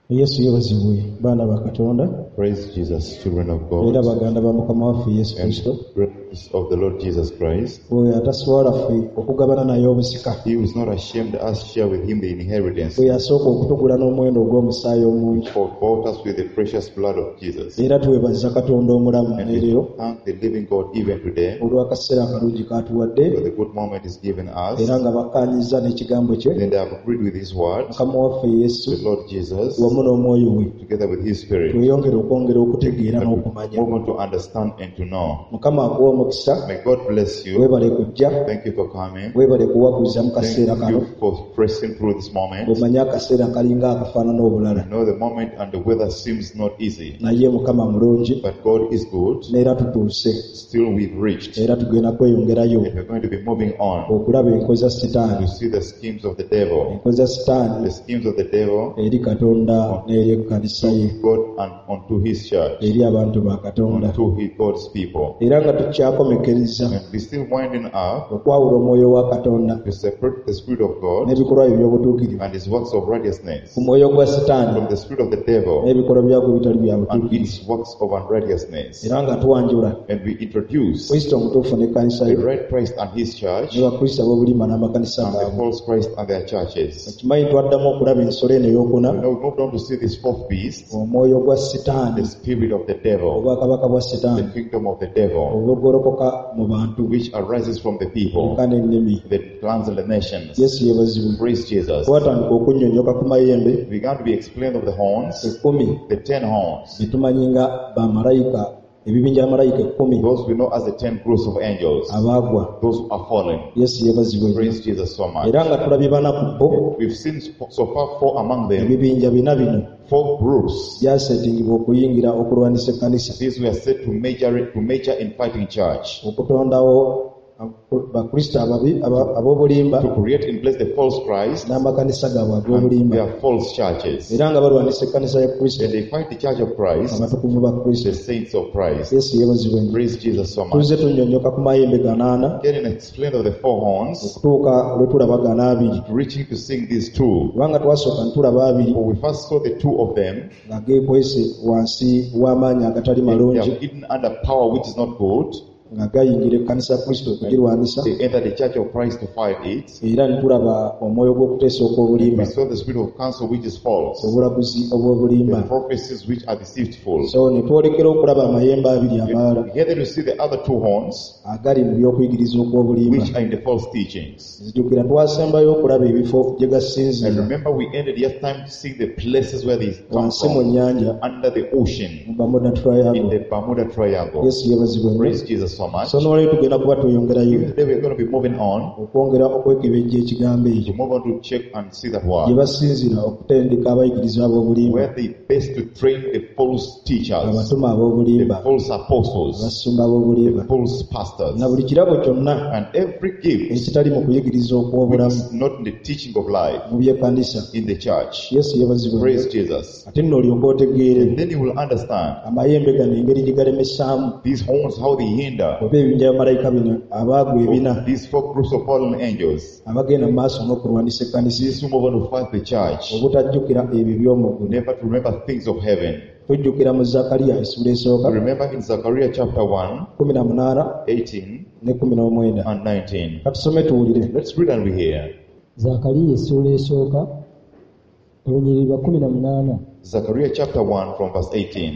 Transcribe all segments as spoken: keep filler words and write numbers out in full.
Yesu yebazibwe baana ba Katonda. Praise Jesus, children of God. Era baganda ba Mukama waffe Yesu Kristo. Praise of the Lord Jesus Christ. Oyo ataswala ffe okugabana naye obusika. He was not ashamed to us share with him the inheritance. Bwe yasooka okutugula n'omuwendo ogw'omusaayi omungi. For bought us with the precious blood of Jesus. Era twebaza Katonda omulamu leero. Thank the living God even today. Olw'akaseera akalungi katuwadde. For the good moment is given us. Era nga bakkaanyiza n'ekigambo kye. And they have agreed with his word. Mukama waffe Yesu. The Lord Jesus. Wamu n'omwoyo we. Together with his spirit. Tweyongere okwongera okutegeera n'okumanya. We want to understand and to know. Mukama akuwa omukisa. May God bless you. Weebale kujja. Thank you for coming. Weebale kuwaguza mu kaseera kano. Thank you for pressing through this moment. Omanya akaseera kalinga akafaanana obulala. I know the moment and the weather seems not easy. Naye Mukama mulungi. But God is good. Neera tutuuse. Still we've reached. Era tugenda kweyongerayo. And we're going to be moving on. Okulaba enkozi za Sitaani. To see the schemes of the devil. Enkozi za Sitaani. The schemes of the devil. Eri Katonda n'eri ekkanisa ye. God and unto his church. Eri abantu ba Katonda. Unto his God's people. Era nga tukyakomekereza. And we still winding up. Okwawula omwoyo wa Katonda. To separate the spirit of God. N'ebikolwa eby'obutuukirivu. And his works of righteousness. Ku mwoyo gwa Sitaani. From the spirit of the devil. N'ebikolwa byagwo bitali bya and butuukirivu. its works of unrighteousness. Era nga tuwanjula. And we introduce Kristo omutuufu n'ekkanisa ye. the right Christ and his church. Ne bakristo ab'obulimba n'amakanisa And the gaabwe. false Christ and their churches. Ekimanyi twaddamu okulaba ensolo eno ey'okuna. Now we moved on to see this fourth beast. Omwoyo gwa Sitaani. The spirit of the devil. Obwakabaka bwa Sitaani. The kingdom of the devil. Obugolokoka mu bantu. Which arises from the people. Eka n'ennimi. The clans and the nations. Yesu yebazibwe. Praise Jesus. Twatandika okunnyonnyoka ku mayembe. We began to be explained of the horns. Ekkumi. The ten horns. Bitumanyi nga bamalayika. Ebibinja amalayika ekkumi. Those we know as the ten groups of angels. Abaagwa. Those who are fallen. Yesu yebazibwe. Praise Jesus so much. Era nga tulabye bana ku bo. We've seen so far four among them. Ebibinja bina bino. Four groups. Byasetingibwa okuyingira okulwanisa ekkanisa. These were set to major to major in fighting church. Okutondawo bakristo ababi ab'obulimba. To create in place the false Christ. N'amakanisa gaabwe ag'obulimba. Their false churches. Era nga balwanisa ekkanisa ya Kristo. And they fight the church of Christ. Abatukuvu ba Kristo. The saints of Christ. Yesu yebazibwe. Praise Jesus so much. Tuze tunnyonnyoka ku mayembe ganaana. Getting explained of the four horns. Okutuuka lwe tulaba gana abiri. Reaching to sing these two. Kubanga twasooka ntulaba abiri. For we first saw the two of them. Nga geekwese wansi w'amaanyi agatali malungi. They are hidden under power which is not good. Nga gayingira ekkanisa ya Kristo okugirwanisa. They enter the church of Christ to fight it. Era ntulaba omwoyo gw'okuteesa okw'obulimba. We saw the spirit of counsel which is false. Obulaguzi obw'obulimba. The prophecies which are deceitful. So ne twolekera okulaba amayembe abiri amalala. Here then you see the other two horns. Agali mu by'okuyigiriza okw'obulimba. Which are in the false teachings. Zijjukira twasembayo okulaba ebifo gye gasinziira. And remember we ended yesterday to see the places where they come wansi mu from. nnyanja. Under the ocean. Mu Bermuda Triangle. In the Bermuda Triangle. Yesu yebazibwe. Praise Jesus so much. So n'olwaleero tugenda kuba tweyongerayo. Even today we're going to be moving on. Okwongera okwekebejja ekigambo ekyo. To move on to check and see that word. Gye basinziira okutendeka abayigiriza ab'obulimba. Where they best to train the false teachers. Abatuma ab'obulimba. The false apostles. Abasumba ab'obulimba. The false pastors. Na buli kirabo kyonna. And every gift. Ekitali mu kuyigiriza okw'obulamu. Not in the teaching of life. Mu by'ekkanisa. In the church. Yesu yebazibwe. Praise Jesus. Ate nno olyoka otegeere. And then you will understand. Amayembe gano engeri gye galemesaamu. These horns how they hinder. Oba ebinja bamalayika bino abaagwa ebina. These four groups of fallen angels. Abagenda mu maaso n'okulwanisa ekkanisa. These who move on to fight the church. Obutajjukira ebyo by'omuggulu. Never to remember things of heaven. Tujjukira mu Zakariya essula esooka. Remember in Zechariah chapter one. kumi na munaana. eighteen. Ne kumi n'omwenda. And nineteen. Katusome tuwulire. Let's read and we hear. Zakariya essula esooka. Olunyiriri lwa kumi na munaana. Zechariah chapter one from verse eighteen.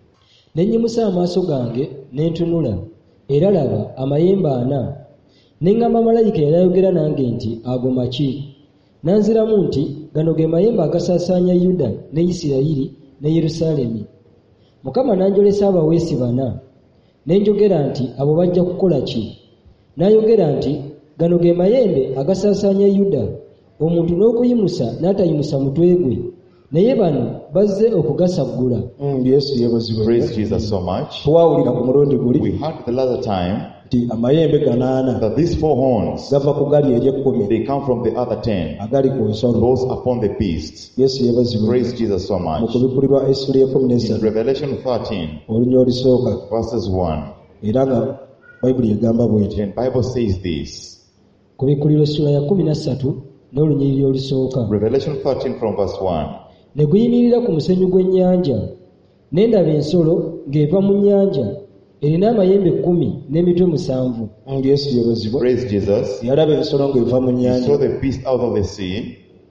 Ne nnyimusa amaaso gange ne ntunula. Era laba amayembe ana. Ne ngamba malayika eyayogera nange nti ago maki. Nanziramu nti gano ge mayembe agasaasaanya Yuda ne Isirayiri ne Yerusaalemi. Mukama n'anjolesa abaweesi bana. Ne njogera nti abo bajja kukola ki? N'ayogera nti gano ge mayembe agasaasaanya Yuda. Omuntu n'okuyimusa n'atayimusa mutwe gwe. Naye bano bazze okugasaggula. Yesu yebazibwe. Praise Jesus so much. Twawulira ku mulundi guli. We heard the last time nti amayembe ganaana. That these four horns. Gava ku gali ery'ekkumi. They come from the other ten. Agali ku nsolo. Those upon the beast. Yesu yebazibwe. Praise Jesus so much. Mu kubikkulirwa essula y'ekkumi n'essatu. In Revelation thirteen. Olunya olusooka. Verses one. Era nga Bayibuli egamba bw'eti. The Bible says this. Kubikkulirwa essula ya kumi na ssatu n'olunyiriri olusooka. Revelation thirteen from verse one. ne guyimirira ku musenyu gw'ennyanja. Ne ndaba ensolo ng'eva mu nnyanja erina amayembe kkumi n'emitwe musanvu. Yesu yebazibwa. Praise Jesus. Yalaba ensolo ng'eva mu He nnyanja saw the beast out of the sea,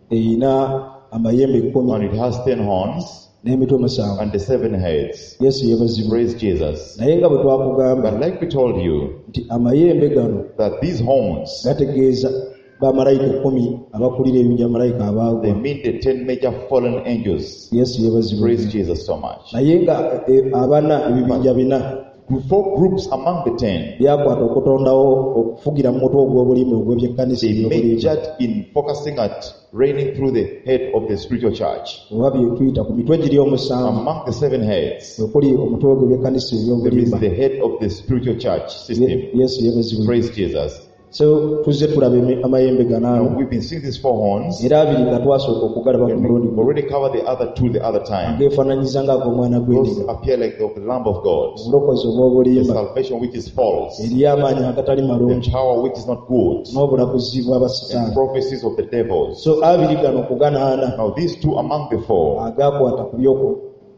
erina amayembe and ekkumi it has ten horns n'emitwe musanvu. and the seven heads. Yesu yebazibwa. Praise Jesus. Naye nga bwe twakugamba But like we told you, nti amayembe gano that these horns, gategeeza bamalayika ekkumi abakulira ebibinja malayika they abaagwa. mean the ten major fallen angels. Yesu yebazibwa. Praise Jesus so much. Naye nga e, abana ebibinja bina Four groups among the ten, byakwata okutondawo okufugira mu mutwe ogw'obulimba ogw'ebyekkanisa they ebyobulimba majored in focusing at reigning through the head of the spiritual church. oba bye tuyita ku mitwe giri omusanvu. Among the seven heads, Okuli omutwe ogw'ebyekkanisa there is ebyobulimba. the head of the spiritual church system. Ye- Yesu yebazibwa. Praise Jesus. So tuzze tulaba emi- amayembe Now ganaano we've been seeing these four horns, era abiri nga twasooka okugalaba ku and mulundi we've guno. already covered the other two the other time. Geefaananyiza ng'ag'omwana Those gw'endiga. appear like the, the Lamb of God, Obulokozi the obw'obulimba salvation which is false, eri amaanyi agatali the malungi power which is not good, n'obulaguzi and bw'abasitaani. prophecies of the devils. So abiri gano kuganaana Now these two among the four, agakwata ku by'oku-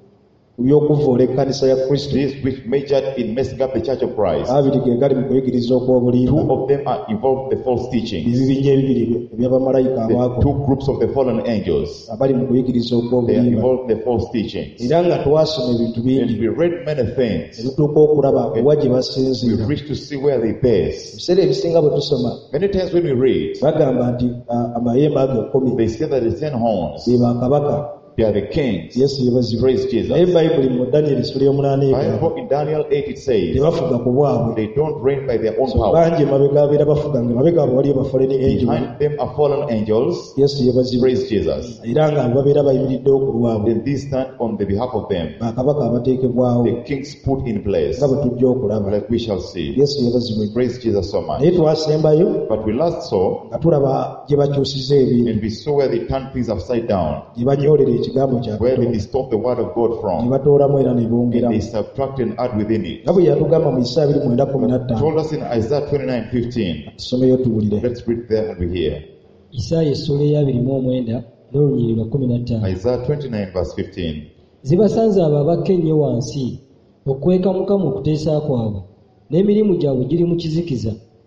ku by'okuvvoola ekkanisa ya Kristo. these which majored in messing up the church of Christ, Abiri ge gali mu kuyigiriza two okw'obulimba. of them are involved in the false teachings. Ebibinja ebibiri eby'abamalayika The abaagwa two groups of the fallen angels, abali mu kuyigiriza they are okw'obulimba. involved in the false teachings. Era nga twasoma ebintu And bingi we read many things. ne tutuuka okulaba owa gye We basinziira. reach to see where they base. Ebiseera ebisinga bwe tusoma Many times when we read, bagamba nti ah, amayembe ago ekkumi they say that the ten horns, be bakabaka. they are the kings. Yesu yebazibwa. Praise Jesus. Naye bayibuli mu Danyeri essula y'omunaana egamba Bible in Daniel eight it says, tebafuga ku bwabwe. they don't reign by their own So power. bangi emabega abeera bafuga nga mabega abo waliyo bafaleni angel. Behind them are fallen angels. Yesu yebazibwa. Praise Jesus. Era nga babeera bayimiriddewo ku lwabwe. And these stand on the behalf of them. Bakabaka abateekebwawo The kings put in place, nga bwe tujja okulaba. like we shall see. Yesu yebazibwa. Praise Jesus so much. Naye twasembayo But we last saw, nga tulaba gye bakyusiza ebintu, and we saw where they turned things upside down, gye banyoolera ekigambo kya where they Katonda, distort the word of God gye from, batoolamu era ne and bongeramu. they subtract and add within it. nga bwe yatugamba mu Isaaya abiri mwenda kumi na ttaano. Told us in Isaiah twenty-nine fifteen. Tusomeyo tuwulire. Let's read there and we hear. Isaaya essula ey'abiri mu omwenda n'olunyiriri lwa kumi na ttaano. Isaiah twenty-nine verse fifteen. Zibasanze abo abakka ennyo wansi okwekamuka mu kuteesa kwabwe n'emirimu gyabwe giri mu kizikiza.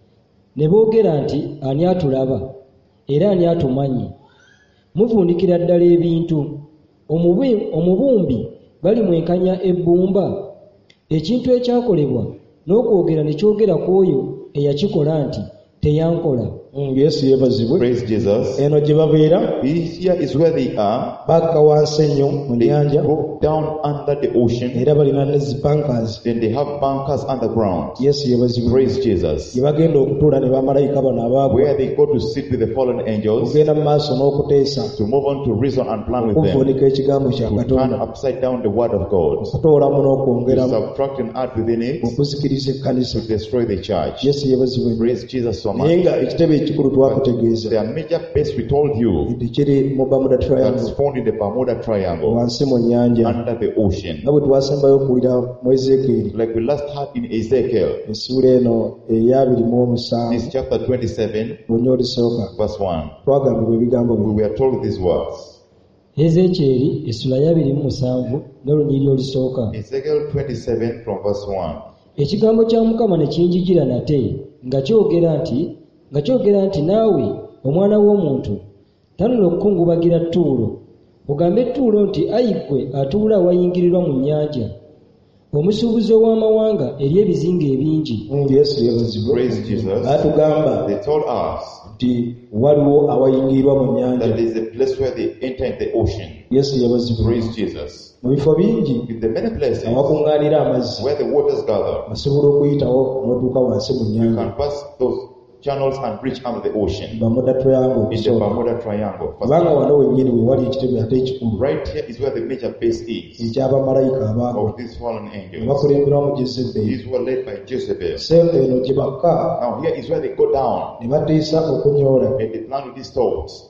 Ne boogera nti ani atulaba era ani atumanyi? Muvundikira ddala ebintu. Omubi- omubumbi balimwenkanya ebbumba. Ekintu ekyakolebwa n'okwogera ne kyogera ku oyo eyakikola nti teyankola. Mm, Yesu yebazibwe. Praise Jesus. Eno gye babeera Here is where they are. bakka wansi ennyo mu They nnyanja go down under the ocean. era balina ne zipankazi. Then they have bunkers underground. Yesu yebazibwe. Praise Jesus. gye bagenda okutuula ne bamalayika bano abaagwa Where they go to sit with the fallen angels, okugenda mu maaso n'okuteesa to move on to reason and plan with them, okuvuunika ekigambo kya to turn Katonda, upside down the word of God, okutoolamu to n'okwongeramu, subtract and add within it, okuzikiriza ekkanisa. to destroy the church. Yesu yebazibwe. Praise Jesus so naye much. nga ekitebe ekikulu twakutegeeza Their major base we told you nti kiri mu Bermuda that's Triangle found in the Bermuda Triangle wansi mu nnyanja, under the ocean. nga bwe twasembayo okuwulira mu Ezekieri Like we last had in Ezekiel, essula eno ey'abiri mu omusanvu this chapter twenty-seven, lunya olusooka verse one. twagambibwa ebigambo We bino. were told these words. Ezekyeri essula y'abiri mu musanvu n'olunyiriri olusooka. Ezekiel twenty-seven from verse one. Ekigambo kya Mukama ne kinjijira nate nga kyogera nti nga kyogera nti naawe omwana w'omuntu tanula okukungubagira Ttuulo, ogambe Ttuulo nti ayi ggwe atuula awayingirirwa mu nnyanja, omusuubuzi ow'amawanga eri ebizinga ebingi. Mm, Yesu yebazibwe. Praise Jesus. Batugamba They told us nti waliwo awayingirirwa mu nnyanja. that there is a place where they enter in the ocean. Yesu yebazibwe. Praise Jesus. mu bifo bingi In the many places awakuŋŋaanira amazzi where the waters gather, basobola okuyitawo n'otuuka wansi mu you nnyanja. can pass those channels and reach under the ocean. Bermuda Triangle In the okusooka. Bermuda Triangle. kubanga wano wennyini we wali ekitebe ate ekikulu Right here is where the major base is eky'abamalayika abaagwa of these fallen angels. bakulemberwamu Jezeberi. These were led by Jezebel. So eno gye bakka Now here is where they go down ne bateesa okunyoola and they plan to distort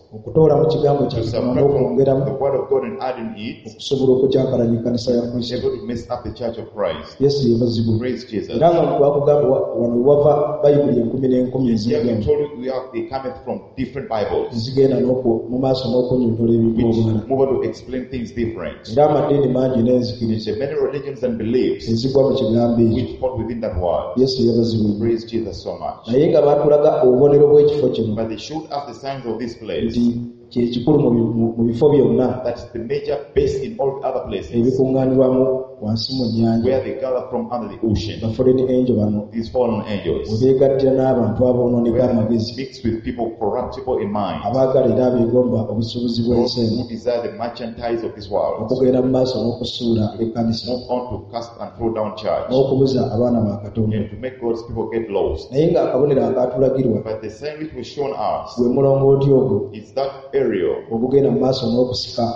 okutoola mu kigambo to kya Katonda subtract from n'okwongeramu the word of God and adding it, okusobola okukyakalanya ekkanisa ya is Kristo. able to mess up the church of Christ. Yesu yeebazibwe. Praise Jesus. Era nga twakugamba wa- wano wava bayibuli enkumi n'enkumi Here we ezigenda told you we have, they cometh from different Bibles, zigenda n'oku- mu maaso n'okunyonnyola ebintu which obulala. move on to explain things different. Era amadiini mangi n'enzikiriza There are many religions and beliefs ezigwa mu kigambo ekyo. which fall within that word. Yesu yeebazibwe. Praise Jesus so much. Naye nga baatulaga obubonero bw'ekifo kino But they showed us the signs of this place. nti kyekikulu mu bi- mu- mu bifo byonna That is the major base in all the other places ebikuŋŋaanirwamu wansi mu nnyanja. where they gather from under the ocean. Ba foreign angel bano These fallen we angels, beegattira n'abantu aboonooneka where amagezi, they mix with people corruptible in mind, abaagala era abeegomba obusuubuzi those bw'ensi eno, who desire the merchandise of this world, okugenda mu maaso n'okusuula ekkanisa move on to cast and throw down church, n'okubuza abaana ba Katonda. and to make God's people get lost. Naye ng'akabonero akaatulagirwa But the sign which was shown us gwe mulongooti ogwo is that area, ogugenda mu maaso n'okusika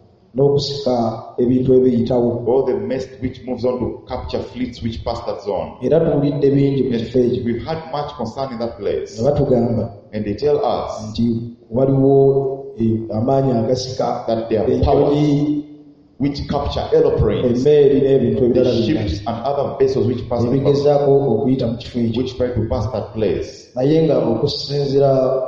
n'okusika ebintu ebiyitawo. or the mist which moves on to capture fleets which pass that zone. Era tuwulidde bingi ku kifo ekyo We've had much concerning that place, nga batugamba and they tell us nti waliwo eh, amaanyi agasika that there are ennyonyi, powers which capture aeroplanes, emmeeri n'ebintu ebirala the birala ships and other vessels which pass the ebigezaako okuyita mu kifo ekyo. which try to pass that place. Naye nga okusinziira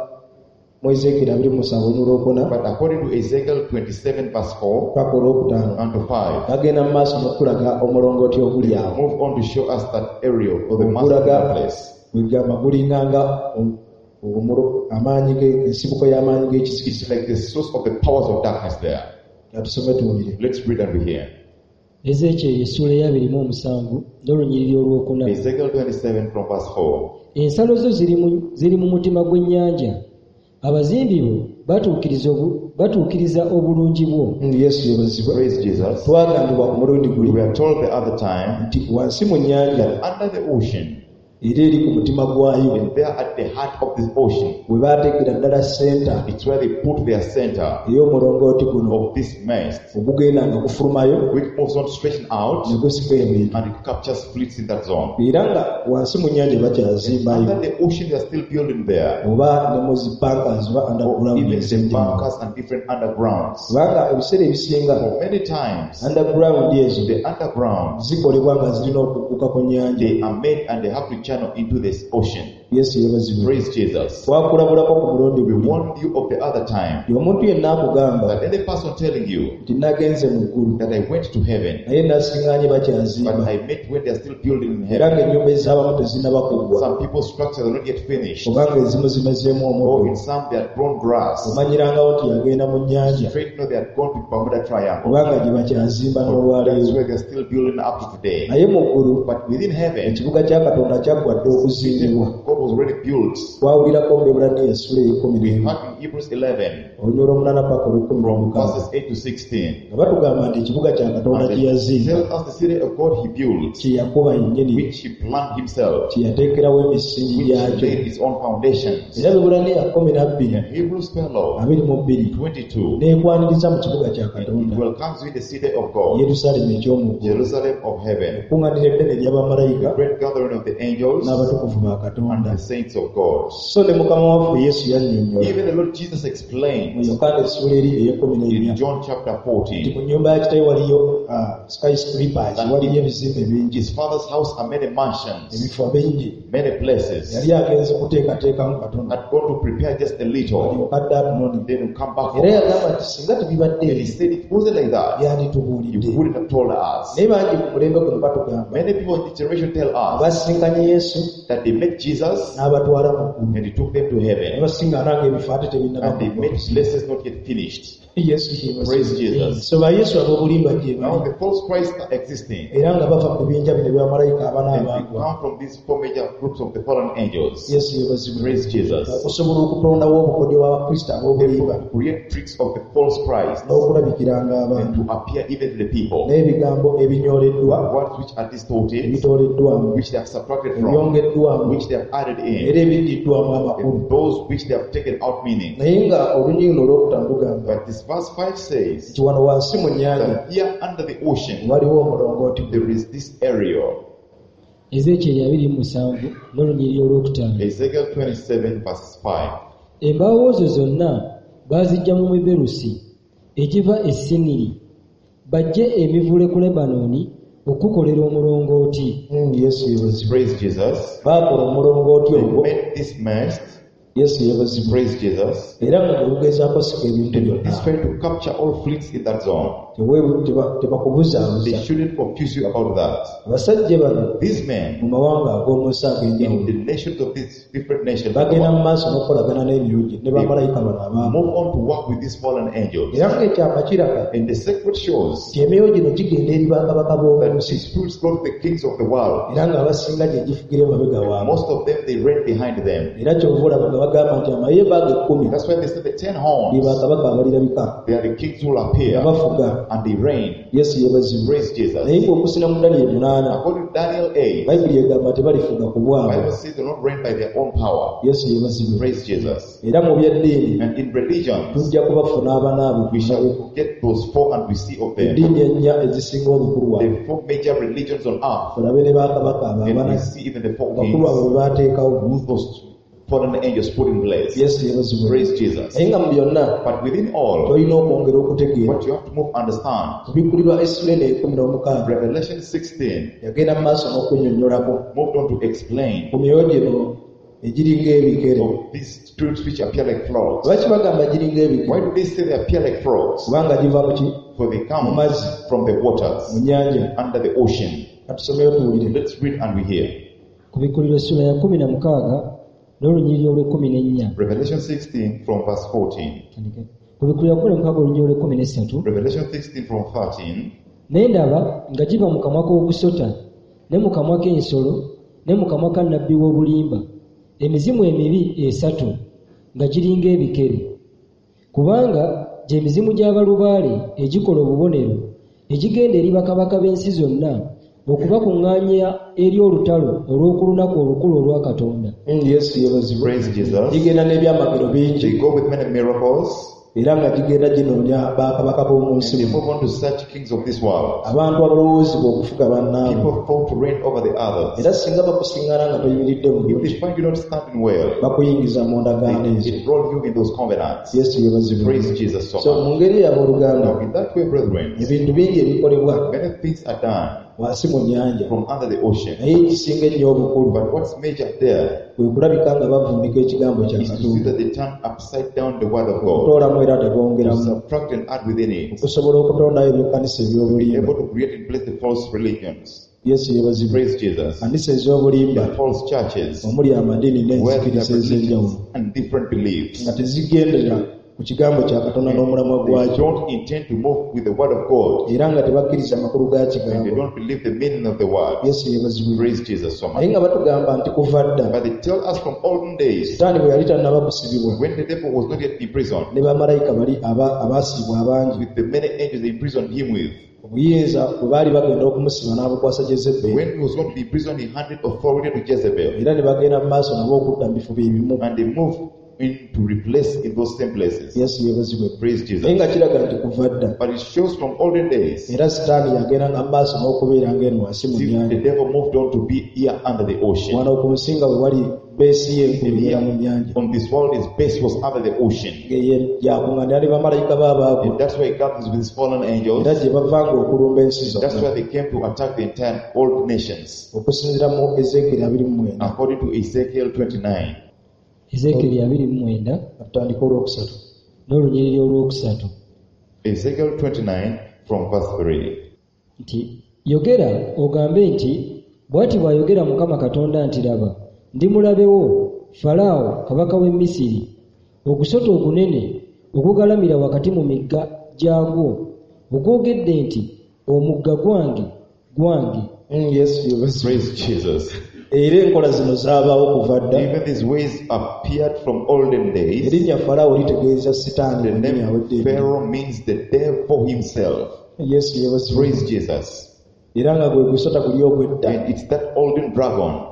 mu Ezekiel abiri mu musanvu n'olwokuna But according to Ezekiel twenty-seven verse four paka olwokutaano and to five, bagenda mu maaso n'okulaga omulongooti oguli awo. move on to show us that area or the master of that place. Bwegamba gulinganga omuro amaanyi ge ensibuko y'amaanyi g'ekizikiriza. It's like the source of the powers of darkness there. Katusome tuwulire. Let's read and we hear. Ezekyeri essuula ey'abiri mu omusanvu n'olunyiriri olwokuna. Ezekiel twenty-seven from verse four. Ensalo zo ziri mu ziri mu mutima gw'ennyanja. Abazimbi bo batuukiriza obu- batuukiriza obulungi bwo. Yesu yeebazibwa. Praise Jesus. Twagambibwa ku mulundi guli We are told the other time nti wansi mu nnyanja that under the ocean, era eri ku mutima gwayo and there at the heart of this ocean, we baateekera ddala senta it's where they put their center ey'omulongooti guno of this mist, ogugenda nga gufulumayo which moves on straight out ne gusika ebintu. and it captures fleets in that zone. Era nga wansi mu nnyanja bakyazimbayo Under the ocean, they are still building there, oba ne mu zibankas oba or underground even the ez'emitima. bunkers and different undergrounds. Kubanga ebiseera ebisinga For many times, underground ezo the underground, zikolebwa nga zirina okugguka ku nnyanja. they are made and they have to channel into this ocean. Yesu yeebazibwe. Praise Jesus. Twakulabulako ku mulundi We guli warned you of the other time nti omuntu yenna akugamba that any person telling you nti nagenze mu ggulu that I went to heaven, naye nasiŋŋaanye but bakyazimba I met when they are still building in era heaven. ng'ennyumba ez'abamu tezinnaba kuggwa Some people's structures are not yet finished, kubanga ezimu zimezeemu or omuddo. in some they are grown grass. Omanyirangawo nti yagenda mu nnyanja Straight know they are gone to Bermuda Triangle. kubanga gye bakyazimba That's n'olwaleero. where they're still building up to today. Naye mu ggulu But within heaven, ekibuga kya Katonda kyaggwadde okuzimbibwa. God was already built. Twawulirako mu Ebulaniya essula ey'ekkumi We n'emu have in Hebrews eleven, olunywa olw'omunaana paka olw'ekkumi from n'omukaaga verses eight to sixteen. nga batugamba nti ekibuga kya Katonda And kye they yazimba, tell us the city of God he built, kye yakuba yennyini, which he planned himself, kye yateekerawo emisingi which he gyakyo. laid his own foundations. Era Ebulaniya kkumi na bbiri And Hebrews twelve, abiri mu bbiri twenty-two, n'ekwaniriza mu kibuga kya it Katonda welcomes you in the city of God, Yerusaalemi eky'omu ggulu, Jerusalem of heaven, ekkuŋŋaaniro eddene ery'abamalayika the great gathering of the angels n'abatukuvu ba and Katonda. the saints of God. So ne Mukama waffe Yesu yannyonnyola Even the Lord Jesus mu explained Yokaana essula eri ey'ekkumi in n'ennya John chapter nti fourteen, mu nnyumba ya Kitaawe waliyo ah, skyscrapers, waliyo ebizimbe bingi, his father's house are many mansions, ebifo bingi. many places. Yali agenze kuteekateekamu Katonda Had gone to prepare just a little, alyoka dda atunonye. then will come back Era home. yagamba nti singa tebibadde And he ebyo said it wasn't like that. yanditubuulidde. You wouldn't have told us. Naye bangi ku mulembe guno batugamba Many people in this generation tell us basinkanye Yesu that they met Jesus n'abatwala mu ggulu. and he took them to Ne heaven, basiŋŋaana ng'ebifo ate tebinnaba and they met kuggwa. places not yet finished. Yesu yeebazibwe. Praise Jesus. So bayesu ab'obulimba gye Now bali the false Christ are existing, era nga bava mu bibinja bino by'abamalayika abana and we abaagwa. come from these four major groups of the fallen angels. Yesu yeebazibwe. Praise Jesus. Okusobola okutondawo obukodyo bw'abakristo ab'obulimba Therefore, to create tricks of the false Christ n'okulabikiranga and abantu to appear even to the people. n'ebigambo ebinyoleddwa, Words which are distorted, ebitooleddwamu, which they have subtracted from, ebyongeddwamu which they have added era in, ebiddiddwamu amakulu. and those which they have taken out meaning. Naye nga olunyi luno olwokutaano lugamba But this verse five says nti wano wansi mu nnyanja that here under the ocean waliwo omulongooti gwe. there is this area. Ezekyeri abiri mu musanvu n'olunyiriri olwokutaano. Ezekiel twenty-seven verse five. Embaawo zo zonna baazijja mu Miberusi egiva e Siniri bajje emivule ku Lebanooni okukolera omulongooti. Mm, Yesu yebazibwe. Praise Jesus. Baakola omulongooti They ogwo. made this mast. Yesu yebazibwe. Praise Jesus. Era nga tebugezaako sika ebintu They byonna. is trying to capture all fleets in that zone. Teweebu- teba- They tebakubuzaabuza. shouldn't confuse you about that. Abasajja bano These mu men mawanga ag'omu nsi in ag'enjawulo the nations of these different nations bagenda mu maaso n'okukolagana n'emirundi ne bamalayika bano abaamu. move on to work with these fallen angels. Era ng'ekyapa kiraga And the secret shows nti emyoyo gino gigenda eri bakabaka b'omu that nsi these spirits go to the kings of the world. era ng'abasinga gye gifugira emabega waabwe. Most of them, they reign behind them. Era kyova olaba nga bagamba nti amayembe ago ekkumi That's why they say the ten ge horns, bakabaka abalirabika they are the kings who will appear nga bafuga. and they reign. Yesu yebazibwe. Praise Jesus. Naye ng'okusina mu Danyeri munaana According to Daniel eight, bayibuli egamba tebalifuga ku the bwabwe. Bible says they don't reign by their own power. Yesu yebazibwe. Praise Jesus. Era mu byaddiini And in religions, tujja kubafuna abanaabwe we shall get those four and we see of them. eddiini ennya ezisinga obukulu waabwe. The four major religions on earth. Tulabe ne bakabaka abo And we abana see even the four bakulu abo kings bwe baateekawo. who those fallen angels put in place. Yesu yebazibwe. Praise Jesus. Naye nga mu byonna But within all, tolina okwongera okutegeera. what you have to move understand, Kubikkulirwa Esulaini ekumi n'omukaaga Revelation sixteen yagenda mu maaso n'okunnyonnyolako moved on to explain ku myoyo gino egiringa ebikere. of these spirits which appear like frogs. Lwaki bagamba giringa ebikere? Why do they say they appear like frogs? Kubanga giva mu ki? For they come Amazzi. from the Mu waters, nnyanja. under the ocean. Katusomeyo tuwulire. Let's read and we hear. Ku Bikkulirwa essula ya kumi na mukaaga n'olunyiriri olw'ekkumi n'ennya. Revelation sixteen from verse fourteen. Ku Bikkulirwa kumi na mukaaga olunyiriri olw'ekkumi n'essatu. Revelation sixteen from thirteen. Naye ndaba nga giva mu kamwa k'ogusota ne mu kamwa k'ensolo ne mu kamwa ka nnabbi w'obulimba emizimu emibi esatu nga giringa ebikere. Kubanga gy'emizimu gy'abalubaale egikola obubonero egigenda eri bakabaka b'ensi zonna okubakuŋŋaanya eri olutalo olw'oku lunaku olukulu olwa Katonda. Mm, Yesu yebazibwe. Praise Jesus. Gigenda n'ebyamagero They bingi go with many miracles. era nga gigenda ginoonya bakabaka b'omu And nsi they muno. move on to such kings of this world. Abantu abalowoozebwa okufuga bannaabwe. People fought to reign over the others. Era singa bakusiŋŋana nga toyimiridde If bulungi they find you not standing well, bakuyingiza mu ndagaano they ezo. enroll you in those covenants. Yesu yebazibwe. Praise Jesus so So much. mu ngeri y'abooluganda Now, in that way, brethren, ebintu bingi ebikolebwa many things are done wansi mu nnyanja from under the ocean. naye ekisinga ennyo obukulu But what's major there kwe kulabika nga bavuunika ekigambo kya is to see Katonda that they turn upside down the word of God, okutoolamu era to tebongeramu subtract and add within it, okusobola okutondayo ebyekanisa be eby'obulimba. able to create in place the false religions. Yesu yebazibwe. Praise Jesus. Kanisa ez'obulimba The false churches, omuli amadiini where there n'enzikiriza are ez'enjawulo religions and different beliefs. nga tezigendera ku kigambo kya Katonda n'omulamwa They gwakyo don't intend to move with the word of God, era nga tebakkiriza amakulu ga and they kigambo. don't believe the meaning of the word. Yesu yebazibwe. Praise Jesus so naye much. nga batugamba nti kuva dda But they tell us from olden days, sitaani bwe yali tannaba kusibibwa when the devil was not yet imprisoned, ne bamalayika bali aba- abaasibwa abangi with the many angels they imprisoned him with, obuyinza bwe baali bagenda okumusiba n'abukwasa Jezebeli when he was going to be imprisoned, he handed authority to Jezebel, era ne bagenda mu maaso nabo okudda mu bifo bye bimu. and they moved in to replace in those same places. Yesu yebazibwe. Praise naye Jesus. nga kiraga nti kuva dda But it shows from olden days, era sitaani yagendanga mu maaso n'okubeera ng'eno wansi mu see, the nnyanja devil moved on to be here under the ocean. wano ku nsinga we wali beesi ye enkulu ebeera mu nnyanja On this world, his base was under the ocean. yakuŋŋaanira ne bamalayika b'abaabo And that's why he gathers with his fallen angels. era gye bavanga okulumba ensi That's zonna why they came to attack the entire old nations, okusinziira mu Ezekiel abiri mu mwenda according to Ezekiel twenty-nine. Ezeekeri abiri mu mwenda atandika olwokusatu. n'olunyiriri olwokusatu Ezekiel twenty-nine from verse three. nti yogera ogambe nti bw'ati bw'ayogera Mukama Katonda nti laba ndi mulabe wo Falaawo kabaka w'e Misiri ogusota ogunene ogugalamira wakati mu migga gyagwo ogwogedde nti omugga gwange gwange. Mm, Yesu yebazibwe. Praise Jesus. Era enkola zino zaabaawo kuva dda. Even these ways appeared from olden days. Erinnya Falaawo litegeeza sitaani The wennyini name awedde. Pharaoh means the devil himself. Yesu yebazibwe. Praise Jesus. Era nga gwe gusota guli ogw'edda And it's that olden dragon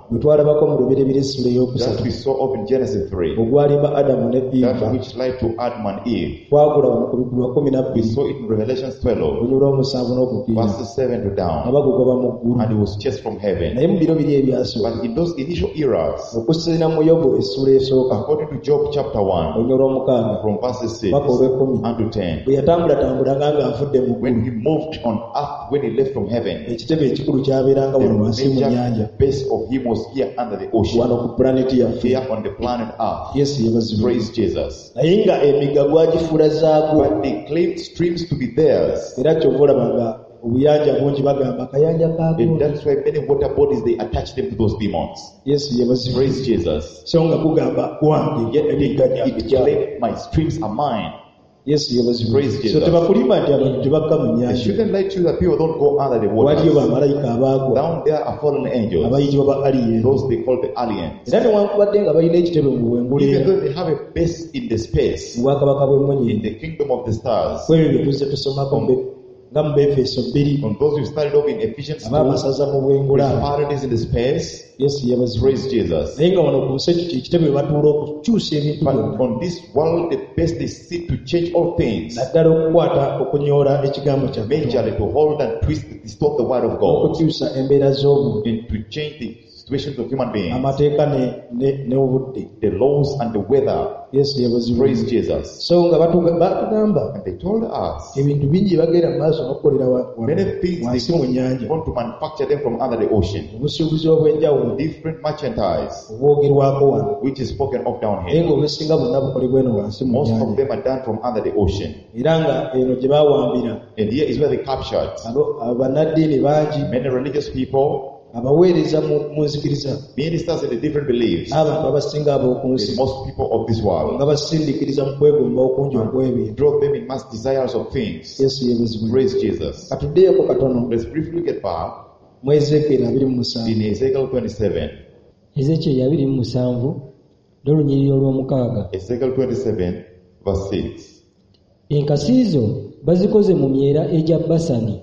bwe twalabako mu lubereberye essula that ey'okusatu we saw of in Genesis three, ogwalimba Adamu ne that Eva, which led to Adam and Eve. twagula mu kubigulwa kumi na We bbiri saw it in Revelation twelve, olunyula omusanvu n'okukkiriza verses seven to nga down, bagogoba mu ggulu. and he was chased from heaven. Naye mu biro biri ebyasooka, But in those initial eras, okusinziira mu Yobu essula esooka according to Job chapter one, olunyula olw'omukaaga from verses six paka olw'ekkumi, unto ten, bwe yatambulatambulanga ng'avudde mu when ggulu, he moved on earth, when he left from heaven, ekitebe ekikulu kyabeeranga wano wansi the mu nnyanja, major base of him was here under the ocean, wano ku pulaneti yaffe. here on the planet Earth. Yesu yebazibwa. Praise Jesus. Naye nga emigga gwagifuula zaagwo, But they claimed streams to be theirs. era kyova olaba nga obuyanja bungi bagamba akayanja And kaagwo. that's why many water bodies, they attach them to those demons. Yesu yebazibwa. Praise Jesus. So nga kugamba gwange Yet emigga it gyange. claimed, my streams are mine. Yesu yebazibwa. Praise So Jesus. tebakulimba nti abantu tebakka mu I nnyanja. shouldn't let you that people don't go under the Waliyo water. bamalayika abaagwa Down there are fallen angels, abayitibwa ba alien. those they call the aliens. Era newankubadde nga balina ekitebe mu bwengulu Even era though they have a base in the space, mu bwakabaka in bw'emmunye, the kingdom of the stars, kwebyo bye tuzze tusomako mbe- nga mu Befeso bbiri, on those who started off in Ephesians two, abamasaza mu bwengula abo. principalities in the space, Yesu yebazibwa. praise Jesus. Naye nga wano ku nsi ekyo kye kitebe we batuula okukyusa ebintu But byonna, on this world, the best they seek to change all things, naddala okukwata okunyoola ekigambo kya Katonda, majorly to hold and twist, distort the word of God, okukyusa embeera z'obuntu, and to change the situations of human beings, amateeka ne- ne- n'obudde. the laws and the weather. Yesu yebazibwa. Praise Jesus. So nga batuga- batugamba And they told us ebintu bingi bagenda mu maaso n'okukolera wa- wa- many things wansi they mu nnyanja, want to manufacture them from under the ocean, obusuubuzi obw'enjawulo different merchandise, obwogerwako wano, which is spoken of down naye here. ng'obusinga bwonna bukolebwa eno wansi mu Most of nnyanja. them are done from under the ocean. Era nga eno gye baawambira And here is where they captured abo- abannaddiini bangi, many religious people, abaweereza mu mu nzikiriza, ministers in the different beliefs, n'abantu abasinga ab'oku nsi, and most people of this world. nga basindikiriza mu kwegomba okungi okw'ebintu. Drove them in mass desires of things. Yesu yebazibwe. Praise Jesus. Katuddeeko katono Let's briefly get back mu Ezekiel abiri mu musanvu. in Ezekiel twenty-seven. Ezekyeri abiri mu musanvu n'olunyiriri olw'omukaaga. Ezekiel twenty-seven, verse six. Enkasi zo bazikoze mu myera egya Basani.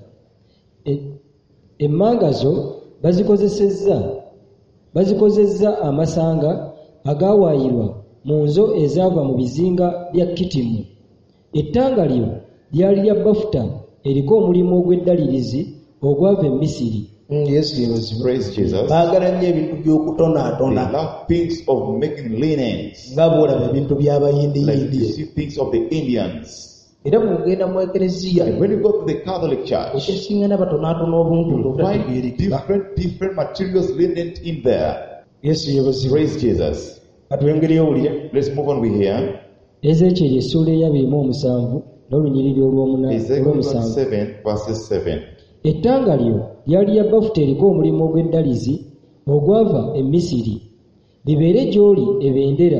E- Emmanga zo bazikozesezza bazikozezza amasanga agawaayirwa mu nzo ezaava mu bizinga bya Kittimu. Ettanga lyo lyali lya bafuta eriko omulimu ogw'eddalirizi ogwava e Misiri. Mm, Yesu yebazibwe. Praise Jesus. Baagala nnyo ebintu They by'okutonaatona, love things of making linens, nga bw'olaba ebintu like you by'abayindiyindi. see things of the Indians. Era bw'ogenda mu ekereziya, And when you go to the Catholic Church, ekyesingana batonaatona obuntu you find obutategeerekeka. different different materials linen in there. Yesu yebazibwe. Praise Jesus. Katwengereyo owulire. Let's move on. We hear Ezekyeri essuula ey'abiri mu omusanvu n'olunyiriri olw'omuna- Ezekiel olw'omusanvu. twenty-seven, verses seven. Ettanga lyo lyali lya bafuta eriko omulimu ogw'eddalizi ogwava e Misiri. Libeere gy'oli ebendera.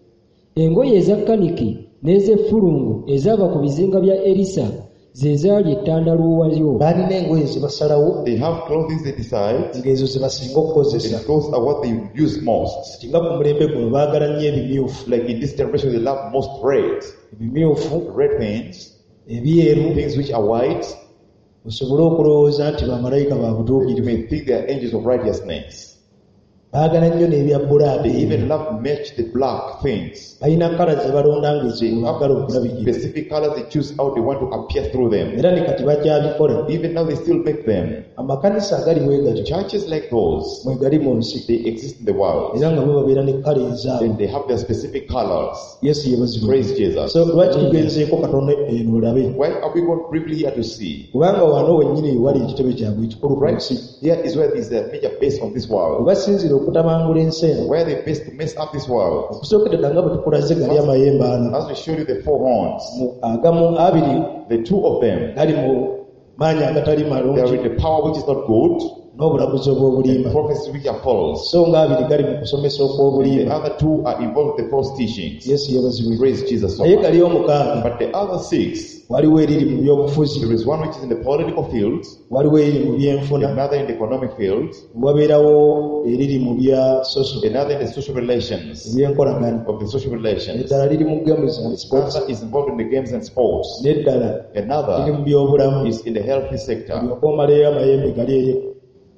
Engoye eza kaniki n'ez'effulungu ezaava ku bizinga bya Erisa ze zaali ettandaluwa lyo. Baalina engoye ze basalawo, They have clothing they decide, ng'ezo ze basinga okukozesa. and those are what they use most. Nga ku mulembe guno baagala nnyo ebimyufu. Like in this generation, they love most red, Ebimyufu, red things, ebyeru, things which are white. osobole okulowooza nti bamalayika ba You butuukirivu. may think they are angels of righteousness. Baagala nnyo n'ebya bbulaaka They even ebyo. love to match the black things. Balina kala ze balonda ng'ezo They baagala have okulabikira. specific colors they choose out. They want to appear through them. Era ne kati bakyabikola. Even now, they still make them. Amakanisa agali bwe gatyo Churches like those, mwe gali mu nsi, they exist in the world, era nga bo babeera ne kala ezaabwe. and they have their specific colors. Yesu yebazibwe. Praise Jesus. So lwaki tugenzeeko katono eno olabe? Why are we going briefly here to see? Kubanga wano wennyini wali ekitebe kyabwe ekikulu ku Right nsi. here is where is the major base of this We world, basinzira okutabangula ensi eno. where they base to mess up this world. Okusookedde nga bwe tukulaze gali amayembe ana. As we showed you the four horns, Mu agamu abiri the two of them, gali mu maanyi agatali they are malungi with the power which is not good, n'obulaguzi and obw'obulimba. prophecies which are false. So nga abiri gali mu kusomesa And the okw'obulimba. other two are involved with the false teachings. Yesu yebazibwe. Praise Jesus. So Naye much. gali omukaaga But the other six, waliwo eriri mu by'obufuzi, there is one which is in the political field, waliwo eriri mu byenfuna, another in the economic field, wabeerawo eriri mu bya social, another in the social relations, ebyenkolagana, of the social relations. eddala liri mu games and sports, Another is involved in the games and sports. n'eddala liri Another mu by'obulamu. is in the healthy sector. Olyoka omaleyo amayembe gali eri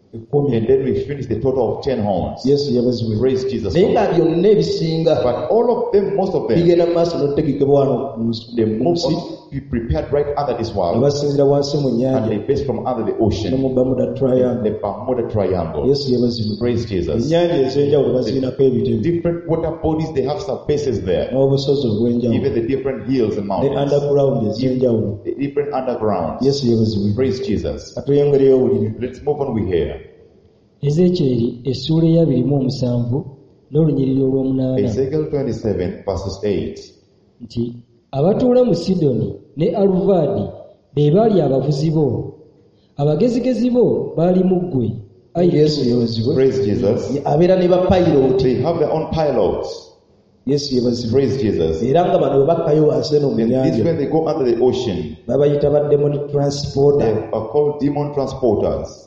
ekkumi. And then we finish the total of ten horns. Yesu yabazibwe. Praise Jesus. Naye nga byonna ebisinga But all of them, most of them, bigenda mu maaso n'okutegekebwa wano they mu move nsi, on, be prepared right under this ne world, basinzira wansi mu and nnyanja they base from under the ne ocean, mu Bermuda Triangle. the Bermuda Triangle. Yesu yabazibwe. Praise Jesus. Ennyanja ez'enjawulo bazirinako ebitebe Different water bodies, they have some bases there. n'obusozi obw'enjawulo Even the different hills and ne mountains, underground ez'enjawulo. the different undergrounds. Yesu yabazibwe. Praise Jesus. Katuyongereyo obulire. Let's move on. We hear Ezekyeri essuula ey'abiri mu omusanvu n'olunyiriri olw'omunaana Ezekiel twenty-seven verses eight. nti abatuula mu Sidoni ne Aluvaadi be baali abavuzi bo, abagezigezi bo baali mu ggwe. Ayi Yesu Ttuulo. yabazibwe. Praise Jesus. Abeera ne bapayiroti. They have their own pilots. Yesu yabazibwe. Praise Jesus. Era nga bano bwe bakkayo wansi eno mu And this nnyanja when they go under the ocean, babayita ba demon they transporter. are called demon transporters.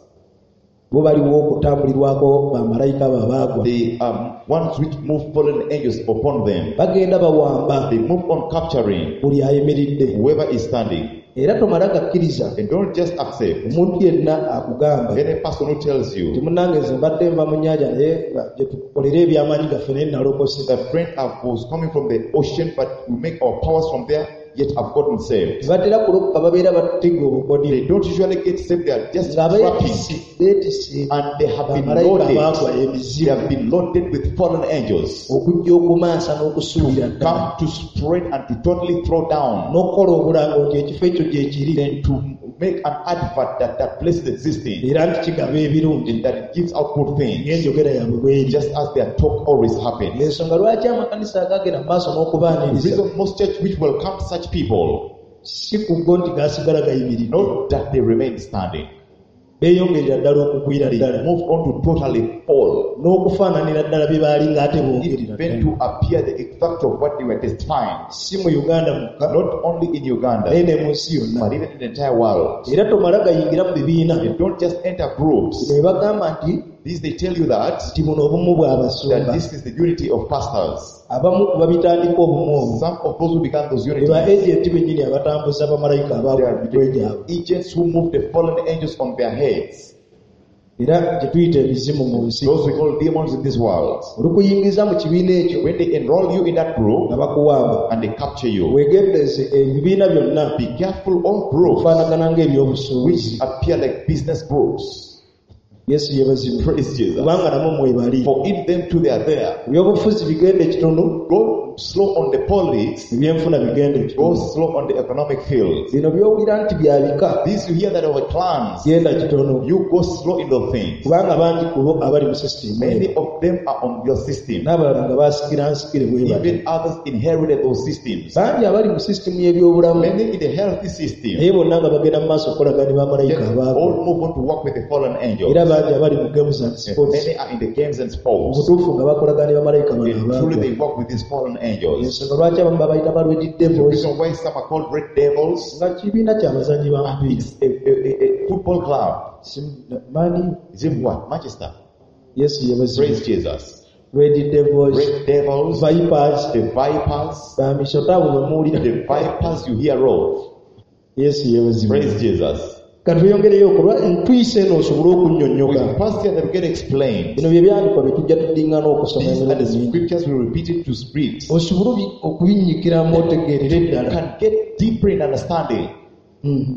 Bo baliwo okutambulirwako bamalayika babaagwa. They are ones which move fallen angels upon them. Bagenda bawamba They move on capturing buli ayimiridde. whoever is standing. Era tomala gakkiriza And don't just accept omuntu yenna akugamba any person who tells nti you munnange nze mbadde nva mu nnyanja naye gye tukolera ebyamaanyi gaffe naye nalokose. that friend I was coming from the ocean, but we make our powers from there, yet I've gotten saved. Tebatera kulokoka, babeera batega obukodi They don't usually get saved, they are just nga trapping. beetise beetise And they have been bamalayika loaded. abaagwa They emizimu have been loaded with fallen angels. okujja okumansa n'okusuulira ddala Come to spread and to totally throw down. n'okukola obulango nti ekifo ekyo gye kiri Then to make an advert that that place is existing. era nti kigaba ebirungi And that it gives out good things. ng'enjogera yaabwe bweri. Just as their talk always happens. Ensonga lwaki amakanisa agagenda mu maaso The n'okubaaniriza reason most church which welcome such people, si kubwo nti gasigala gayimiridde, not that they remain standing. beeyongerera ddala okugwira They ddala move on to totally fall. n'okufaananira ddala bye baali ng'ate boongerera Even ddala. to appear the exact of what they were testifying. Si mu Uganda mukka Not only in Uganda, naye ne mu nsi yonna. but even in the entire world. Era tomala gayingira mu bibiina They don't just enter groups. ne bagamba nti These they tell you that, nti buno obumu that bw'abasumba. this is the unity of pastors. Abamu ku babitandika obumu obwo Some of those who began those be unities, ba agenti bennyini abatambuza bamalayika they abaagwa are mu mitwe gyabwe. the agents who move the fallen angels on their heads. Era gye tuyita ebizimu mu nsi. Those we call demons in this world. Olukuyingiza mu kibiina ekyo When they enroll you in that group nga bakuwamba, and they capture you, weegendereze ebibiina byonna be careful all groups okufaanagana ng'ebyobusuubuzi. which appear like business groups. Yesu yeebazibwe. Praise Jesus. Kubanga namwe mwebali. For in them too they are there. Ebyobufuzi bigenda ekitono, Go slow on the politics, ebyenfuna bigenda go ekitono. slow on the economic field. Bino byowulira nti byabika, These you hear that our clans, genda kitono. you go slow in those things. Kubanga bangi ku bo abali mu sisitimu Many eyo. of them are on your system. N'abalala nga baasikira nsikire bwe bati. Even others inherited those systems. Bangi abali mu sisitimu y'ebyobulamu Many in the healthy system, naye bonna nga bagenda mu maaso okukolagana ne bamalayika yet abaagwa. all move on to work with the fallen angels. Era bangi abali mu games and And sports many are in the games and mu sports. butuufu nga bakolagana ne bamalayika bano And truly abaagwa. they work with these fallen angels. Ensonga lwaki abamu babayita balwedi The devils reason why some are called red devils, nga kibiina ky'abazannyi ba mupiira. it's a, a, a, a football club. Mani Is it what? Manchester. Yesu Praise yebazi. Jesus. Red devils, Red devils, vipers, the vipers, bamishotaabo bwe muwulira. the vipers you hear of. Yesu yebazi. Praise Jesus. Katweyongereyo okulwa entwisa eno osobole okunnyonnyola. We pass here that we get explained. Bino bye byandikwa bye tujja tuddingana okusoma These are the emirundi mingi. scriptures we repeat it to read. Osobole obi- okubinyikiramu otegeerere You ddala. can get deeper in understanding. Mhm.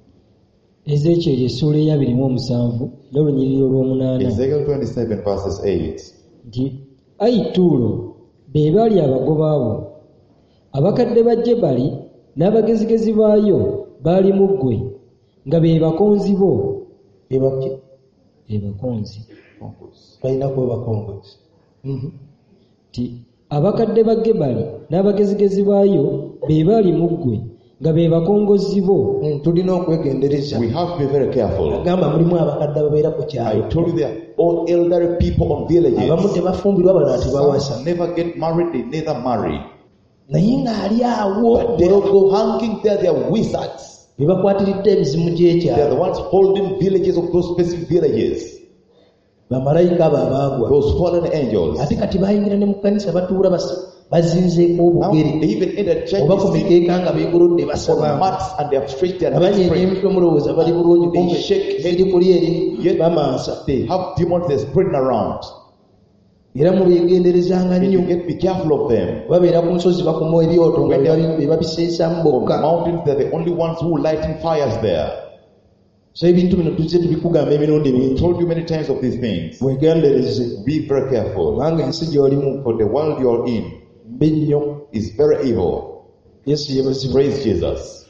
Ezekyeri essuula ey'abiri mu omusanvu n'olunyiriri olw'omunaana Ezekiel twenty-seven verses eight. nti ayi Ttuulo be baali abagoba bo, abakadde ba Jebali n'abagezigezi baayo baali mu ggwe, nga be bakonzi bo. Ebaki Be bakonzi balina kuba bakongozi. Mhm. nti abakadde ba Gebali n'abagezigezi baayo be baali mu ggwe, nga be bakongozi bo. Mm, tulina okwegendereza. We have to be very careful. Agamba mulimu abakadde ababeera ku I kyalo. told you they are all elderly people on villages. Abamu tebafumbirwa, abalala tebawasa. Some never get married, they neither marry. Naye ng'ali awo But they bologo are hanging there, they are wizards. be bakwatiridde ebizimu They are gy'ekyalo. the ones holding villages of those specific villages. bamalayika abo abaagwa those fallen angels. ate kati bayingira ne mu kkanisa batuula bas- bazinzeeko Now obugere they even entered church oba ku sitting mikeeka nga beegolodde on basaba mats and they have stretched their legs abanyeenya straight. emitwe mulowooza bali bulungi kumbe ziri kuli eri Yet bamansa they have demons they're spreading around. era mubeegenderezanga And nnyo you get be careful of them. babeera ku nsozi bakuma ebyoto nga bebabi- bebabiseesaamu On bokka mountains, they're the only ones who lighting fires there. so ebintu bino tuzze tubikugamba emirundi I mingi told you many times of these things. wegendereze Be very careful. kubanga ensi gy'olimu For the world you're in mbi nnyo is very evil. yesu yebazibwa Praise Jesus.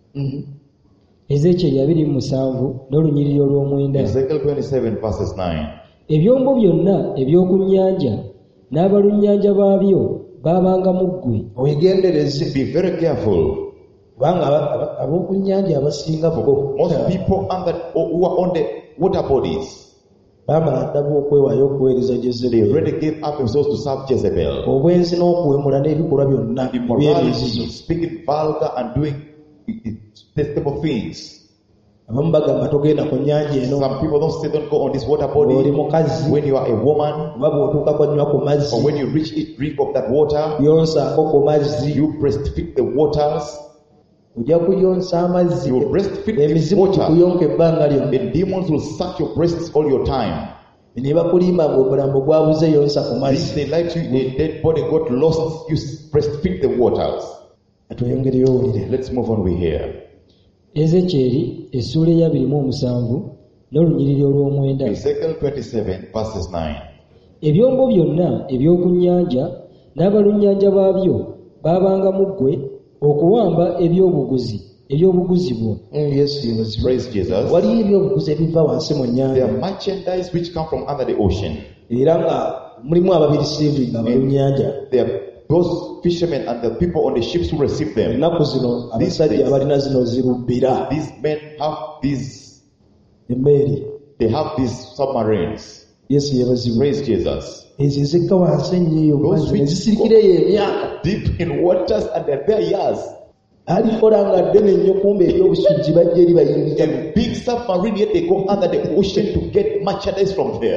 Ezekyeri abiri mu musanvu n'olunyiriri olw'omwenda. Ezekiel twenty-seven verses nine. Ebyombo byonna eby'oku nnyanja n'abalunnyanja baabyo baabanga mu ggwe. wegendereze Be very careful. kubanga aba- aba- ab'oku nnyanja abasinga bo Most people under, who are on the water bodies, baamala ddaba okwewaayo okuweereza they jezeberi already gave up themselves to serve Jezebel. obwenzi n'okuwemula n'ebikolwa byonna eby'emizizo Morality, speaking vulgar and doing detestable things. abamu bagamba togenda ku nnyanja eno Some people don't say don't go on this water oli body. mukazi When you are a woman, oba bw'otuuka kunywa ku mazzi or when you reach it, drink of that water, yonsaako ku mazzi you breastfeed the waters. ojja kuyonsa amazzi You will breastfeed this emizimu water. gikuyonka ebbanga lyonna The demons will suck your breasts all your time. ne bakulimba ng'omulambo gwabuze yonsa ku This mazzi they like you, a dead body got lost. You breastfeed the waters. atweyongereyo owulire Let's move on. We hear Ezekyeri essuula ey'abiri mu omusanvu n'olunyiriri olw'omwenda. Ezekiel twenty-seven verses nine. Ebyombo byonna eby'oku nnyanja n'abalunnyanja baabyo baabanga mu ggwe okuwamba ebyobuguzi ebyobuguzi bwo. Mm, yesu yebazibwa Praise Jesus. waliyo ebyobuguzi ebiva wansi mu There nnyanja are merchandise which come from under the ocean. era nga mulimu ababirisiivinga abalunnyanja There are those fishermen and the people on the ships who receive them. ennaku zino abasajja abalina zino zirubbira These men have these, emmeeri they have these submarines. yesu yebazibwa Praise Jesus. ezo ezekka wansi ennyo eyo mu Those mazzi which ne zisirikira eyo emyaka Deep in waters and they're there years. alikola nga ddene nnyo kumbe ebyobusujji bajja eri bayingira A big submarine, yet they go under the ocean to get merchandise from there.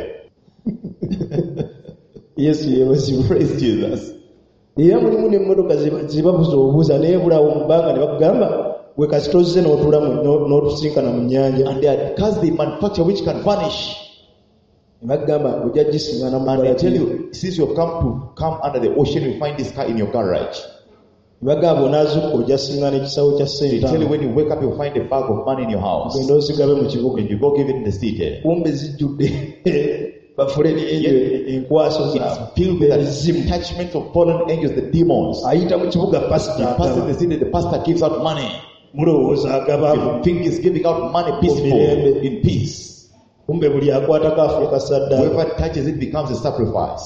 yesu yebazibwa Praise Jesus. era mulimu n'emmotoka zibabuza obuuza naye bulawo mu bbanga ne bakugamba gwe kasi tozze n'otulamu n'otusinkana mu nnyanja And there are cars they manufacture which can vanish. ne bagamba ojja gisiŋŋana mu And they tell garage. you, since you have come to come under the ocean, you find this car in your garage. ne bagamba onaazuuka ojja siŋŋana ekisawo kya They tell you sente when you wake up, you'll find a bag of money in your house. genda ozigabe mu kibuga And you go give it in the city. kumbe zijjudde bafuleni eyo enkwaso It's zaabwe filled with ezimu attachments of fallen angels, the demons. ayita mu kibuga You pasita pass in agaba the city, the pastor gives out money. mulowooza agabamu You think he's giving out money peaceful, in peace. kumbe buli akwatako afuuka saddaaka. Whoever touches it becomes a sacrifice.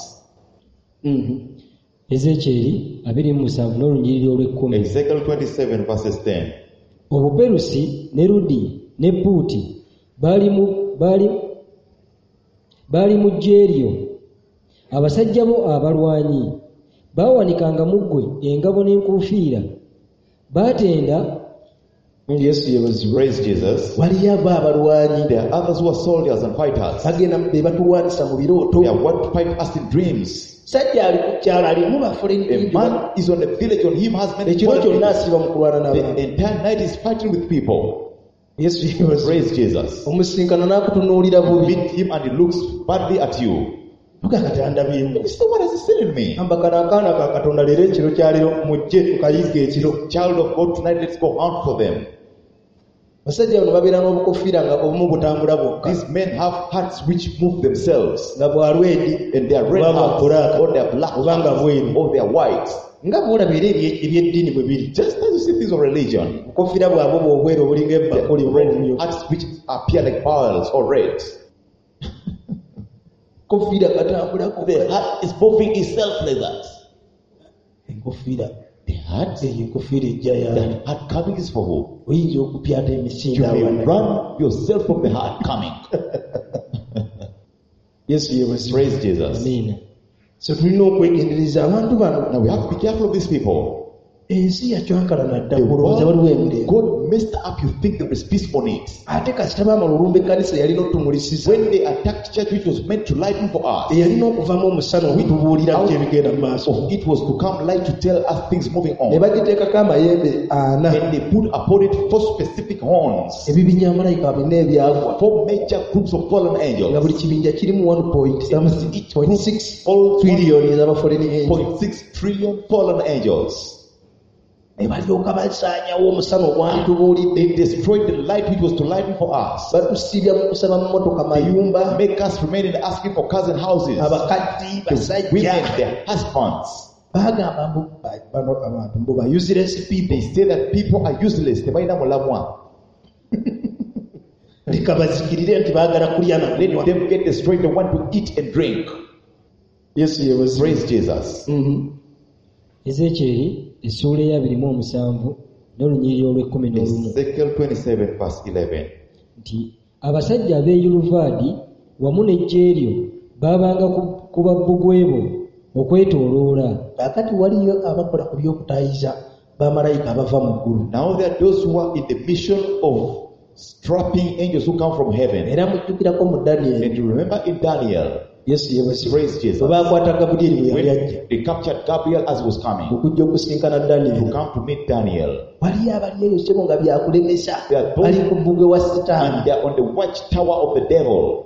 Ezekyeri abiri mu musanvu n'olunyiriri olw'ekkumi. Ezekiel twenty-seven verses ten. Obuperusi ne Ludi ne Puuti baali mu baali baali mu gyeeryo. Abasajja bo abalwanyi baawanikanga mu ggwe engabo n'enkuufiira. Baatenda yesu yebazibwa Praise Jesus. waliyo abo abalwanyi There are others who are soldiers and fighters. bagenda be batulwanisa mu birooto They are what fight us in dreams. sajja ali ku kyalo alimu bafuleni A man is on a village, on him has many ekiro kyonna followers. asiba mu kulwana n'abantu. The entire night is fighting with people. yesu yebazibwa Praise Jesus. omusinkano n'akutunuulira bubi Meet him and he looks badly at you. tugagatandabyemu You say, what has he seen in me? amba kano akaana ka katonda leero ekiro kyaliro mujje tukayiga ekiro Child of God, tonight let's go hunt for them. basajja bano babeera n'obukofiira nga obumu butambula bwokka These men have hearts which move themselves. nga bwalwedi And they are red oba hearts, bwabulaaka or they are black oba nga hearts, bweru or they are white. nga bwolaba era ebye- ebyeddiini bwe biri Just as you see things of religion. obukofiira bwabwe bwobweru obulinga The ebbakuli oba red obumyu hearts which appear like vowels or red. kofiira katambulako The heart is moving itself like that. enkofiira The heart, eyo enkofiira ejja yaani the heart coming is for who? oyinza okupyata You emisinga may awana run yourself from the heart coming. yesu yebazibwa Praise Jesus. amiina. so tulina okwegendereza abantu bano Now we have to be careful of these people. ensi yacwankalana dda The kulowooza waliwo world, emirembe God messed up. You think there is peace on it. ate kasita baamala olumba ekkanisa yalina otumulisiza When they attacked church, which was meant to lighten for us, eyalina okuvamu omusana ogutubuulira out biki ebigenda mu maaso of it was to come light to tell us things moving ne on. bagiteekako amayembe ana And they put upon it four specific horns, ebibinja malayika birina ebyagwa four major groups of fallen nga angels, buli kibinja kirimu one point six all trillion ez'aba foreign angels one point six trillion fallen angels. ne balyoka basaanyawo omusana ogwatubuulidde They destroyed the light which was to lighten for us. batusibya mu kusaba mu motoka mayumba Make us remain in asking for cousin houses, abakaddi the basajja women, their husbands. bagamba mbu ba- bano abantu mbu ba useless people They say that people are useless. Tebalina mulamwa. leka bazikirire nti baagala kulya Let nakunywa them get destroyed. They want to eat and drink. yesu yebazi Praise Jesus. Ezekyeri essuula eyabiri mu omusanvu n'olunyiriri olw'ekkumi n'olumu Ezekiel twenty-seven verse eleven. nti abasajja ab'e Yuluvaadi wamu n'eggye lyo baabanga ku- ku babbugwe bo okwetooloola kakati waliyo abakola ku by'okutaayiza bamalayika abava mu ggulu Now there are those who are in the mission of strapping angels who come from heaven. era mujjukirako mu Daniel And you remember in Daniel, yesu yebazi praise Jesus, bwe baakwata Gabudyeri bwe yali ajja when they captured Gabriel as he was coming okujja okusinkana to Daniel come to meet Daniel, waliyo abali eyo kyebo nga byakulemesa They are those- bali ku bbugwe wa and sitaani they are on the watchtower of the devil.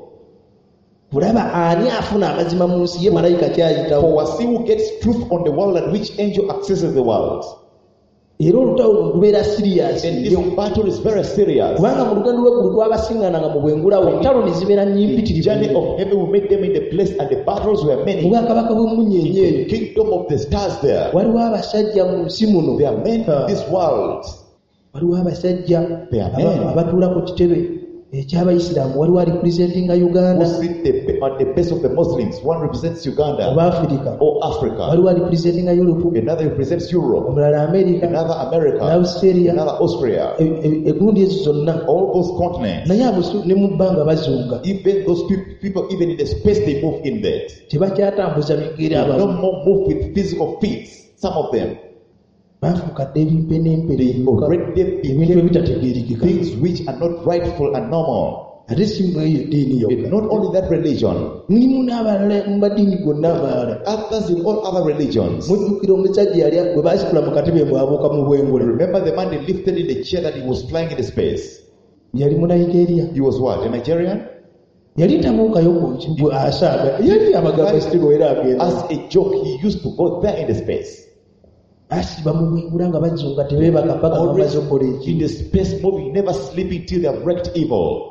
kulaba ani afuna amazima mu nsi ye malayika For kyayitawo was he who gets truth on the world and which angel accesses the world. era olutawo luno lubeera siriyasi And nnyo this battle is very serious. kubanga mu lugendo lw'eggulu twabasiŋŋananga mu bwengulawo entalo ne zibeera The nyimpitirivu journey of heaven will make them in the place, and the battles were mu many. bwakabaka bw'emunyenye eyo The kingdom of the stars there. waliwo abasajja mu nsi muno There are men in this world. waliwo abasajja They are aba- men. abatuula ku kitebe ekyabayisiraamu waliwo alipresentinga Who uganda sit the, on the base of the Muslims. One represents Uganda oba afirika or Africa. waliwo alipresentinga europe Another represents Europe. omulala amerika Another America. Australia. Another Austria. E- e- egundi ezo zonna All those continents. naye abusu ne mu bbanga bazunga Even those people, people, even in the space, they move in that. tebakyatambuza bigere They abamu don't more move with physical feet. Some of them. baafukadde ebimpenempene They already ebintu became ebitategeerekeka things which are not rightful and normal. ate si mu eyo eddiini It's yokka not only that religion. mulimu n'abalala mu madiini gonna abalala Others in all other religions. mujjukira omusajja yali bwe baasikula mu katebe mbwe abuuka mu bwengula Remember the man they lifted in the chair that he was flying in the space. yali mu Nigeria He was what? A Nigerian? yali tabuukayo ku bwe asaaga yali amagambo sitiro era agenda As a joke, he used to go there in the space. asiba mu bwengula nga bazunga tebeebaka paka nga bamaze okukola In eki the space moving, never sleeping till they have wrecked evil.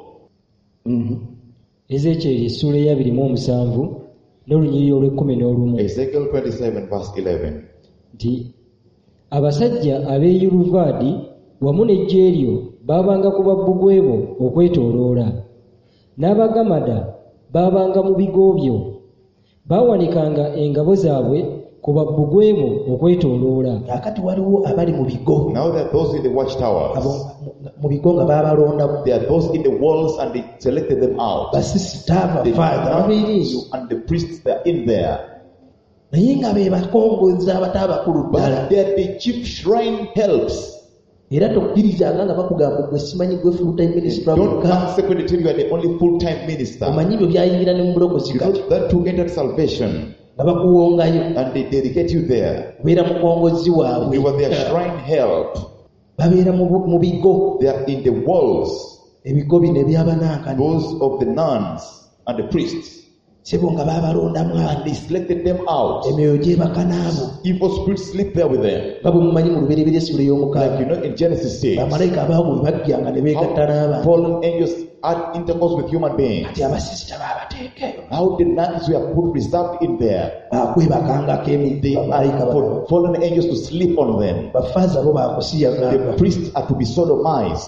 Ezekyeri essuula eyabiri mu omusanvu n'olunyiriri olw'ekkumi n'olumu Ezekiel twenty-seven verse eleven. nti abasajja ab'e Yuluvaadi wamu n'eggye lyo baabanga ku babbugwe bo okwetooloola n'abagamada baabanga mu bigo byo baawanikanga engabo zaabwe ku babbugwe bo okwetooloola kakati waliwo abali mu bigo Now there are those in the watchtowers. abo mu- mu bigo nga baabalondamu There are those in the walls and they selected them out. basisita The abafaada babeera eyo nuns and the priests that are in there. naye nga be bakongoza abate abakulu ddala But they are the chief shrine helps. era tokkirizanga nga bakugamba gwe simanyi gwe full time minister Don't wabukka come second tell you are the only full-time minister. omanyi byo byayingira ne mu bulokozi You kati know that to enter salvation nga bakuwongayo and they dedicate you there. beera mukongozi waabwe You are their shrine help. babeera mu bu- mu bigo They are in the walls. ebigo bino ebyabanankani Those of the nuns and the priests. sebo nga baabalondamu abo And they selected them out. emyoyo gyebaka naabo Evil spirits sleep there with them. nga bwe mumanyi mu lubereberye essula Like you ey'omukaaga know in Genesis six. bamalayika abaabwe bajjanga ne beegatta How n'abantu fallen angels had intercourse with human beings. kati abasisita baabateekeyo How the nuns were put reserved in there. baakwebakangako emi They bamalayika are bano for fallen angels to sleep on them. bafaaza bo baakusiyagamba The priests are to be sodomized.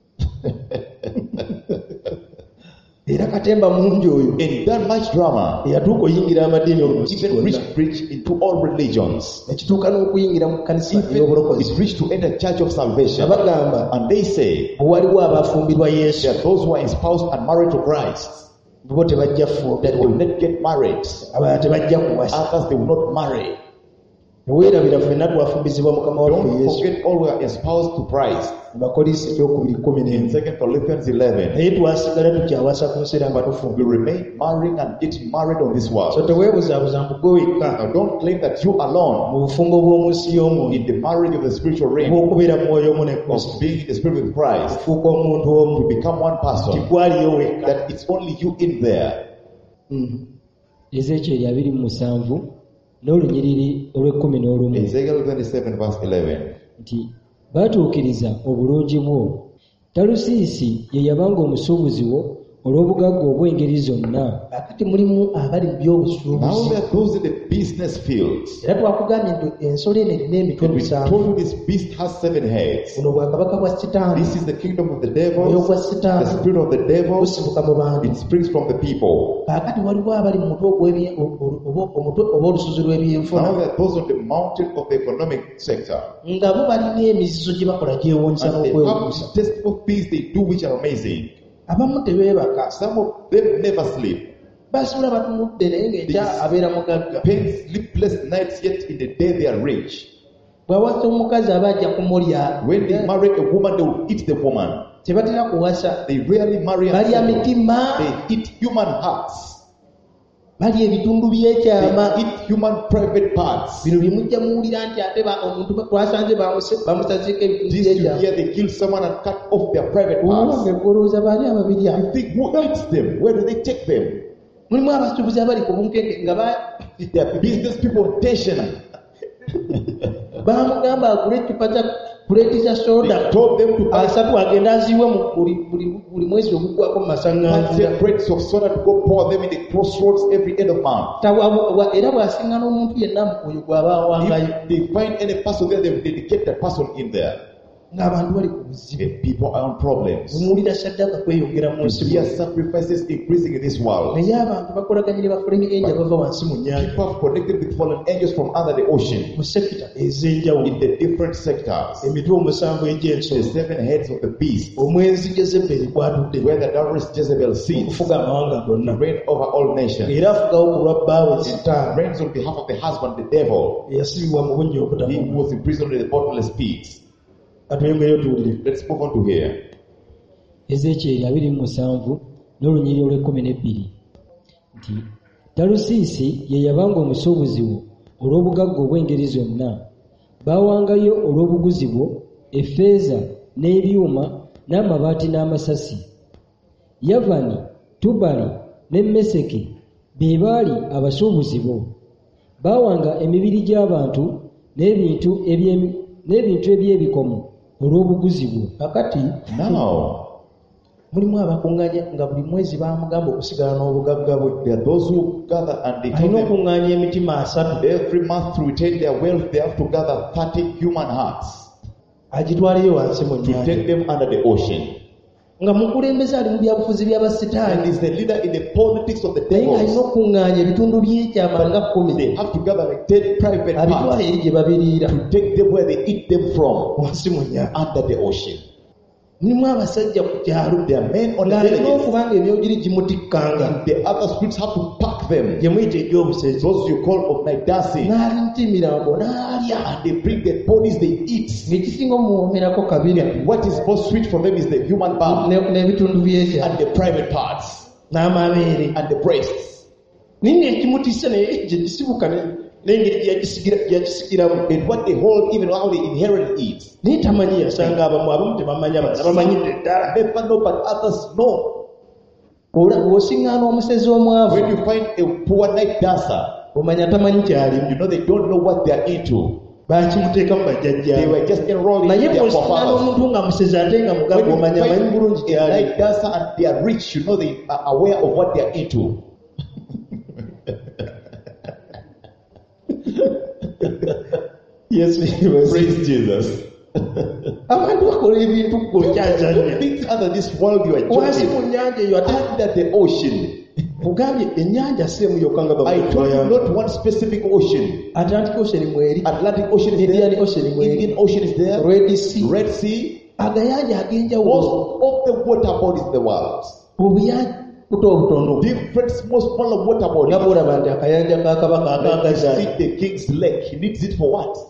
era katemba mungi oyo In that much drama, eyatuuka oyingira amadiini olumusi even gonna reached preach into all religions. ekituuka n'okuyingira mu kkanisa Even ey'obulokozi it reached to enter church of salvation. nga bagamba And they say bwe waliwo abafumbirwa yesu that those who are espoused and married to Christ, bo tebajja that will fumbirwa not get married. abalala tebajja kuwasa Others they will not marry. Teweerabira ffenna twafumbizibwa Mukama waffe Don't Yesu. forget all we are espoused to Christ. Bakolisi ekyokubiri kumi In n'emu. Second Corinthians eleven, Naye twasigala tukyawasa ku nseera nga we tufumbirwa. remain marrying and getting married on this So world. teweebuzaabuza mbu gwe wekka Now don't claim that you alone mu bufumbo bw'omu nsi y'omwoyo in the marriage of the spiritual realm obw'okubeera mu mwoyo omu ne Kristo of being in the spirit with Christ ofuuka omuntu omu to become one nti person, gwaliyo wekka. that it's only you in there. Mm. Ezekyeri abiri mu musanvu n'olunyiriri olw'ekkumi n'olumu Ezekiel twenty-seven verse eleven. nti baatuukiriza obulungi bwo. Talusiisi ye yabanga omusuubuzi wo olw'obugagga obw'engeri zonna. Akati mulimu abali mu Now by'obusuubuzi. there are those in the business fields. Era twakugambye nti ensolo eno erina emitwe And we musanvu. told you this beast has seven heads. Buno bwakabaka bwa Sitaani. This is the kingdom of the Omwoyo devil, gwa the Sitaani spirit of the devil. gusibuka mu bantu. It springs from the people. Kaakati waliwo abali mu mutwe ogw'ebye- o- o- omutwe oba olusozi rw'ebyenfuna Now there are those on the mountain of the economic sector. nga bo balina emizizo gye bakola gyewuunyisa And they n'okwewuunyisa. have testable things they do which are amazing. Abamu tebeebaka. Some of them never sleep. Basula batunudde naye ng'ekya abeera mugagga. Spend sleepless nights, yet in the day they are rich. Bw'awasa omukazi aba ajja kumulya. When they marry a woman, they will eat the woman. Tebatera kuwasa. They rarely marry and Balya settle. mitima. They eat human hearts. Balya ebitundu by'ekyama. They eat human private parts. Bino bye mujja muwulira nti ate ba- omuntu ba- twasanze bamuse- bamusazeeko ebitundu This you by'ekyama. hear they kill someone and cut off their private parts. Uwambe gwolowooza baali ababirya. You think who eats them? Where do they take them? Mulimu abasuubuzi abali ku bunkeke nga ba- They are business people on station. bamugamba agule ecupa za puleeti za soda They told them to buy asatu agenda aziwe mu buli buli- buli mwezi oguggwako mu masaŋŋanzira. separates of soda to go pour them in the crossroads every end of month. Tawa- wa- era bw'asinga n'omuntu yenna oyo gw'aba awangayo If they find any person there, they will dedicate that person in there. ng'abantu bali ku buzibu. If people are on problems, Muwulira saddaaka kweyongera mu nsi here muno. sacrifices increasing in this world. naye abantu bakolaganye ne bafulenge enja bava wansi mu nnyanja People have connected with fallen angels from under the ocean mu sekita ez'enjawulo. in the different sectors. emitwe omusanvu The egy'ensolo seven heads of the beast, omwenzi Jezeberi gw'atudde where the terrorist Jezebel sits, okufuga amawanga gonna reign over all nations. era afugawo ku lwa bbaawe Sitaani Reigns on behalf of the husband, the devil. eyasibibwa mu bunnya He obutamu. was imprisoned in the bottomless pits. Katweyongereyo tuwulire. Let's move on to here. Ezekyeri abiri mu musanvu n'olunyiriri olw'ekkumi n'ebbiri nti Talusiisi ye yabanga omusuubuzi wo olw'obugagga obw'engeri zonna. Baawangayo olw'obuguzi bwo effeeza n'ebyuma n'amabaati n'amasasi. Yavani, Tubali ne Meseki be baali abasuubuzi bo. Baawanga emibiri gy'abantu n'ebintu eby'emi- n'ebintu eby'ebikomo olw'obuguzi bwo. Kakati Now, mulimu abakuŋŋaanya nga buli mwezi bamugamba okusigala n'obugagga bwe. there are those who gather and they told Alina them okuŋŋaanya emitima asatu every month to retain their wealth, they have to gather thirty human hearts agitwaleyo wansi mu to nnyanja. take them under the ocean. Nga mukulembeze ali mu byabufuzi And by'abasitaani is the leader in the politics of the naye ng'alina devils. okuŋŋaanya ebitundu by'ekyama nga kkumi They have to gather like ten private abitwala parts eri gye babiriira to take them where they eat them from, wansi mu nnyanja. under the ocean. Mulimu abasajja ku kyalo There are men on the ng'alina villages. okuba ng'emyogiri gimutikkanga And the other spirits have to pack them. gye muyita egy'obusezi. Those you call of night dancing. N'alinta emirambo n'alya And they bring their bodies, they eat. ng'ekisinga omuwoomerako kabiri What is most sweet from them is the human body ne- n'ebitundu by'ekyama and the private parts n'amabeere. and the breasts. Naye ng'ekimutiisa naye gye gisibuka ne- n'engeri gye yagisigira- gye yagisigiramu. And what they hold, even how they inherit it. Naye tamanyi yasanga abamu abamu tebamanyi abalala bamanyidde ddala. Never know, but others know. Ola- bw'osiŋŋaana omusezi omwavu When you find a poor night dancer, omanya tamanyi kyalimu. you know they don't know what they are into. Baakimuteeka mu They bajjajjaabe. were just enrolled in naye their bw'osiŋŋaana forefathers. omuntu nga musezi ate nga mugagga When omanya you amanyi bulungi find a kyali. night dancer and they are rich, you know they are aware of what they are into. Yesu Praise Jesus. abantu bakola ebintu gwokyazanya Things under this world you are wansi mu joking. nnyanja eyo ate Under the ocean. mugambye ennyanja si emu yokka nga I told you bamubayamba. not one specific ocean. Atlantic Ocean mweri, Atlantic Ocean is Indian there. Ocean mweri, Indian Ocean is there. Red Sea, Red Sea. agayanja Most ag'enjawulo of the water bodies in the world. obuyanja buto obutono different small, smaller water nga bodies. bw'olaba nti akayanja ka kabaka Like you akagazaali. see the king's lake, he needs it for what?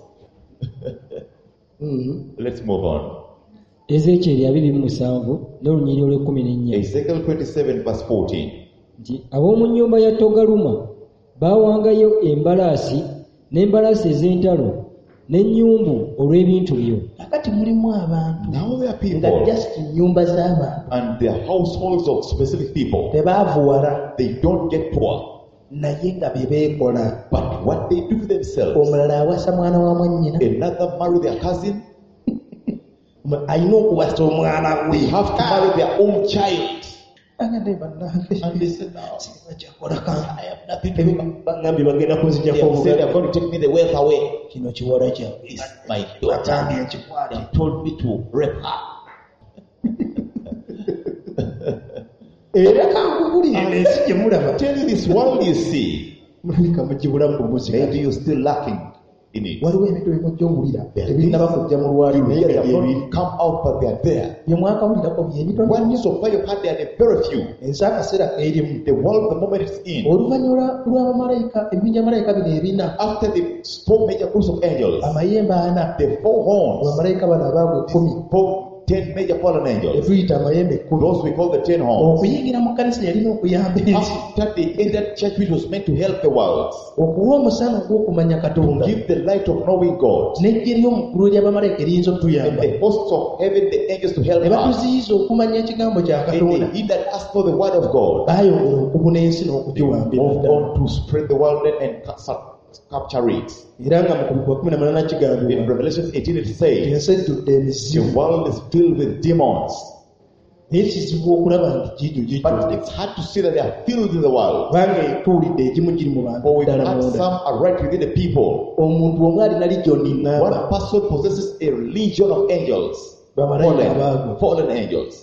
Mhm. Let's move on. Ezekyeri abiri mu musanvu n'olunyiriri olw'ekkumi n'ennya Ezekiel twenty-seven verse fourteen. nti ab'omu nnyumba ya Togaluma baawangayo embalaasi n'embalaasi ez'entalo n'ennyumbu olw'ebintu byo. Kakati mulimu abantu Now there are nga people just nnyumba z'abantu and their households of specific people. tebaavuwala They don't get poor. naye nga bye beekola. But what they do to themselves, Omulala awasa mwana wa mwannyina, another marry their cousin, alina okuwasa omwana they we. have to marry their own child. Agende bannange And they said, no, sirina kyakola kange. I have nothing to do. Bangambye bagenda They kunzijjako have said obugagga. they're going to take me the wealth away. Kino kiwala kyange. It's my daughter. Bagambye nkikwate. They told me to rape her. Era kankubulire ensi gye mulaba. Tell you this world you see, Mulabika mugibulamu ku mbuzi. maybe you're still lacking in it. Waliwo ebintu ebimujja owulira ebirina bakujja mu lwali naye They nga have byebiri. not come out, but they are there. Bye mwakawulirako bye bitono. One so far you've had, there are very few. Ensi akaseera keerimu. The world, the moment it's in, Oluvannyuma lw'abamalayika ebibinja malayika bino ebina after the four major groups of angels, amayembe ana the four horns, abamalayika bano abaagwa ekkumi four, ten major fallen angels, etuyita amayembe ekkumi. those we call the ten horns. Okuyingira mu kkanisa yalina okuyamba ensi After they entered church, which was meant to help the world, okuwa omusana ogw'okumanya Katonda give the light of knowing God, n'eggye ly'omuggulu ery'abamalayika eriyinza and okutuyamba the hosts of heaven, the angels to help ne us, batuziyiza okumanya ekigambo kya and Katonda. they hindered us for the word of God. Baayongera okubuna ensi They n'okugiwamba moved ddala. on to spread the word and ca- capture it. Era nga mu kubikwa kumi na munaana In kigambibwa Revelation eighteen it says, ensi ejjudde the emizimu world is filled with demons. naye kizibu okulaba nti gijjo But gijjudde it's hard to see that they are filled in the world. kubanga etuulidde egimu giri mu bantu But we've ddala had munda. some are right within the people. Omuntu omu alina ligyoni nnamba One person possesses a legion of angels. bamalayika Fallen, abaagwa fallen angels.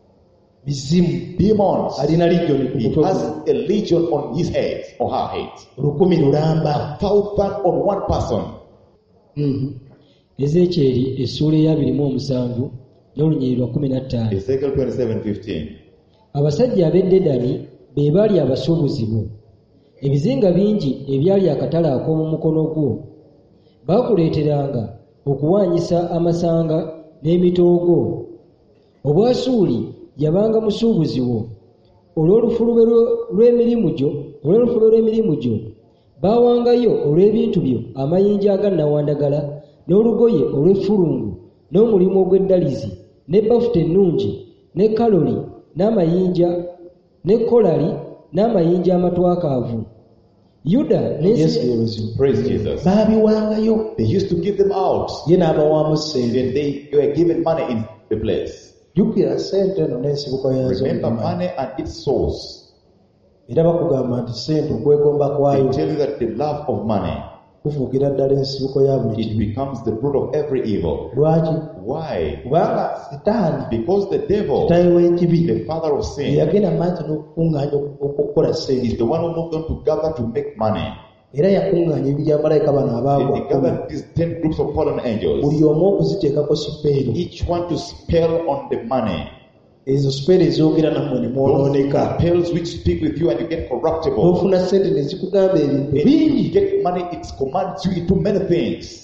bizimu Demons. alina ligyoni ku He mutwe has gwe a legion on his head or her head. lukumi lulamba. Thousand on one person. Mhm. Ezekyeri essuula ey'abiri mu omusanvu n'olunyiriri lwa kkumi na ttaano. Ezekiel twenty-seven fifteen. Abasajja ab'e Dedani be baali abasuubuzi bo. Ebizinga bingi ebyali akatale ak'omu mukono gwo baakuleeteranga okuwaanyisa amasanga n'emitoogo. Obwasuuli yabanga musuubuzi wo. Olw'olufulube lw'emirimu gyo olw'olufulube lw'emirimu gyo baawangayo olw'ebintu byo amayinja aga nnawandagala n'olugoye olw'effulungu n'omulimu ogw'eddalizi n'ebbafuta ennungi ne kaloli n'amayinja ne kolali n'amayinja amatwakaavu. Yuda Yesu n'ensi yeebazibwe. Praise Jesus. Baabiwangayo They used to give them out. ye n'abawaamu ssente. And they were given money in the place. Jjukira ssente eno n'ensibuko yazo. Remember money and its source. Era bakugamba nti ssente okwegomba kwayo They tell you that the love of money, kufuukira ddala ensibuko ya buli it kimu. becomes the root of every evil. Lwaki? Why? Kubanga sitaani Because the devil, kitaawe w'ekibi the father of sin, yagenda maaso n'okukuŋŋaanya okukola ssente. is the one who moved on to gather to make money. Era yakuŋŋaanya ebiri amalayika bano And abaagwa he gathered these ten groups of fallen angels, buli omu okuziteekako sipeero. each one to spell on the money. Ezo sipeero ezoogera nammwe ne Those mwonooneka. spells which speak with you and you get corruptible. N'ofuna ssente ne zikugamba ebintu And bingi. if you get money, it commands you into many things.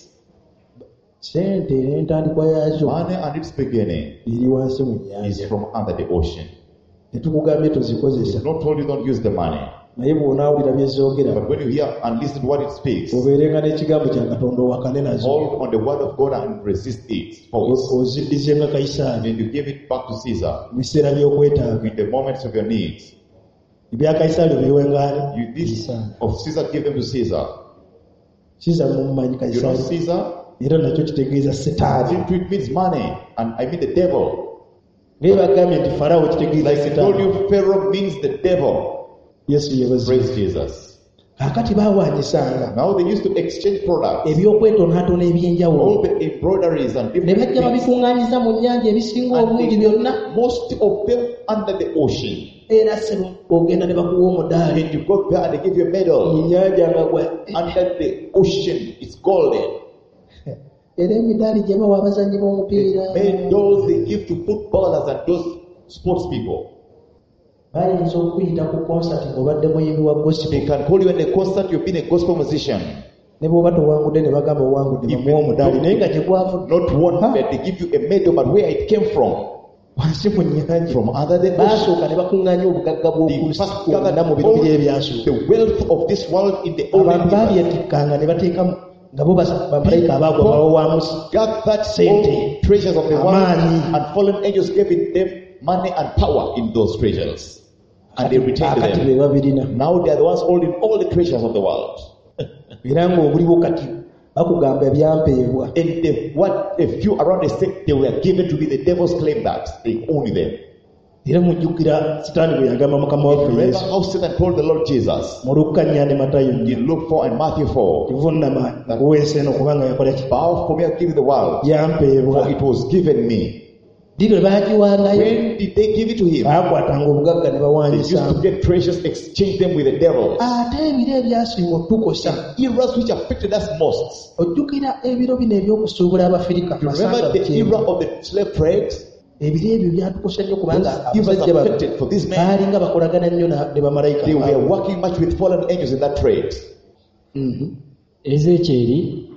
Ssente n'entandikwa yaazo Money and its beginning eri wansi mu is nnyanja. from under the ocean. Tetukugambye tozikozesa. It's not told you don't use the money. Naye bw'onaawulira bye zoogera But when you hear and listen to what it speaks, obeerenga n'ekigambo kya Katonda owakane nazo. hold on the word of God and resist its force. Oziddize nga Kayisaali And you give it back to Caesar mu biseera by'okwetaaga. in the moments of your needs. Ebya Kayisaali obiwengaani. You this Caesar. of Caesar, give them to Caesar. Caesar mumumanyi You know Kayisaali. Caesar? Era nakyo kitegeeza Setaani. Simply it means money, and I mean the devil. Naye bagambye nti Farao kitegeeza Like I told Setaani. you, Pharaoh means the devil. Yesu yeebazibwe. Praise Jesus. Kaakati baawaanyisanga Now they used to exchange products, eby'okwetonaatona eby'enjawulo. all the embroideries and Ne different bajja things. babikuŋŋaanyiza mu nnyanja ebisinga And obungi they byonna. put most of them under the ocean. Era sebo ogenda ne bakuwa omudaali And you go there and they give you a mu medal. nnyanja nga gwe. Under the ocean, it's golden. Era emidaali gye bawa abazannyi b'omupiira. Medals they give to footballers and those sports people. bayinza okuyita ku concert ng'obadde muyimbi wa gospel They can call you in a concert, you've been a gospel musician. ne bw'oba towangudde ne bagamba owangudde bamuwa omudaali naye nga gye gwavudde Not one that they give you a medal, but where it came from. wansi mu nnyanja From under the ocean. baasooka ne bakuŋŋaanya obugagga They bw'okusi first kwonna gathered mu biro biri ebyasooka the wealth of this world in the old abantu river. balyetikkanga ne bateeka nga bo basa- bamalayika abaagwa bawo wa musi Gathered Sente. all treasures of the world, Amaanyi. and fallen angels gave it them money and power in those treasures. And they retained akati be them. babirina Now they are the ones holding all the treasures of the world. era ng'obuliwo kati bakugamba byampeebwa And the, what a few around the state they were given to be, the devils claim that they own them. era mujjukira sitaani bwe yagamba mukama waffe Remember yesu how Satan told the Lord Jesus mu lukka nnya ne matayo in nnya Luke four and Matthew four, kivunama nkuweesa eno kubanga yakola ki bow for me, I'll give you the world, yampeebwa for it was given me. diro bagiwangayo When did they give it to him? baakwatanga obugagga ne They used to bawanyisamu get treasures, exchange them with the devils. ate ebiro ebyasinga otukosa Eras which affected us most. ojjukira ebiro bino eby'okusuubula abafirika Remember the era of the slave trade? ebiro ebyo byatukosa nnyo kubanga Those evils abasajja bano affected for these men. baalinga bakolagana nnyo na- ne bamalayika They were baabwe. working much with fallen angels in that trade. Mhm. ezekyeri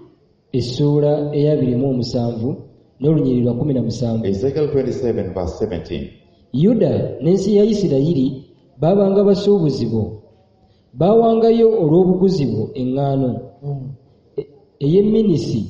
essuula eyabiri mu omusanvu n'olunyiri lwa kumi na musanvu. Ezekiel twenty-seven verse seventeen. yuda n'ensi ya isirayiri baabanga basuubuzi bo, baawangayo olw'obuguzi bwo eŋŋaano Mm. e- ey'emminisi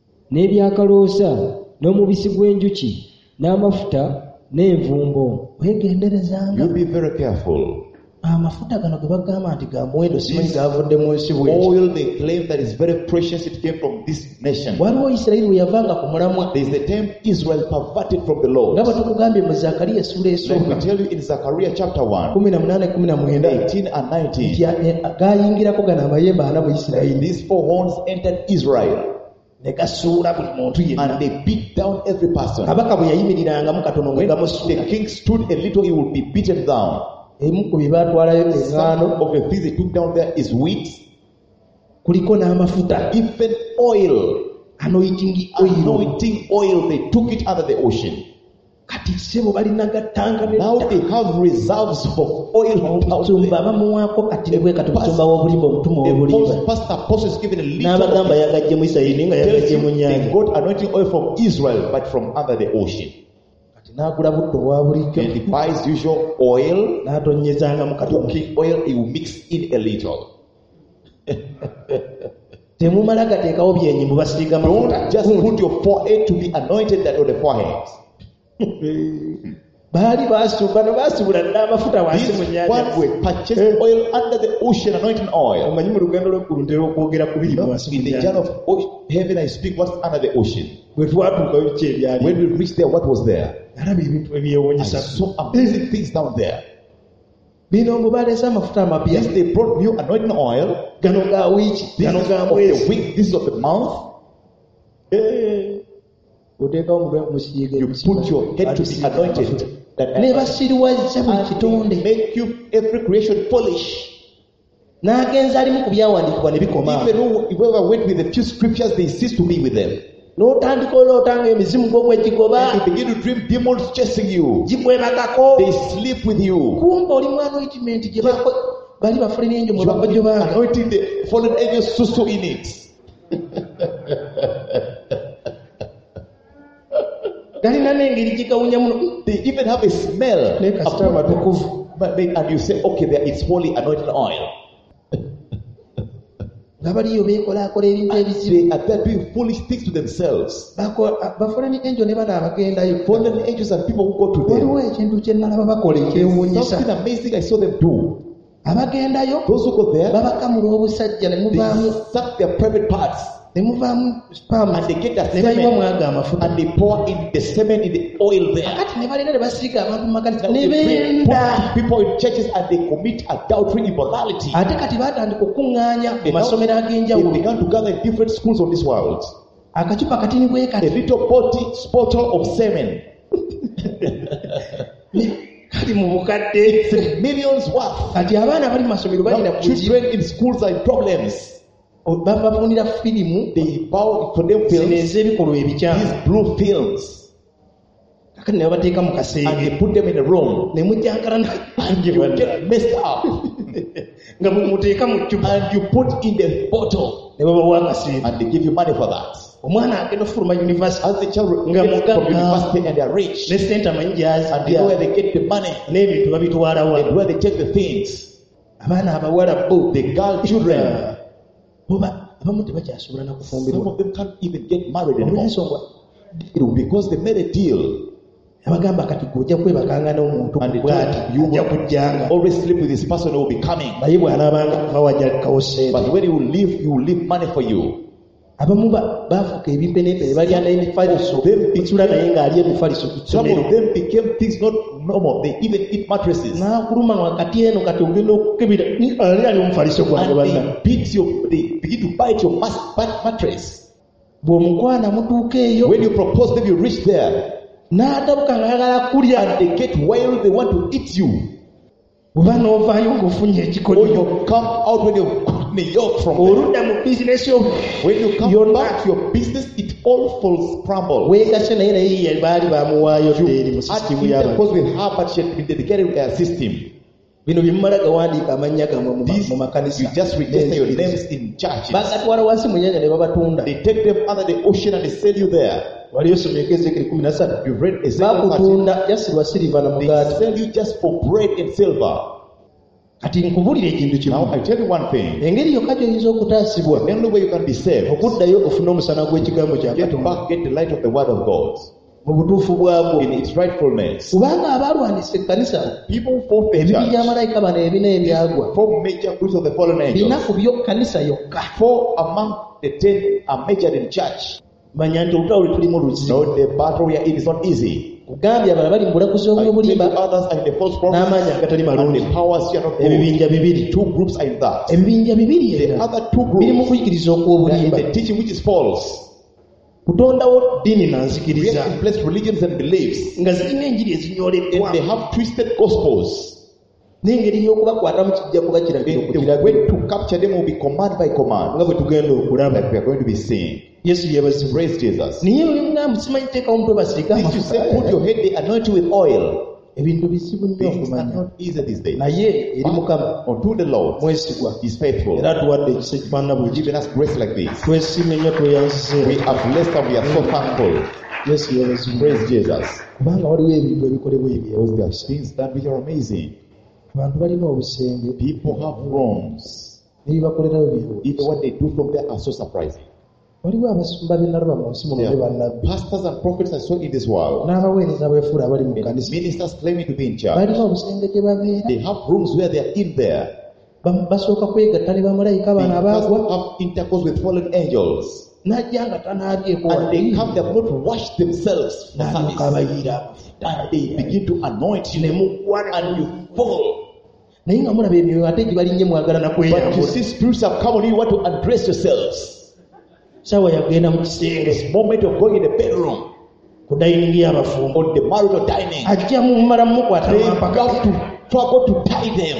n'ebyakaloosa n'omubisi gw'enjuki n'amafuta n'envumbo. weegenderezanga You be very careful. amafuta gano ge bagamba nti ga muwendo simanyi gavudde mu nsi bweki Oil they claim that is very precious, it came from this nation. waliwo isirayiri bwe yavanga ku mulamwa There is a time Israel perverted from the Lord. nga bwe tukugambye mu zakariya essuula Like we esooka tell you in Zechariah chapter one, kumi na munaana kumi na mwenda eighteen and nineteen. nti eh, gayingirako gano amayembe ana mu isirayiri These four horns entered Israel ne gasuula buli muntu yenna and they beat down every person. kabaka bwe yayimirirangamu katono nga When gamusuula the king stood a little, he would be beaten down. emu ku bye baatwalayo Some eŋŋaano of the things they took down there is wheat, kuliko n'amafuta even oil, anointing oil anointing oil. They took it under the ocean. kati sebo balina gattanga Now they have reserves of oil down omusumba there. bamuwaako kati ne bwe kati omusumba w'obulimba omutuma The w'obulimba pastor apostle is given a little. n'abagamba of it. yagajje mu isirayiri nga Tells yagajje mu you they nnyanja got anointing oil from Israel, but from under the ocean. kati n'agula budde obwa bulijjo And he buys usual oil, n'atonnyezanga mu katono cooking oil, he will mix in a little. temumala gateekawo byenyi mubasiiga Don't mafuta just put your forehead to be anointed that on the forehead. baali basu- bano baasibula n'amafuta wansi mu These nnyanja ones were purchased oil under the ocean, anointing oil. omanyi mu lugendo lw'eggulu ntera okwogera ku biri You know, wansi mu in the nnyanja journey of o- heaven, I speak what's under the ocean. bwe twatuukayo ki ebyali When we reached there, what was there? nalaba ebintu I ebyewuunyisa saw amazing things down there. bino mbu baleese amafuta amapya Yes, they brought new anointing oil. gano ga wiiki This gano is ga of the mwezi week, this is of the month. Eh, oteekawo omutwe musiige You put your head to be anointed. That ne basiriwazza buli and kitonde make you every creation polish. n'agenza alimu ku byawandiikibwa ne bikoma Even who- whoever went with the few scriptures, they ceased to be with them. n'otandika olootanga emizimu gw'omwegigoba And you begin to dream demons chasing you. gikwebakako They sleep with you. kumba oli mu anointement gye bako- bali bafulira enjo mu You bakojjo are bange anointing the fallen angels susu in it. galina n'engeri gikawunya muno They even have a smell. naye kasita amatukuvu But they- And you say, okay, there it's holy anointing oil. nga baliyo beekolaakola ebintu ebizibu They are there doing foolish things to themselves. bafulani enjo ne bano abagendayo Fallen angels and people who go to waliwo them. ekintu kye nalaba bakola ekyewuunyisa Something amazing I saw them do. abagendayo Those who go there, babakamula obusajja ne they muvaamu suck their private parts ne muvaamu spam and they get that ne bayiwa semen mwaga amafuta and they pour in the semen in the oil there. kati ne balina ne basiiga abantu mu makanisa Now ne they bring- benda put people in churches and they commit adultery, immorality. ate kati baatandika okuŋŋaanya mu They now- masomero They ag'enjawulo began to gather in different schools of this world. akacupa katini bwe A kati little bottle, bottle of semen. kali mu bukadde It's millions worth. kati abaana bali mu masomero balina Now, kuzibu children in schools are in problems. babafunira firimu They bow for them zino films, ez'ebikolwa ebikyamu these blue films. Kakati ne babateeka mu and kasenge they put them in a room. ne mujjankala And you get messed up. nga bumuteeka mu ccupa And you put in the bottle. ne babawa akasenge. And they give you money for that. Omwana agenda ofuluma university As the child nga gets from mugagga university and they are rich. ne sente amanyi And they know where gyazirya they get the money. n'ebintu babitwala wa And where they take the things. abaana abawala bo The girl children. boba abamu tebakyasobola na Some kufumbirwa of them can't even get married anymore. olw'ensonga Because they made a deal. abagamba kati gojja kwebakanga n'omuntu And they bwati told you ajja will kujjanga always sleep with this person who will be coming. naye bw'anaabanga kuva wajjakawo sente. But when you will leave, you will leave money for you. abamu ba- baafuuka ebimpenepe ne balya n'emifaliso nsula naye ng'ali emifaliso ku Some ssomero of them became things not normal. They even eat mattresses. n'akuluma wakati eno kati ogenda okukebera ni- ali ali omufaliso gwange And banna they beat your, they begin to bite your mas- bat- mattress. bw'omukwana mutuuka eyo When you propose them, you reach there. n'atabuka ng'ayagala kulya And they get wild, they want to eat you. oba n'ovaayo ng'ofunye Or ekikolyo you come out when you've gotten a yoke from them. oludda mu bizinesi yo When you come You're back to your business, it all falls crumble. weegase naye naye ye baali baamuwaayo ddeeri mu Had sisitimu y'abantu intercourse with her, but she had been dedicated to their system. bino bye mumala gawandiika amannya gammwe mu ma- These, mu makanisa you just register your n'enzikiriza. names in churches. bagatwala wansi mu nnyanja ne babatunda They take them under the ocean and they sell you there. wali osomyeko ezekiri kumi na ssatu You read Ezekiel thirteen. bakutunda jasirwa siriva na They mugaati sell you just for bread and silver. kati nkubulira ekintu Now kimu I tell you one thing. engeri yokka gy'oyinza okutaasibwa The only way you can be saved, okuddayo ofune omusana gw'ekigambo kya get katonda back, get the light of the word of God mu butuufu bwagwo in its rightfulness. kubanga abalwanisa ekkanisa People fought the ebibi church. by'amalayika bano ebina ebyagwa Four major groups of the fallen angels. binaku byo kkanisa yokka Four among the ten are majored in church. manya nti olutalo lwe tulimu luzibu No, the battle we are in is not easy. kugambye abalala bali mu bulaguzi I tell obw'obulimba you, others are in the false prophets. n'amaanyi agatali And malungi the powers here are not good. ebibinja bibiri Two groups are in that. ebibinja bibiri The era other two biri mu groups kuyigiriza are in okw'obulimba the teaching which is false. kutondawo ddiini na We nzikiriza have in place religions and beliefs. nga zirina enjiri ezinyoleddwa And they have twisted gospels. n'engeri y'okubakwatamu kijja kuba kiragiro ku The, the kiragiro way to capture them will be command by nga command. bwe tugenda okulaba Like we are going to be seeing. yesu yeebazibwa Praise Jesus. naye bwemugamba simanyi teekawo omutwe basiika If you say put your head, they anoint you with oil. ebintu bizibu nnyo Things are okumanya not easy these days. naye eri mukama Unto the Lord mwesigwa is faithful. era atuwadde ekisa ekifaanana bwe He's given us grace like this. twesiimye nnyo We tweyanzizeera are blessed and we are so thankful. yesu yeebazibwa Praise Jesus. kubanga waliwo ebintu ebikolebwa Those there ebyo are things that which are amazing. abantu balina obusenge People have rooms. n'ebibakolerayo byewo Even what they do from there are so surprising. waliwo abasumba be nalaba mu nsi muno There ne are bannabbi pastors and prophets I saw in this world. n'abaweereza bwefuula abali mu And kanisa ministers claiming to be in charge. balina obusenge gye babeera They have rooms where they are in there. Ba- basooka kwegatta ne bamalayika They bano abaagwa first have intercourse with fallen angels. n'ajja nga tanaabyeko And they come, they have not washed themselves for n'alyoka service. abayiira amafuta And they begin to anoint ne you. muggwa And you fall. naye nga mulaba emyoyo ate gibalinnye mwagala na But you kweyambula see spirits have come on you, you want to undress yourselves. sawa yagenda mu kisenge It's moment of going in the bedroom. ku dayiningi y'abafumbo On the marital dining. ajja mumala mumukwata They mampaka have to struggle to tie them.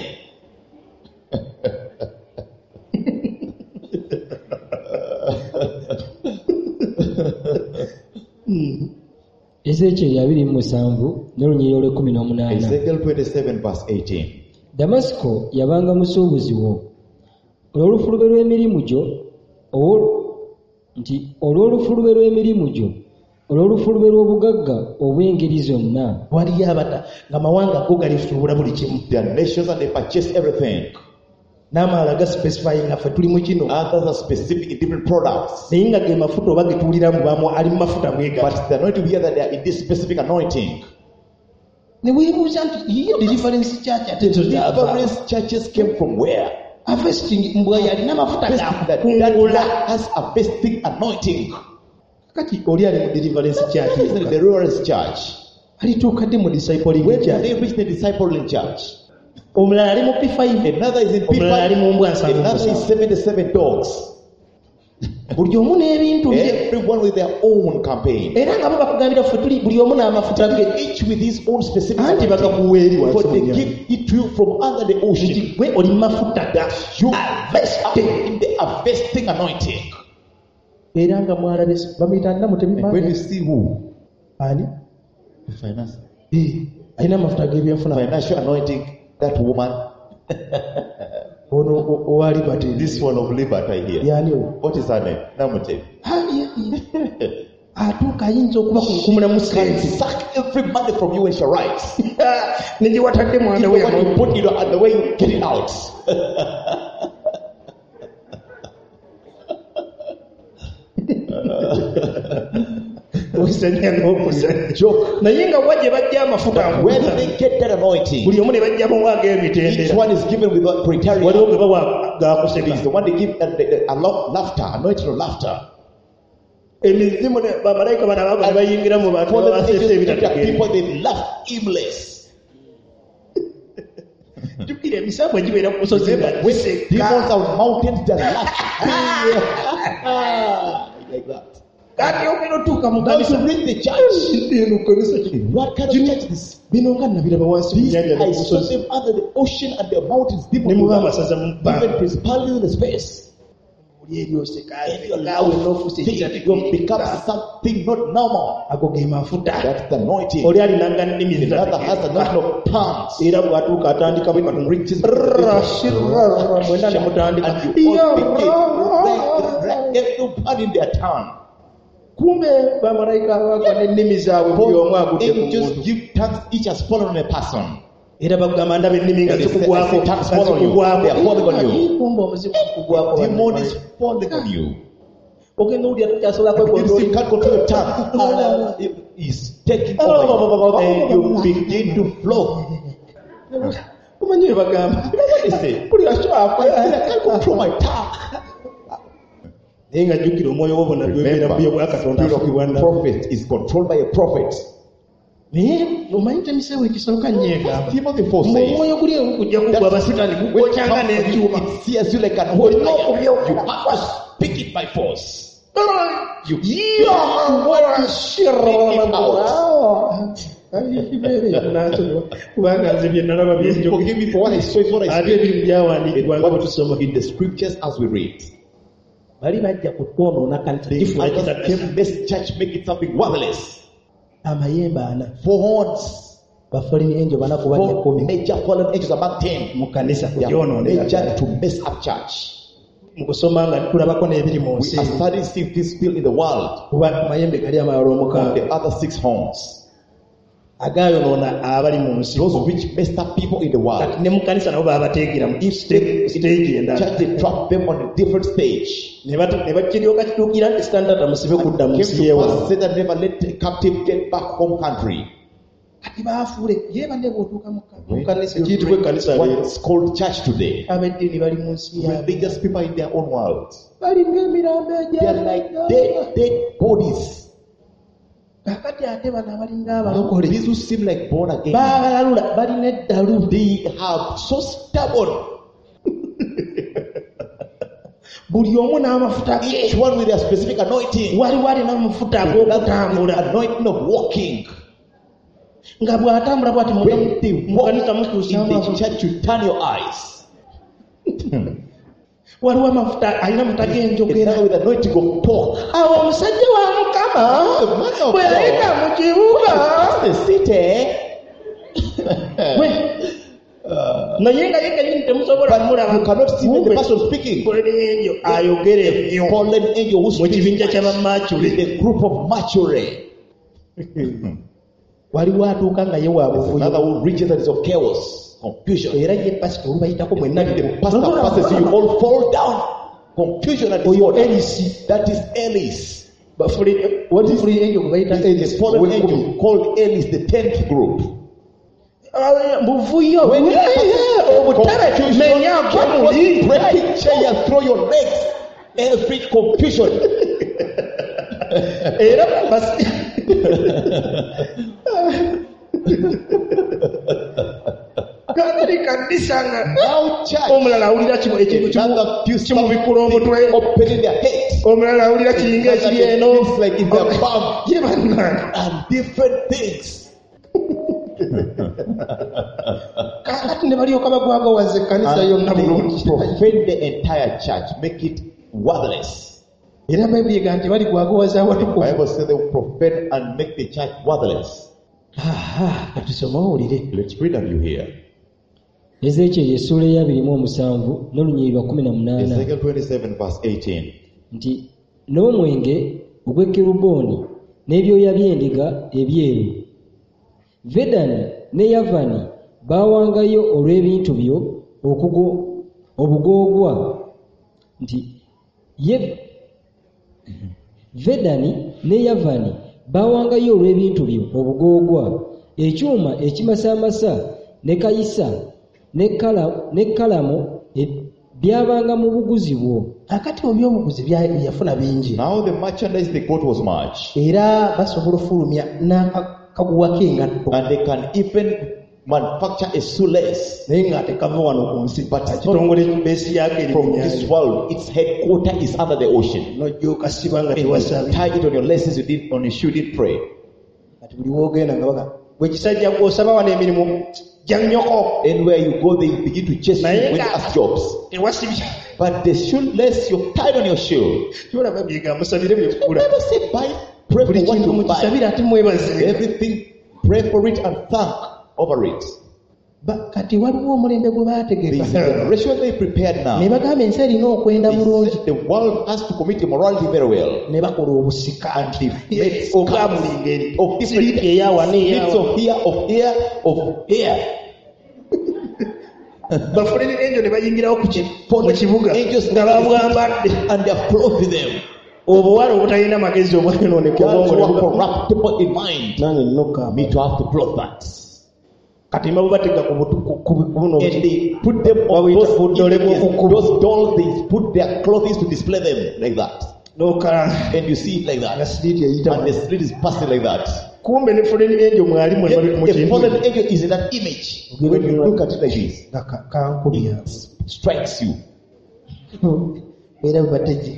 Ezekyeri abiri mu musanvu n'olunyiriro lw'ekkumi n'omunaana. Ezekiel twenty-seven verse eighteen. Damasiko yabanga musuubuzi wo olw'olufulube lw'emirimu gyo olwo- nti olw'olufulube lw'emirimu gyo olw'olufulube lw'obugagga obw'engeri zonna waliyo abata ng'amawanga go galifuubula buli kimu Their nations and they purchase everything. n'amalala gasipesifayinga nga ffe tuli mu kino Others are specific in different products. naye nga ge mafuta oba getuwuliramu bamu ali mu mafuta But bwegati they're not to hear that they are in this specific anointing. ne weebuuza nti yiyo deliverance church ate ezo gyava Deliverance churches came from where? avesting mbwa yalina mafuta That, that, that gakungula has a vesting anointing. kati oli ali mu deliverance church Isn't it the Deliverance church? alituukadde mu discipling When church they reach the discipling church, omulala ali mu P five another is in P omulala ali five, mu mbwa nsanvu another is musanvu. seventy-seven dogs. buli omu n'ebintu bye Everyone with their own campaign. era nga bo bakugambira ffe tuli buli omu n'amafuta ge Each with his own specific anti anointing. bagakuwa eri For wansi mu they nnyanja. give it to you from under the ocean. nti gwe oli mu mafuta ga You aveste are in the harvesting anointing. era nga mwalabe bamuyita nnamu And when you tebimanye see who, ani Finance. Eh, alina amafuta g'ebyenfuna. Financial anointing, that woman. Ono o- owa liberty. This one of liberty here. Yani o. What is her name? Namute. Atuuka ayinza okuba kunkumula Can musikansi. suck every money from you when she writes. Negye watadde mwana Even we when you put it and the way you get it out. Okusanya n'okusanya. Joke. Naye nga wajje bajja amafuta Where do they get that anointing? buli omu ne bajjamu waaga Each emitendera. one is given with a Waliwo criteria. ge bawa It gakuseka. is the one they give uh, the, the, a lot laughter, anointing of laughter. Emizimu ne bamalayika bano abago ne bayingira mu bantu For the babaseesa angels, the ebitategeera. people they laugh aimless. Jjukira emisango egibeera ku busozi nga Remember, when demons giseka. on mountains that laugh like that. Kati ogenda otuuka mu Now kanisa. to read the church. Eno kanisa ki? What kind of church is this? Bino nga nabiraba wansi mu These nnyanja ne I ku saw busozi. them under the ocean and the mountains. Ne Demons muba were amasaza mu bbanga. even principalities in the space. Buli eri oseka. And your Naawe n'ofuusa life ekitategeereka. becomes something not normal. Ago ge mafuta. That's the anointing. Oli alinanga nnimi The other has the anointing zitategeereka. of tongues. Era bw'atuuka atandika bwe kati Riches. Rrrra, shirrrra, mwenda ne mutandika. And you all begin everybody in their tongue. Kumbe bamalayika bagwa n'ennimi zaabwe buli omu agudde ku Angels muntu. give tongues, each has fallen on a person. Era bagamba ndaba ennimi nga They say, zikugwako I see tongues nga fall on you. zikugwako. They are falling on you. Kumbe omuzimu gukugwako. Demon is falling on you. Ogenda owulira tokyasobola You still kwekontrola. can't control your tongue. It is taking over and you begin to flow. Omanyi bye bagamba. What is it? Buli aswakwe. I can't control my tongue. Naye nga jjukira omwoyo wo bonna gwembeera buyo bwa Katonda Remember, afukibwa spirit nabo. of prophet is controlled by a prophet. Naye omanyi temiseewo ekisooka nyeegamba. Timothy four Mu says, omwoyo guli ewu kujja kugwa abasitaani when it gukokyanga comes to you, n'ekyuma. it sears you like an Olina iron. okubyoka. You have to speak it by force. You kubanga nze bye nalaba byenjo forgive me for what I saw, is what I ate speak. ebintu byawandiikibwa nga bwe What tusoma. in the scriptures as we read. Bali bajja kutwonoona kanisa They kifuula others kitagasa. came this church make it something worthless. Amayembe ana Four horns, bafalini enjo bana kuba four nekumi major fallen angels among ten. mu kanisa They are kugyonoonera. major to mess up church. Mu kusoma nga tulabako n'ebiri mu We nsi. are starting to see this still in the world. Kuba amayembe gali amalala On omukaaga. the other six horns. Agaayonoona abali mu nsi. Those which messed up people in the world. Kati ne mu kanisa nabo baba bateekera mu stage stage endala. Church, they trap them on a different stage. Ne batu- ne bakiryoka kituukira nti standard musibe kudda mu Came nsi to yeewa. pass, Satan never let a captive get back home country. Kati baafuule yeeba ne bw'otuuka mu ka- mu When kanisa you kiyitibwa read ekkanisa leero. what's called church today, Ab'eddiini bali mu nsi yaabwe. religious people in their own world. Bali ng'emirambo They are like dead, dead bodies. Kakati ate bano abalinga abalokole. These who seem like born again, Baabalalula balina eddalu. they have so stubborn. Buli omu n'amafuta ge. Each one with their specific anointing. Waliwo alina amafuta ag'okutambula. Anointing of walking. Nga bw'atambula bw'ati mu- When they mu walk kanisa in mutuusamu the amafuta. church, you turn your eyes. Waliwo amafuta alina amafuta g'enjogera. Another with anointing of talk. Awo omusajja wa Mukama The man of bwe yayita God. mu kibuga. The city. We, naye nga ye kennyini temusobola But kumulaba. you cannot see when the Kumbe, person speaking. Enjo ayogera ennyo Fallen angel who mu speaks kibinja in ky'abamaacule. a group of mature. Waliwo atuuka nga ye wa buvuyo. Another who reaches that is of chaos, confusion. Era ye pasita olubayitako mwenna The pastor passes you, you all fall down. Confusion and oyo disorder. Elisi. That is Ellis. Bafuli- wali fuli enjo gwe bayita The Elisi. fallen Ow'ekkumi. angel called Ellis, the tenth group. Ah, buvuyo When Eh, obutebe confusion, menya gyemuli. breaking chair, throw your legs. Every confusion. Era basi- kakati kanisa nga Now church. omulala awulira kimu- ekintu kimu- Another few kimubikula omutwe, opening their heads. omulala awulira kiyinga ekiri eno. It's like in their palm. Ye bannange. And different things. Kakati ne balyoka bagwagawaza ekkanisa yonna And bulungi. they profane the entire church, make it worthless. Era Bayibuli ega nti baligwagawaza The awatukuvu. Bible says they will profane and make the church worthless. aha katusome owulire. Let's read and you hear. Ezekyeri essuula ey'abiri mu omusanvu n'olunyiriri lwa kumi na munaana Ezekiel twenty-seven verse eighteen. nti n'omwenge ogw'ekerubooni n'ebyoya by'endiga ebyeru Vedani ne Yavani baawangayo olw'ebintu byo okugo obugoogwa nti ye Vedani ne Yavani baawangayo olw'ebintu byo obugoogwa ekyuma ekimasamasa ne kayisa ne kala ne kalamu e, byabanga mu buguzi bwo. Akati mu by'obuguzi yafuna bingi. Now the merchandise they got was much. Era basobola ofulumya n'akaguwa k'engatto. And they can even manufacture a shoelace. Naye ng'ate kava wano ku nsi. But kitongole beesi yako eri from mu this nnyanja. world, its headquarter is under the ocean. N'ojja okasiba nga And you tewasabye. tie it on your laces, you did on your shoe, did pray. Kati buli woogenda nga baga bwe kisajja gw'osaba wano emirimu gya nnyoko. Anywhere you go, they begin to chase you when you ask jobs. Tewasibye. But the shoelace you've tied on your shoe, Kyolaba byega musabire you byekukula. never say buy, pray for Buli what kintu you buy. mukisabire ate mwebaze. Everything, pray for it and thank over it. Ba- Kati waliwo omulembe gwe There is a baategeka. generation they prepared Ne now. bagamba ensi erina okwenda They bulungi. said the world has to commit immorality very well. Ne bakola obusika And they made obwa scams buli ngeri. of different Siriiti eyaawa bits n'eyaawa. of here, of here, of here. Bafuleni enjo ne bayingirawo ku ki- For mu kibuga angels nga babwambadde. and they have clothed them. Obuwala obutalina magezi obwayonooneka Girls obwongo who ne are buga- corruptible in mind. nange nnoka Me to have to clothe that. kati mba bubateka ku butu- ku- ku- ku buno And they put them on Wabuyita those budole images, bw'okukuba. those dolls, they put their clothes to display them like that. n'okalanga And you see it like nga that. siriiti eyitamu. And the street is passing like that. Kumbe ne fuleni enjo mwali mwe Yet mu the kintu fallen angel is in that image. When you look at it like this, nga ka- kankubya. it strikes you. Era bubateje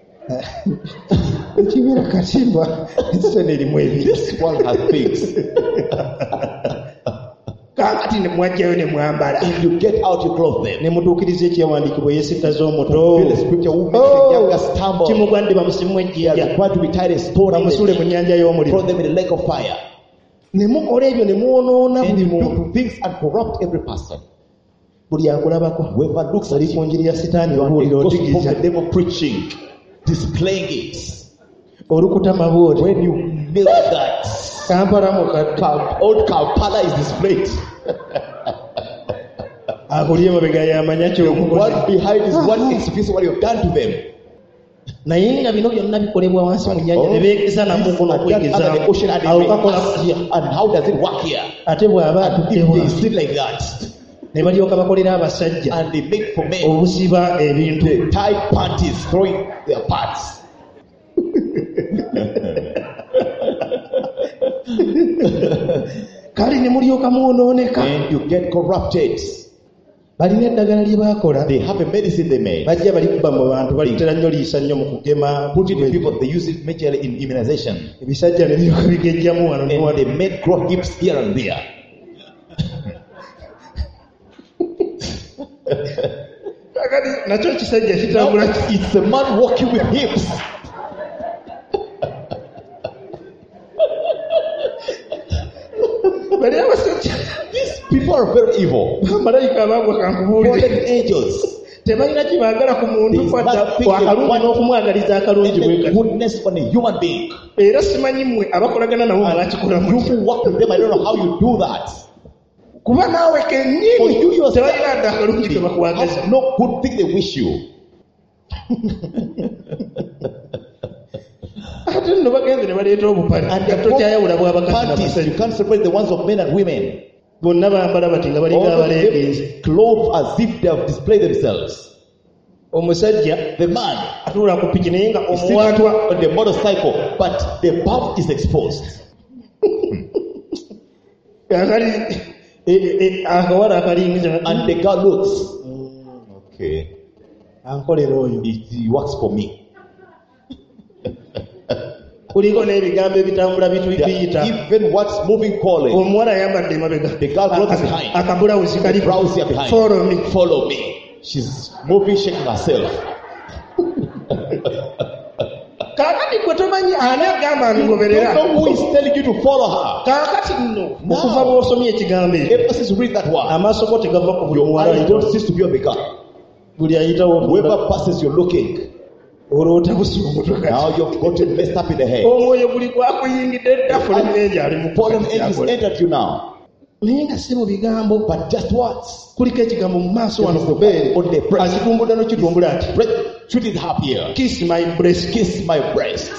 ekibeera katimba ensene erimu ebiri. This world has things. Kaakati ne mwajjayo ne mwambala If you get out, you clothe them. ne mutuukiriza ekyawandiikibwa yeesittaza omuto. Fulfill the scripture who makes the younger stumble. Kimugwadde bamusimu They are ejjinja required to be tied a stone in bamusuule mu the nnyanja throw y'omuliro. them in the lake of fire. Ne mukola ebyo ne mwonoona And buli you muntu. do things and corrupt every person. Buli akulabako Whoever looks at oli ku you, njiri ya sitaani you are the obuulira gospel of otigiriza the devil preaching, displaying it. olukuta mabooti. When you nail that, Kampala mukadde Kam- old Kampala is displayed. akuli emabega y'amanya ky'okukoze. What behind is what experience what you've done to them. Naye nga bino byonna bikolebwa wansi mu nnyanja ne beegeza namukono And that under the ocean and awo they kakola ask, kutya and how does it work here? ate bw'aba And atudde if they bw'ati sit like that, ne balyoka bakolera abasajja and they make for men obusiba ebintu the tight panties throwing their parts. kale ne mulyoka mwonooneka. And you get corrupted. Balina eddagala lye baakola They have a medicine they made. bajja balikuba mu bantu balitera nnyo liisa nnyo mu kugema Put it in people, they use it majorly in immunization. ebisajja ne biryoka bigejjamu wano ne And wano. they made grow hips here and there. Kakati nakyo kisajja Now, kitambula it's a man walking with hips. bali abasajja These people are very evil. bamalayika abaagwa kankubuulire Fallen angels. tebalina kye baagala ku muntu There is fadda nothing akalungi they want. n'okumwagaliza akalungi And bwe the kati. goodness on a human being. Era simanyi mmwe abakolagana nabo mwakikola You mutya. who work with them, I don't know how you do that. Kuba naawe For kennyini you yourself, tebalina dda akalungi they ke bakwagaza. have no good thing they wish you. Ate nno bagenze ne baleeta obupale And nga the tokyayawula bw'abakazi panties, you n'abasajja. can't separate the ones of men and women. Bonna bambala bati nga All balinga of abaleegenze. them clothed as if they have displayed themselves. Omusajja The man atuula ku piki naye nga is sitting omuwaatwa on the motorcycle, but the bump is exposed. akali e- e- akawala akalingiza And the girl looks, okay, ankolera oyo. it, he works for me. Kuliko n'ebigambo ebitambula There bituyita. are even what's moving calling. Omuwala ayambadde emabega. The girl clothes behind. Akabulawuzi kali Browse here behind. follow me. Follow me. She's moving, shaking herself. Kaakati gwe tomanyi ani agamba You don't ngoberera. know who is telling you to follow her. Kaakati nno No. okuva bw'osomye ekigambo ekyo Ever since you read that word, amaaso go tegava ku buli your muwala eyes ayitawo. don't cease to be on the guy. Buli ayitawo Whoever passes, you're looking. olwota busiba omutwe kati. Now you've gotten messed up in the head. Omwoyo guli gwakuyingidde dda fulani n'enja ali mu Fallen angels kukati. entered you now. Naye nga si mu bigambo But just words. kuliko ekigambo mu maaso wano ku bbeere On the breast. akitumbula n'okitumbula ati Breast. Shoot it up here. kiss my breast. Kiss my breast.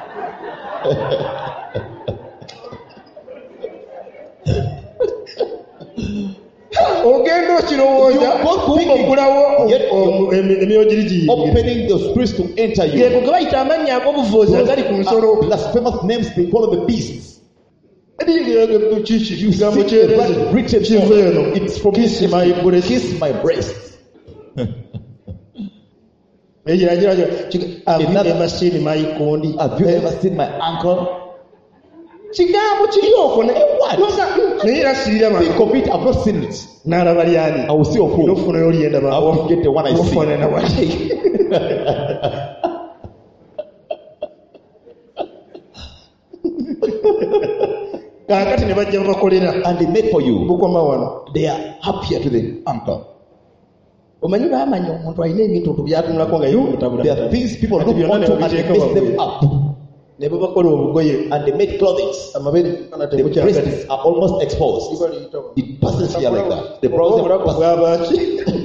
Ogenda okirowooza You go kumba thinking, okulawo yet omu- emi- emyogiri giyingire. Opening the spirits to enter you. Gego ge bayita amannya ag'obuvuuzi agali ku nsolo. Those are blasphemous names they call the beasts. Kiki You kigambo see the kyereze word written kiva there. eno. It's from Kiss this. my breast. Kiss my breast. Ekiragira Another- ever seen my kondi. Have you ever seen my ankle? Kigambo kiri okwo naye Noga- naye era sirira Think of it. I've not seen it. n'alaba lyani. I will see of who. N'ofuna y'olyendaba. I will get the one I see. N'ofuna na wali. Kaakati ne bajja babakolera. And they make for you. Bukoma wano. They are happier to the ankle. Omanyi baamanya omuntu alina ebintu otu byatunulako nga yeemutabula. There are things people Kati look byonna onto ne and they babiteeka mess them waggulu. up. Ne babakola obugoye. And they make clothing. Amabeere gana The tebukyakati. breasts are almost exposed. Liba liyitawo. It passes here like that. The browser Obulago passes. bw'abaaki.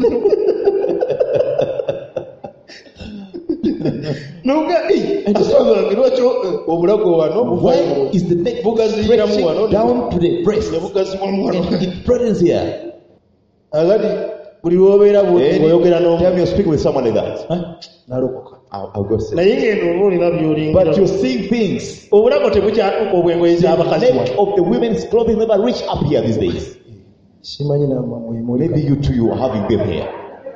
Nuga asabanga lwaki obulago wano Why buvayo is the neck bugaziyiramu wano stretching down to the breast? ne bugaziwamu wano. And it threatens here. Agati buli lw'obeera bw'oyogera Tell me n'omu you're speaking with someone like that. nalokoka. I'll, I'll go say. Naye ng'endo oba olina But by'olingira. you're seeing things. Obulago tebukyatuuka obw'engoye The z'abakazi neck wano. of the women's clothing never reach up here these days. Simanyi namba mwemuli. Maybe you too, you are having them here.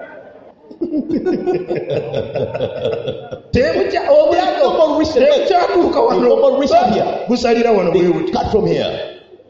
Tebukya obulago tebukyatuuka wano. Nobody reach up here. Busalira wano bwe They buti. cut from here.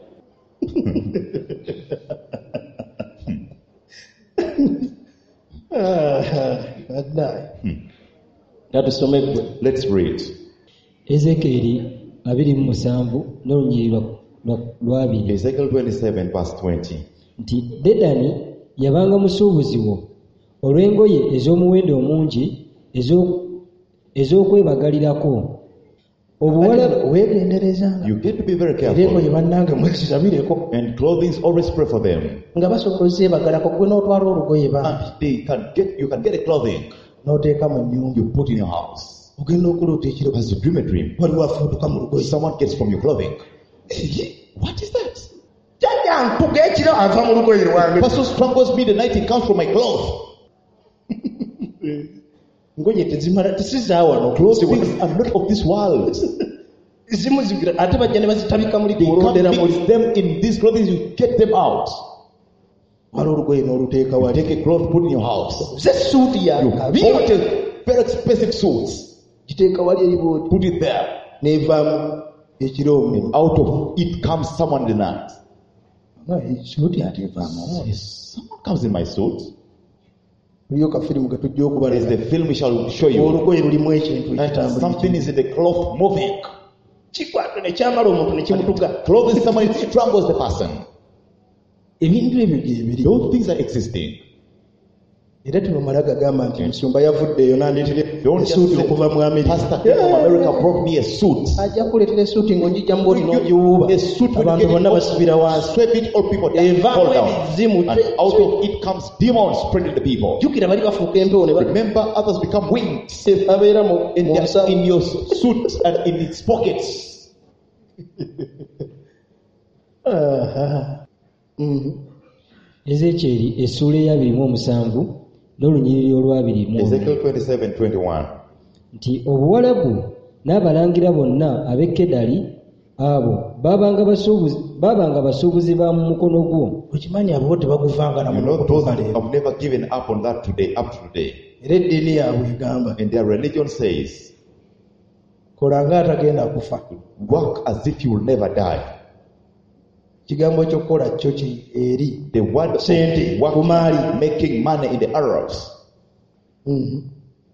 Natusome gwe. Let's read. Ezekieri abiri mu musanvu n'olunyiriri lwa- lwa- lwabiri Ezekiel twenty-seven, verse twenty. nti Dedani yabanga musuubuzi wo olw'engoye ez'omuwendo omungi ez'o- ez'okwebagalirako obuwala Weegenderezanga. You get to be very Era engoye careful. bannange mwezirabireko. And clothing, always pray for them. Nga basobola ozeebagalako gwe n'otwala olugoye bambi And they can get, you can get a clothing n'oteeka mu nnyumba. you put in your house. Ogenda okuloota ekiro As you dream a dream, waliwo afuutuka mu lugoye. someone gets from your clothing. What is that? Jjajja mpuga ekiro ava mu lugoye lwange. Person strangles me the night he comes from my clothes. Ngoye tezimala tisiza wano. Those things are not of this world. Zimu zigira ate bajja ne bazitabika muli They kulondera can't muli. mix them in these clothing, you get them out. Waliwo olugoye n'oluteeka You wali. take a cloth, put in your house. Ze suuti ya You kabi. bought a very expensive suit, Giteeka wali eri bwoti. put it there. N'evaamu ekiro omu. Out of it comes someone in the night. Suuti ate evaamu. Yes, someone comes in my suit. Kuliyo kafirimu ke tujja There's okubalaga. the film we shall show you. Olugoye lulimu ekintu And ekitambula. something is in the cloth moving. Kikwata ne kyamala omuntu ne kimutuga. Clothing someone, it strangles the person. Ebintu ebyo gye biri. Those things are existing. Era tebamala gagamba nti musumba yavuddeeyo n'andeetera Don't just essuuti say, okuva mu Amerika. Pastor came from America brought me a suit. Ajja kuleetera essuuti ng'ogijja mu bwoti You- n'ogiwuuba. A suit when Abantu you get bonna it, basibira wansi. sweep it, all people down, Evaamu fall down. ebizimu. And out of it comes demons spreading the people. Jjukira bali bafuuka empewo ne ba- Remember, others become wings babeera mu in, mu their, nsawo. in your suit and in its pockets. Aha. Mhm. Ezekieri essuula ey'abiri mu omusanvu n'olunyiriri olwabiri mu Ezekiel twenty-seven, twenty-one. nti Obuwalabu n'abalangira bonna ab'e Kedali abo baabanga basuubuzi baabanga basuubuzi ba mu mukono gwo Okimanyi abo tebaguvanga na You know, muno those kutuuka leero. have never given up on that today, up to today. Era eddiini yaabwe egamba And their religion says, kola nga atagenda kufa. work as if you will never die. Kigambo ky'okukola kyo ki eri. The word of Sente, work, kumali. making money in the Arabs. Mhm.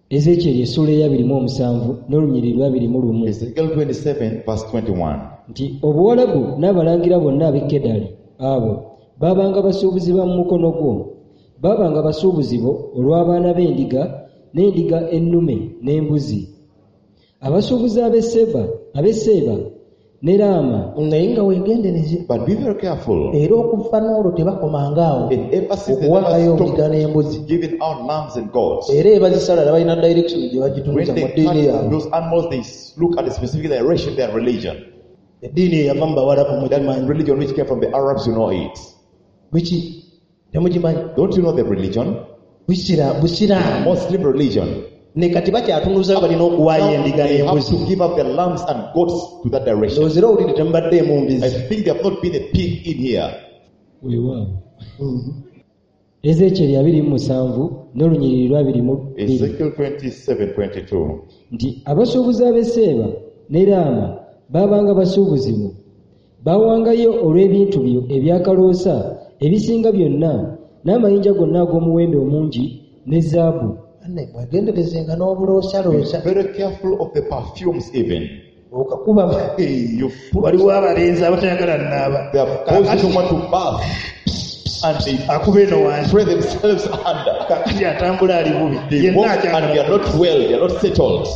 Ezekiel essula eyabiri mu omusanvu n'olunyiriri lwabiri mu lumu Ezekiel twenty-seven, verse twenty-one. nti Obuwalabu n'abalangira bonna ab'e Kedali abo baabanga basuubuzi ba mu mukono gwo, baabanga basuubuzi bo olw'abaana b'endiga n'endiga ennume n'embuzi. Abasuubuzi ab'e Seba ab'e Seeba ne Laama naye nga weegendereze But be very careful. era okuva n'olwo tebakomangaawo And ever since they okuwaayo never endiga n'embuzi stopped giving out lambs and goats. era ebazisala balina direction gye bagitunuza When mu they ddiini cut yaabwe. those animals, they look at the specific direction of their religion. Eddiini eyava mu Bawalabu That mugimanyi. religion which came from the Arabs, you know it. Biki temugimanyi? Don't you know the religion? Busira busiraamu Muslim religion. ne kati bakyatunuza balina okuwaayo Now endiga they have n'embuzi. to give up their lambs and goats to that direction. Ndowooza era owulidde temubaddeemu I mbizi. think there have not been a pig in here. weewaawo. Ezekiel abiri mu musanvu n'olunyiriri lwabiri mu bbiri Ezekiel twenty-seven, twenty-two. nti abasuubuzi ab'e Seeba ne Laama baabanga basuubuzi bo, baawangayo olw'ebintu byo ebyakaloosa ebisinga byonna n'amayinja gonna ag'omuwendo omungi ne zaabu. Anne mwegenderezenga n'obuloosaaloosa Be very careful of the perfumes even. okakuba You put, waliwo abalenzi abatayagala naaba they have caused someone to bath and they akuba eno wansi spray themselves under. kakati atambula ali bubi They walk yenna and they are akyagala not well, they are not settled.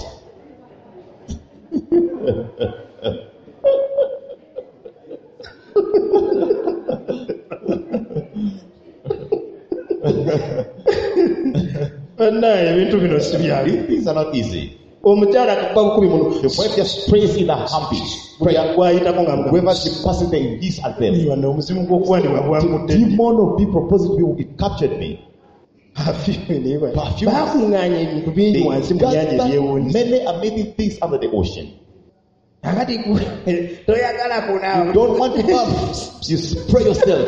bannaye ebintu bino si byali. These things are not easy. Omukyala akakuba bukubi muno The wife just sprays in a humpy. gwayitako nga Whoever she passes there, he his at them. mugambanne omuzimu gw'okuwandibwa The bwangudde demon of being proposed to me, it captured me. Perfume. baakuŋŋaanya ebintu bingi They wansi mu nnyanja gathered ebyewuunyi many amazing things under the ocean. akati toyagala You don't want to bath, you spray yourself.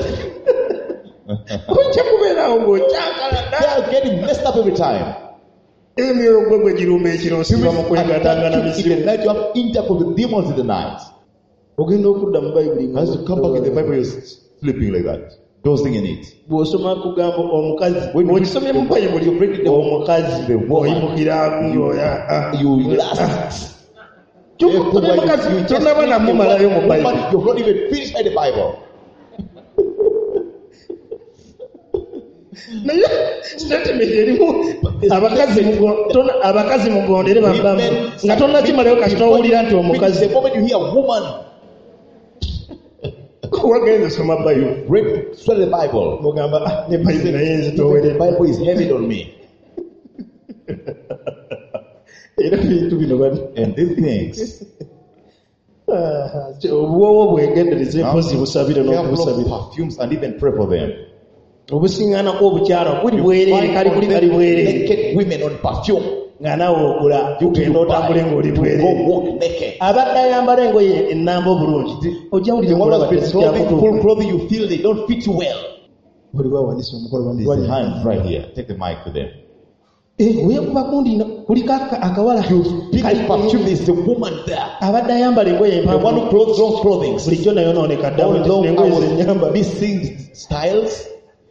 ojja kubeerawo ng'okyagala They dda are getting messed up every time. emyoyo gwe gwe giruma ekiro osiba mu kwegatangana In the misimu night, you have intercourse with the demons in the night. ogenda okudda mu bayibuli nga As you come back in the Bible, you're sleeping like that, dozing in it. bw'osoma kugamba omukazi When you bw'okisomye mu bayibuli you read it, omukazi the woman, oyimukira ng'oya You last. kyokutobye mukazi tonaba namumalayo mu bayibuli You've not even finished the Bible. naye statement erimu abakazi mugo- tona- abakazi mugondere bavamu nga tonnakimalayo kasita owulira nti omukazi The moment you hear woman, wagenze soma bayibuli read, study the Bible. mugamba "Ah, ne bayibuli naye The nzitowere Bible is heavy on me. era bintu bino bani And these things, obuwowo bwegendereze mpozi busabire careful of n'okubusabira perfumes and even pray for them. obusiŋŋaanako obukyala buli You bwereere find kali kuli kali them bwereere naked women on perfume. nga nawe ogula tugenda otambule ng'oli To bwereere go walk naked. abadde ayambala engoye ennamba obulungi ojja The wulira one omulaba who's been clothing, full tezikyakutuuka clothing, you feel they don't fit you well. buli bawanisa omukolo There's a hand right here. Take the mic to them. oyekuba kundi kuliko aka- akawala Big kali- perfume, there's a woman there. abadde ayambala engoye The one empanvu who clothes wrong clothing. bulijjo nayo nooneka dda Although I engoye was zenyamba missing styles,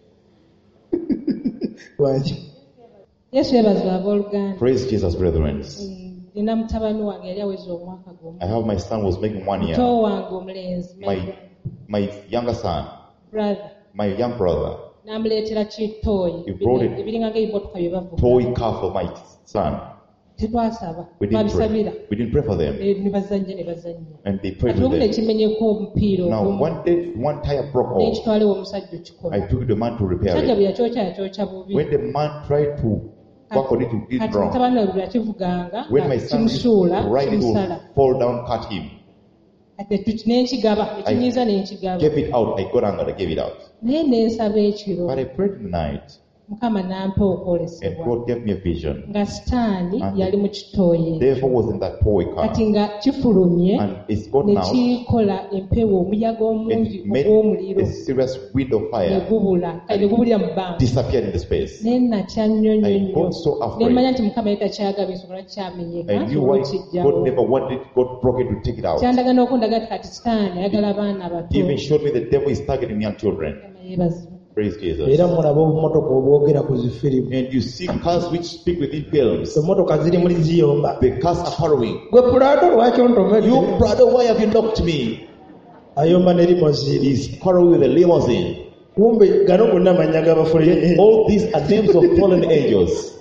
wangi Yesu yebazibwa abooluganda. praise Jesus, brethren. Nina mutabani wange yali aweza omwaka gumu. I have my son was making one year. Muto wange omulenzi My my younger son, brother my young brother, n'amuleetera kitooyi He brought it. ebiringa ng'ebimotoka bye bavuga. toy car for my son. Tetwasaba We didn't twabisabira pray. We didn't pray for them, Eh, ne bazannya ne bazannya. and they prayed Kati with omu ne them. kimenyeko omupiira Now, ogumu one day, one tire broke ne off. nkitwalewo omusajja okikola. I took the man to repair Omusajja it. bwe yakyokya yakyokya bubi. When the man tried to work on it to get Kati wrong, mutabani wange bwe yakivuganga when my nga son used kimusuula to ride it, kimusala. would fall down, cut him. Kati tuti n'enkigaba ekinyiiza n'enkigaba. Gave it out. I got angry. I gave it out. Naye n'ensaba ekiro But I prayed in the night, Mukama n'ampa and okwolesebwa God gave me a vision. nga sitaani And yali mu kitooyi Devil was in that toy car, kati nga kifulumye and it's got ne now. kikola empewo omuyaga omungi It made ogw'omuliro a serious wind of ne fire gubula kale ne gubulira mu bbanga disappeared in the space. naye natya nnyo nnyo I nnyo got so afraid. ne manya nti mukama yali takyagaba ensobola kyamenyeka I knew why kyekijjawo God never wanted God broke it to take it out. kyandaga n'okundaga nti kati sitaani ayagala abaana abato He even showed me the devil is targeting young children. Mukama yeebazibwe. Praise Jesus. era mulaba obumotoka obwogera ku zifirimu And you see cars which speak within films. emmotoka ziri muli ziyomba The cars are harrowing. gwe pulado lwaki ontomedde You brother, why have you knocked me? ayomba ne limozini He's quarreling with a limousine. kumbe gano gonna amanya g'abafuleni All these are names of fallen angels.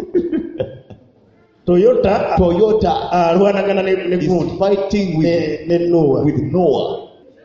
toyota Toyota alwanagana ne ne is gundi fighting with, ne ne Noah with Noah.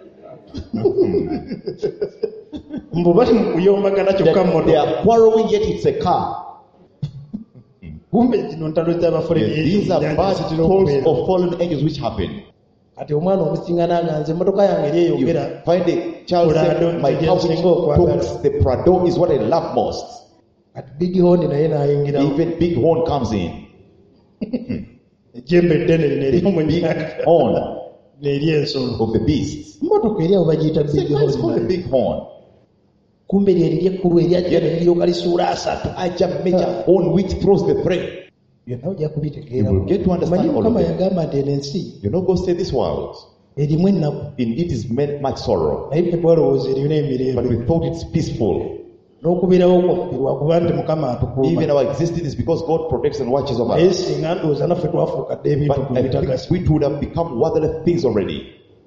mbu bali mu kuyombagana They, kyokka they mmotoka are quarreling, yet it's a car. kumbe zino ntalo z'abafuleni These are bad calls of fallen angels which happen. kati omwana omusinga n'aganze emmotoka yange eri You eyogera find a child saying, my car which talks, the Prado is what I love most. kati big horn naye n'ayingira Even big horn comes in. ejjembe eddene lino eri Big omunyaka horn n'eri ensolo of the beasts. emmotoka eri abo bagiyita It's big called the horn big horn. kumbe lyeri lyekkulu eryajja ne liryoka lisuula asatu Ajja major horn which throws the prey. byonna ojja kubitegeera You will get to understand manyi all of mukama them. yagamba nti eno ensi You know, God said this world, erimu ennaku in it is meant much sorrow. naye ffe twalowooza erina But emirembe we thought it's peaceful. n'okubeerawo kwaffe lwakuba nti mukama atukuuma Even our existence is because God protects and watches over naye us. singa ndowooza naffe twafuukadde ebintu But ku I bitagasi think we would have become worthless things already.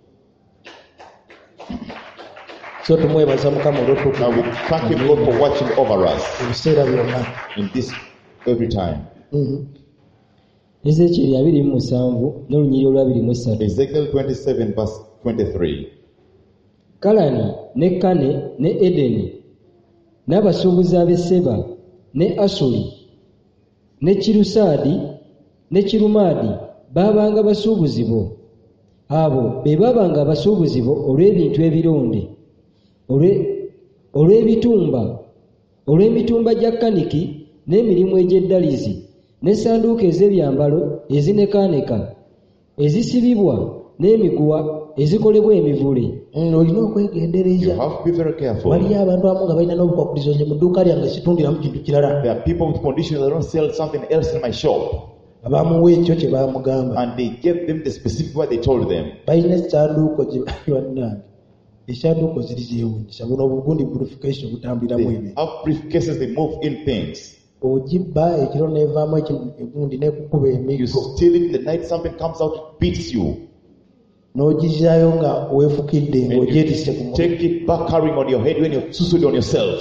so tumwebaza mukama Now we olw'otukuuma thank Him, Lord, for watching over us ebiseera byonna in this every time. Mhm. Ezekyeri abiri mu musanvu n'olunyiriri olwabiri mu essatu. Ezekiel twenty-seven, verse twenty-three. Kalani ne Kane ne Edeni n'abasuubuzi ab'e Seba ne Asuli ne Kirusaadi ne Kirumaadi baabanga basuubuzi bo. Abo be baabanga abasuubuzi bo olw'ebintu ebironde, olwe- olw'ebitumba, olw'emitumba gya kaniki n'emirimu egy'eddalizi n'essanduuko ez'ebyambalo ezinekaaneka ezisibibwa n'emiguwa ezikolebwa emivule. Mm, olina You okwegendereza have to be very careful. waliyo abantu abamu nga balina n'obukwakulizo nze mu dduuka lyange situndiramu kintu kirala There are people with conditions that don't sell something else in my shop. abamuwa ekyo kye baamugamba And they gave them the specific what they told them. balina essanduuko gye bannange essanduuko ziri zeewunyisa buno obugundi purification butambuliramu They ebintu have briefcases, they move in things. ogibba ekiro neevaamu egundi n'ekukuba You emiggo steal it in the night, something comes out, beats you. n'ogizaayo nga weefukidde And ng'ogyetisse ku you mutwe take it back carrying on your head when you're suicide on yourself.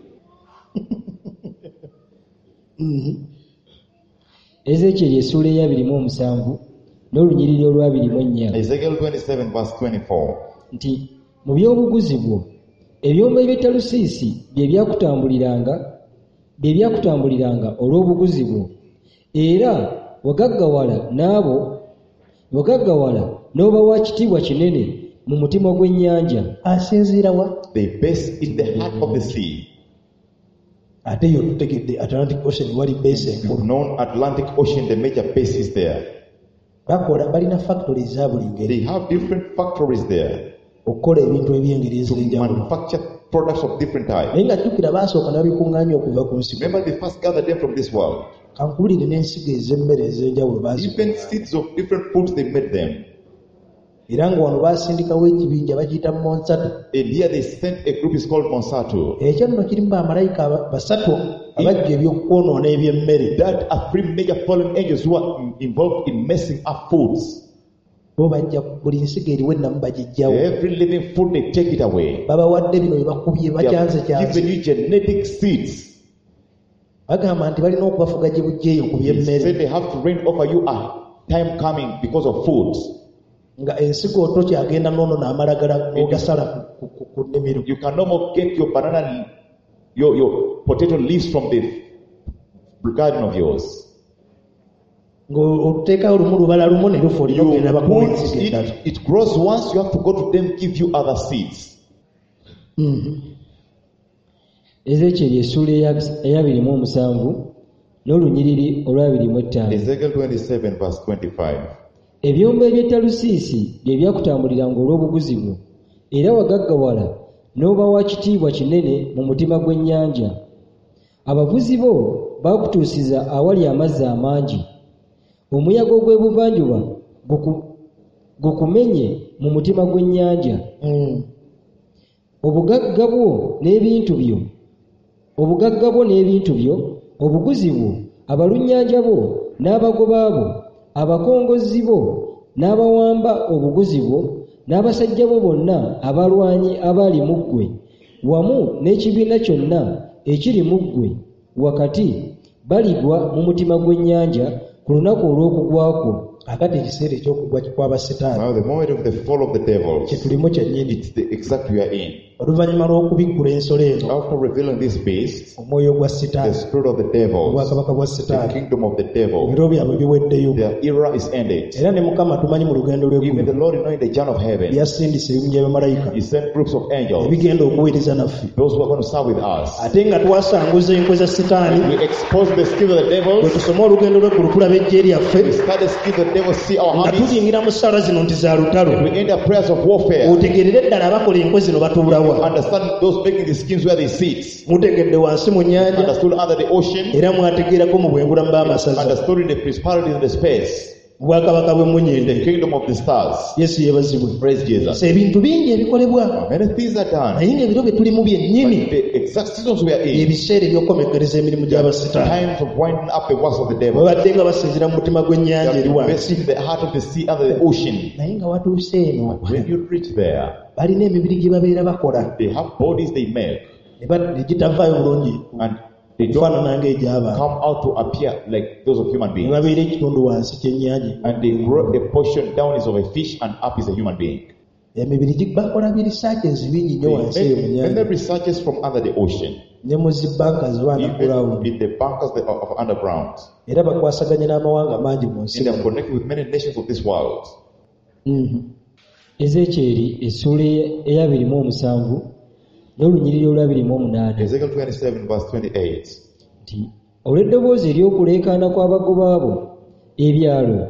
Ezekyeri essuula ey'abiri mu omusanvu n'olunyiriri olwabiri mu ennya Ezekiel twenty-seven, verse twenty-four. nti mu by'obuguzi bwo ebyombo eby'etalusiisi bye byakutambuliranga bye byakutambuliranga olw'obuguzi bwo, era wagaggawala n'abo wagaggawala n'oba wa kitiibwa kinene mu mutima gw'ennyanja. asinziira wa They base in the heart of the sea. ate yo tutegedde Atlantic Ocean wali base You've enkulu known Atlantic Ocean, the major base is there. bakola balina factory za buli ngeri They have different factories there okukola ebintu eby'engeri to ez'enjawulo manufacture products of different types. naye nga jjukira baasooka n'abikuŋŋaanya okuva ku nsigo Remember, they first gathered them from this world. kankulire n'ensigo ez'emmere ez'enjawulo baazikola Even seeds of different foods, they made them. era nga wano baasindikawo ekibinja bakiyita Monsanto And here they sent a group is called Monsanto. ekyo nno kirimu bamalayika aba- basatu abajja ebyokwonoona eby'emmere That are three major fallen angels who are involved in messing up foods. bo bajja buli nsigo eriwo ennamu bagiggyawo Every living food, they take it away. babawadde bino bye bakubye They bakyanze have kyanze given you genetic seeds. bagamba nti balina okubafuga gye bujjeeyo ku They by'emmere say they have to reign over you a time coming because of foods. nga ensigo tokyagenda noono n'amalagala n'ogasala ku- ku- ku nnimiro You can no more get your banana, your, your potato leaves from the garden of yours. ng'oteekawo lumu lubala lumu ne lufa olina You okugenda bakuwa put ensigo endala it, it grows once, you have to go to them, give you other seeds. Ezekyeri essuula eya- ey'abiri mu omusanvu n'olunyiriri olwabiri mu ettaano. Ezekiel twenty-seven, verse twenty-five. Ebyombo eby'ettalusiisi bye byakutambuliranga olw'obuguzi bwo, era wagaggawala n'oba wa kitiibwa kinene mu mutima gw'ennyanja. Abavuzi bo baakutuusiza awali amazzi amangi, omuyaga ogw'ebuvanjuba guku- gukumenye mu mutima gw'ennyanja. Mm. obugagga bwo n'ebintu byo obugagga bwo n'ebintu byo obuguzi bwo abalunnyanja bo n'abagoba bo abakongozi bo n'abawamba obuguzi bwo n'abasajja bo bonna abalwanyi abali mu ggwe wamu n'ekibiina kyonna ekiri mu ggwe wakati baligwa mu mutima gw'ennyanja ku lunaku olw'okugwakwo. Akati ekiseera eky'okugwa kw'aba Setaani Now the moment of the fall of the devils, kye tulimu kyennyini. it's the exact we are in. Oluvannyuma lw'okubikkula ensolo eno, After revealing this beast, omwoyo gwa the Setaani, spirit of the devils, obwakabaka bwa the Setaani, kingdom of the devil, ebiro byabwe biweddeyo. their era is ended. Era ne Mukama tumanyi mu lugendo Even the lw'eggulu Lord, knowing the journey of heaven, yasindisa ebinnya by'abamalayika He sent groups of angels, ebigenda okuweereza naffe. those who are going to serve with us. Ate nga twasanguza enkwe za Setaani, We expose the skill of the bwe devils. tusoma olugendo lw'eggulu tulaba ejje lyaffe We start the skill of the devils, see our nga armies. tuyingira mu ssala zino nti za lutalo. We end up prayers of warfare. Otegerere ddala abakola enkwe zino batuulawa. Understand those making the schemes where they sit. Mutegedde wansi mu nnyanja Understood under the ocean. era mwategeerako mu bwengulamu b'amasaza Understood in the principalities in the space. mu bwakabaka In bw'emmunyende. the kingdom of the stars. Yesu yeebazibwe. Praise Jesus. So ebintu bingi ebikolebwa Many things are done. naye ng'ebiro bye tulimu byennyini But the exact seasons we are in, ebiseera eby'okukomekkereza emirimu gy'abasitaani times of winding up the works of the devil. babadde nga basinzira mu mutima gw'ennyanja They eri are wansi, investing the heart of the sea under the ocean. naye nga watuuse eno When you reach there, balina emibiri gye babeera bakola they have bodies they make, ne ba- ne gitavaayo bulungi and they don't okufaanana ng'egy'abantu, come out to appear like those of human ne beings. babeera ekitundu wansi ky'ennyanja. And they grow a portion down is of a fish and up is a human being. Emibiri gi- bakola birisaakezi bingi nnyo wansi eyo mu They nnyanja, make researches from under the ocean, ne mu zibbanka ze even underground, in the bunkers that are of underground. era bakwasaganya n'amawanga mangi mu nsi. And they are connected with many nations of this world. Mhm. Ezekyeri essuula ey'abiri mu omusanvu n'olunyiriri olw'abiri mu omunaana Ezekiel twenty-seven verse twenty-eight. nti olw'eddoboozi ery'okuleekaana kw'abagoba bo ebyalo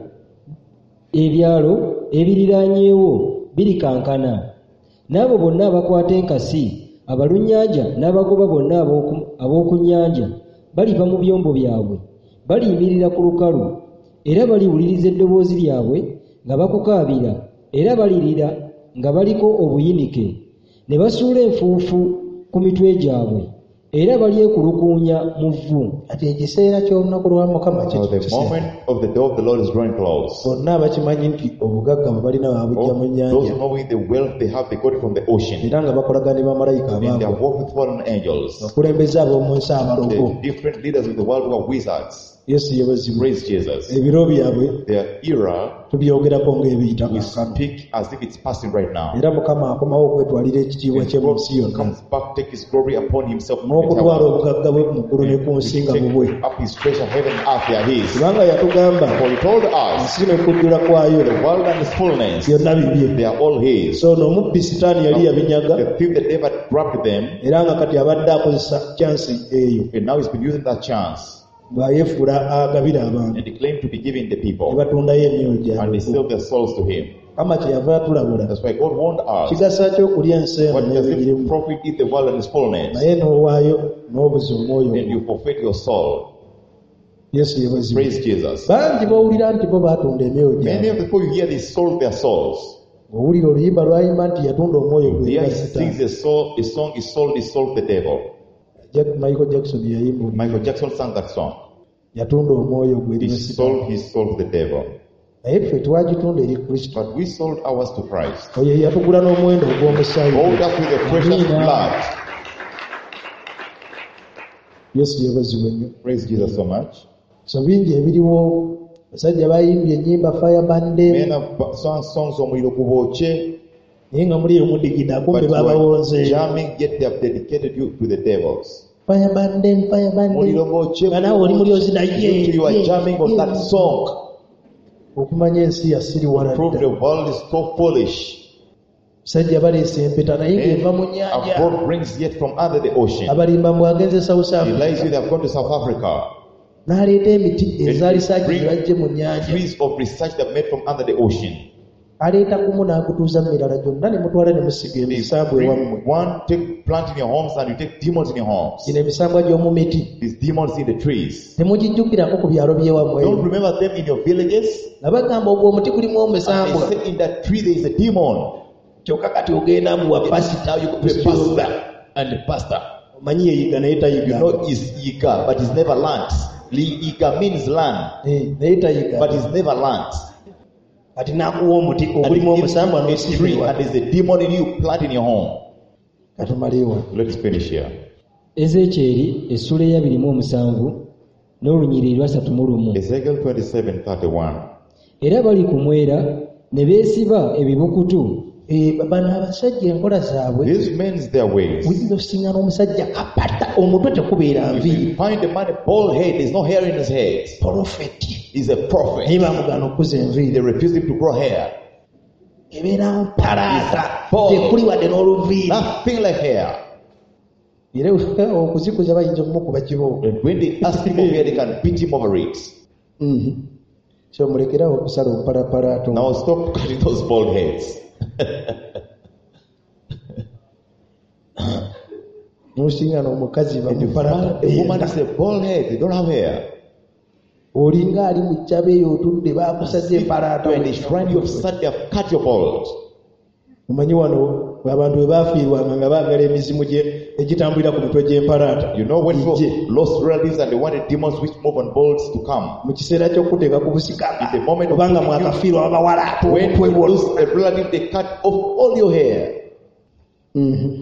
ebyalo ebiriraanyeewo birikankana n'abo bonna abakwata enkasi abalunnyanja n'abagoba bonna ab'oku- ab'oku nnyanja baliva mu byombo byabwe baliyimirira ku lukalu era baliwuliriza eddoboozi lyabwe nga bakukaabira era balirira nga baliko obuyinike ne basuula enfuufu ku mitwe gyabwe era balyekulukuunya mu vvu. Ati ekiseera ky'olunaku lwa Mukama So kye the kiseera. moment of the day of the Lord is drawing close. Bonna abakimanyi nti obugagga bwe balina babujja mu All those nnyanja knowing the wealth they have, they got it from the ocean. era nga bakolagana ne bamalayika And they abaabo, are walking with fallen angels. bakulembeze ab'omu nsi abalogo. The different leaders in the world who are wizards. Yesu yeebazibwe. Praise Jesus. Ebiro byabwe Their era, tubyogerako ng'ebiyita we kaakano, speak as if it's passing right now. era Mukama akomawo okwetwalira ekitiibwa And kye mu God nsi yonna, comes back, take His glory upon Himself, and n'okutwala obugagga bwe mu ggulu ne ku nsi nga bubwe. take up His treasure, heaven and earth, they are His. Kubanga yatugamba For He told us, ensi n'ekujjula kwayo the world and its fullness, byonna bibye. they are all His. So n'omubbi Sitaani yali yabinyaga, The thief that ever grabbed them, era nga kati abadde akozesa kyansi eyo and now He's been using that chance, bw'ayeefula agabira abantu, and He claimed to be giving the ne people, batundayo emyoyo and gyabwe. they sell their souls to Him. Mukama kyeyava atulabula, That's why God warned us. kigasa kyo okulya ensi eno What does it n'ebigirimu, profit eat the world and its fullness, naye n'owaayo n'obuza omwoyo then gwo. you forfeit your soul? Yesu yeebazibwe. Praise Jesus. Bangi bawulira nti bo baatunda emyoyo Many gyabwe. of the people you hear, they sold their souls. Owulira oluyimba lwayimba nti yatunda omwoyo gwe Here eri he Sitaani. sings a, soul, a song, he sold his soul to the devil. Jack- Michael Jackson yayimba oluyimba. Michael Jackson sang that song. Yatunda omwoyo gwe eri He Sitaani. sold his soul to the devil. Naye ffe twagitunda eri Kristo. But we sold ours to Christ. Oyo yatugula n'omuwendo ogw'omusaayi. Bought us with the precious Amen. blood. Yesu yeebazibwe nnyo. Praise Jesus so much. So bingi ebiriwo, basajja bayimbye ennyimba fire bande, Men have sung songs omuliro gubookye, naye nga muli omudigida but kumbe you are babawonze. jamming, yet they have dedicated you to the devils. Fire bande, fire Omuliro bande. bookye, Nga naawe oli muli ozina ye. you are jamming on that song. Okumanya ensi yasiriwala Prove dda. the world is so foolish. Basajja baleese empeta naye Men ng'eva mu have nnyanja. brought rings yet from under the ocean. Abalimba mbw agenze South He lies Africa. with, have gone to South Africa. N'aleeta emiti ezaali saaki Bring bajje mu nnyanja. trees of research that made from under the ocean. Aleeta kumu n'akutuuza mu mirala gyonna ne mutwala ne musiga They emisambwa ewammwe. bring one, take plant in your homes, and you take demons in your homes. Gino emisambwa gy'omu miti. These demons in the trees. Temugijjukirako ku byalo by'ewammwe. Don't remember them in your villages. Nga bagamba ogwo omuti gulimu And omusambwa. they say in that tree there is a demon. kyokka kati ogenda muwa pasita Now you go to a pastor and the pastor. omanyi yeyiga naye You tayiga know he's eager, but he's never learnt. Li- Eager means learn, Eh, naye tayiga but he's never learnt. kati n'akuwa omuti And ogulimu he gives you omusambwa a tree, n'osiibirwa. and there's a demon in you, plant in your home. katumaleewa Let's finish here. ezekyeri essula eyabiri mu omusanvu n'olunyiriri lwasatu mu lumu. Ezekiel twenty-seven thirty-one. Era bali kumwera ne beesiba ebibukutu. Eh, bano abasajja enkola zaabwe These men's their ways. wuyinza osinga n'omusajja kapata omutwe tekubeera If you nviiri find a man a bald head, there's no hair in his head. profeti He's a naye prophet. bamugaana okuza They enviiri refuse him to grow hair. ebeera mpalaata Bald. tekuli wadde n'oluviiri Nothing like hair. era okuzikuza bayinza okumukuba kiboko. And when they ask him of hair, they can beat him over it. Mhm. so mulekerawo okusala obupalapalaato. Now stop cutting those bald heads. n'osinga n'omukazi And you find bamupalata a woman is a bald head, they don't have hair. olinga ali mu ccaba eyo otudde baakusaze empalaato. When they shrine you have sat there, cut your bald. omanyi wano abantu bwe baafiirwanga nga baagala emizimu gye egitambulira ku mitwe gy'empalaata You know when Ijje. people lost relatives and they wanted demons which move on balls to come. mu kiseera ky'okuteeka ku busikaka In the moment of kubanga putting you- mwakafiirwa babawalaata When omutwe you gwo. lose a relative, they cut off all your hair. Mhm.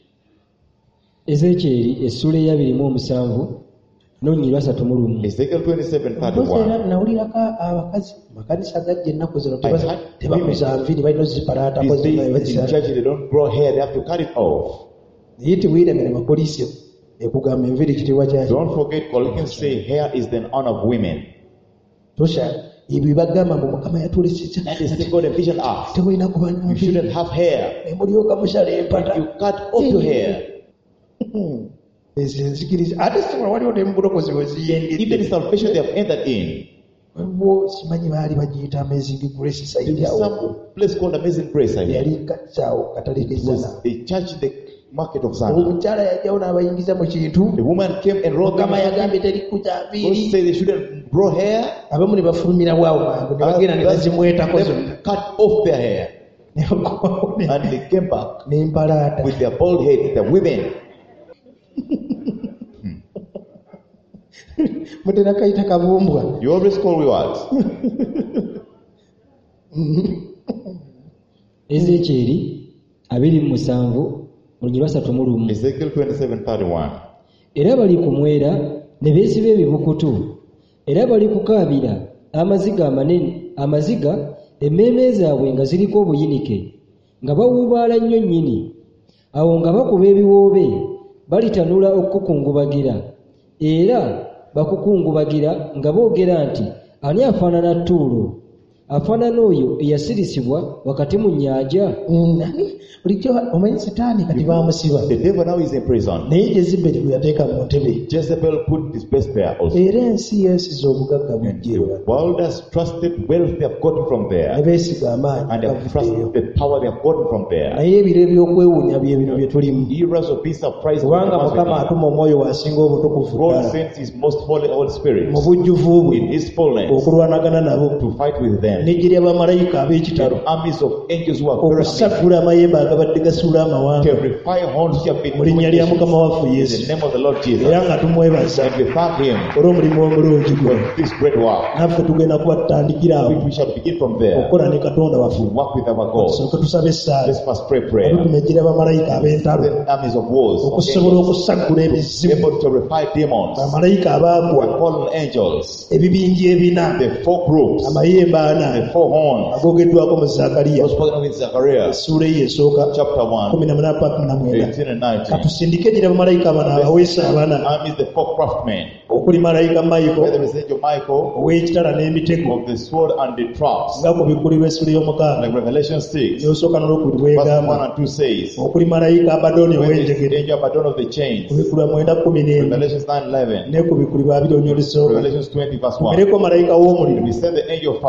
Ezekyeri essula eyabiri mu omusanvu n'olunyiriri lwasatu mu lumu. Ezekiel twenty-seven Mpozi era thirty-one. nawulirako abakazi makanisa gajja ennaku zino I had tebakuza nviiri balina ozipalaatako These days in church they don't grow hair, they have to cut it off. naye tiweeremere bapoliisi ekugamba enviiri kitiibwa kyaki Don't forget, Colossians say hair is the honor of women. tosha ebyo bagamba mbu mukama yatuleseza That is the God envisioned us. tewalina kuba na You shouldn't nviiri have hair. ne mulyoka musala empata You cut off your hair. ezo enzikiriza ate sibula waliwo ne mubulokozi we Even ziyengedde in salvation they have entered in. waliwo simanyi baali bagiyita amazing grace side There is awo some place called Amazing Grace. I mean. yali kacaawo katale It kezana was a church in the market of Zana. omukyala yajjawo n'abayingiza mu kintu The woman came and wrote them. mukama yagambye terikuza God nviiri said they shouldn't grow hair. abamu ne bafulumira bwawo mangu ne bagenda ne bazimwetako They zonna cut off their hair ne bakomawo ne- and they came back n'empalaata with their bald heads. The women. mutera kayita kabumbwa You always call me what? Ezekyeri abiri mu musanvu olunyiriri lwasatu mu lumu. Ezekiel twenty-seven thirty-one. Era bali kumwera ne beesiba ebibukutu. Era bali kukaabira amaziga amanene amaziga emmeeme zaabwe nga ziriko obuyinike nga bawuubaala nnyo nnyini. Awo nga bakuba ebiwoobe balitanula okukukungubagira era bakukungubagira nga boogera nti ani afaanana Ttuulo afaanana oyo eyasirisibwa wakati mu nnyanja. nani bulijjo omanyi sitaani kati baamusiba The devil now is in prison. naye jezeberi gwe yateeka mu ntebe Jezebel put his best there also. era ensi yeesiza obugagga bujjeewa The world has trusted wealth they have gotten from ne there. beesiga amaanyi And they have gavuddeyo trusted the power they have gotten from there. naye ebiro ebyokwewuunya bye bino bye tulimu Eras of being surprised. kubanga mukama atuma omwoyo waasinga obutukuvu God ddala sends his most holy Holy Spirit mu bujjuvu bwe in his fullness okulwanagana nabo to fight with them. n'eggye ly'abamalayika ab'ekitalo Armies of angels who are very amazing. okusagula amayembe agabadde gasuula amawanga Terrify horns which have been mu linnya lya mukama waffe in the yesu name of the Lord Jesus. era nga tumwebaza And we thank him olw'omulimu omulungi gwe for this great work. naffe tugenda kuba tutandikira awo We shall begin from there okukola ne katonda waffe to work with our God. tusooke tusabe essaala Let's first pray prayer. atutumejjera bamalayika ab'entalo The armies of wars, of okusobola angels, okusagula to be ebizibu able to terrify demons, bamalayika abaagwa fallen angels, ebibinja ebina the four groups, amayembe the ana four horns. agogeddwako mu zakaliya Was spoken of in Zechariah essuula eyo esooka chapter kumi one, na munana paka kumi na mwenda eighteen and nineteen. katusindike gira bamalayika bano abaweesa abana Armies, the four craftsmen, okuli malayika where mayiko there is angel Michael ow'ekitala n'emitego of the sword and the traps. nga ku bikuli lw'essuula y'omukaaga Like Revelation six, n'osooka n'olwokubiri verse one bwegamba and two says, okuli malayika abadooni where there is ow'enjegere angel Abaddon of the chains. ku bikuli lwa mwenda kumi n'emu Revelation nine eleven, ne ku bikuli babiri onyolesooka Revelation twenty verse one. omereko malayika w'omuliro We send the angel of fire ku bikuli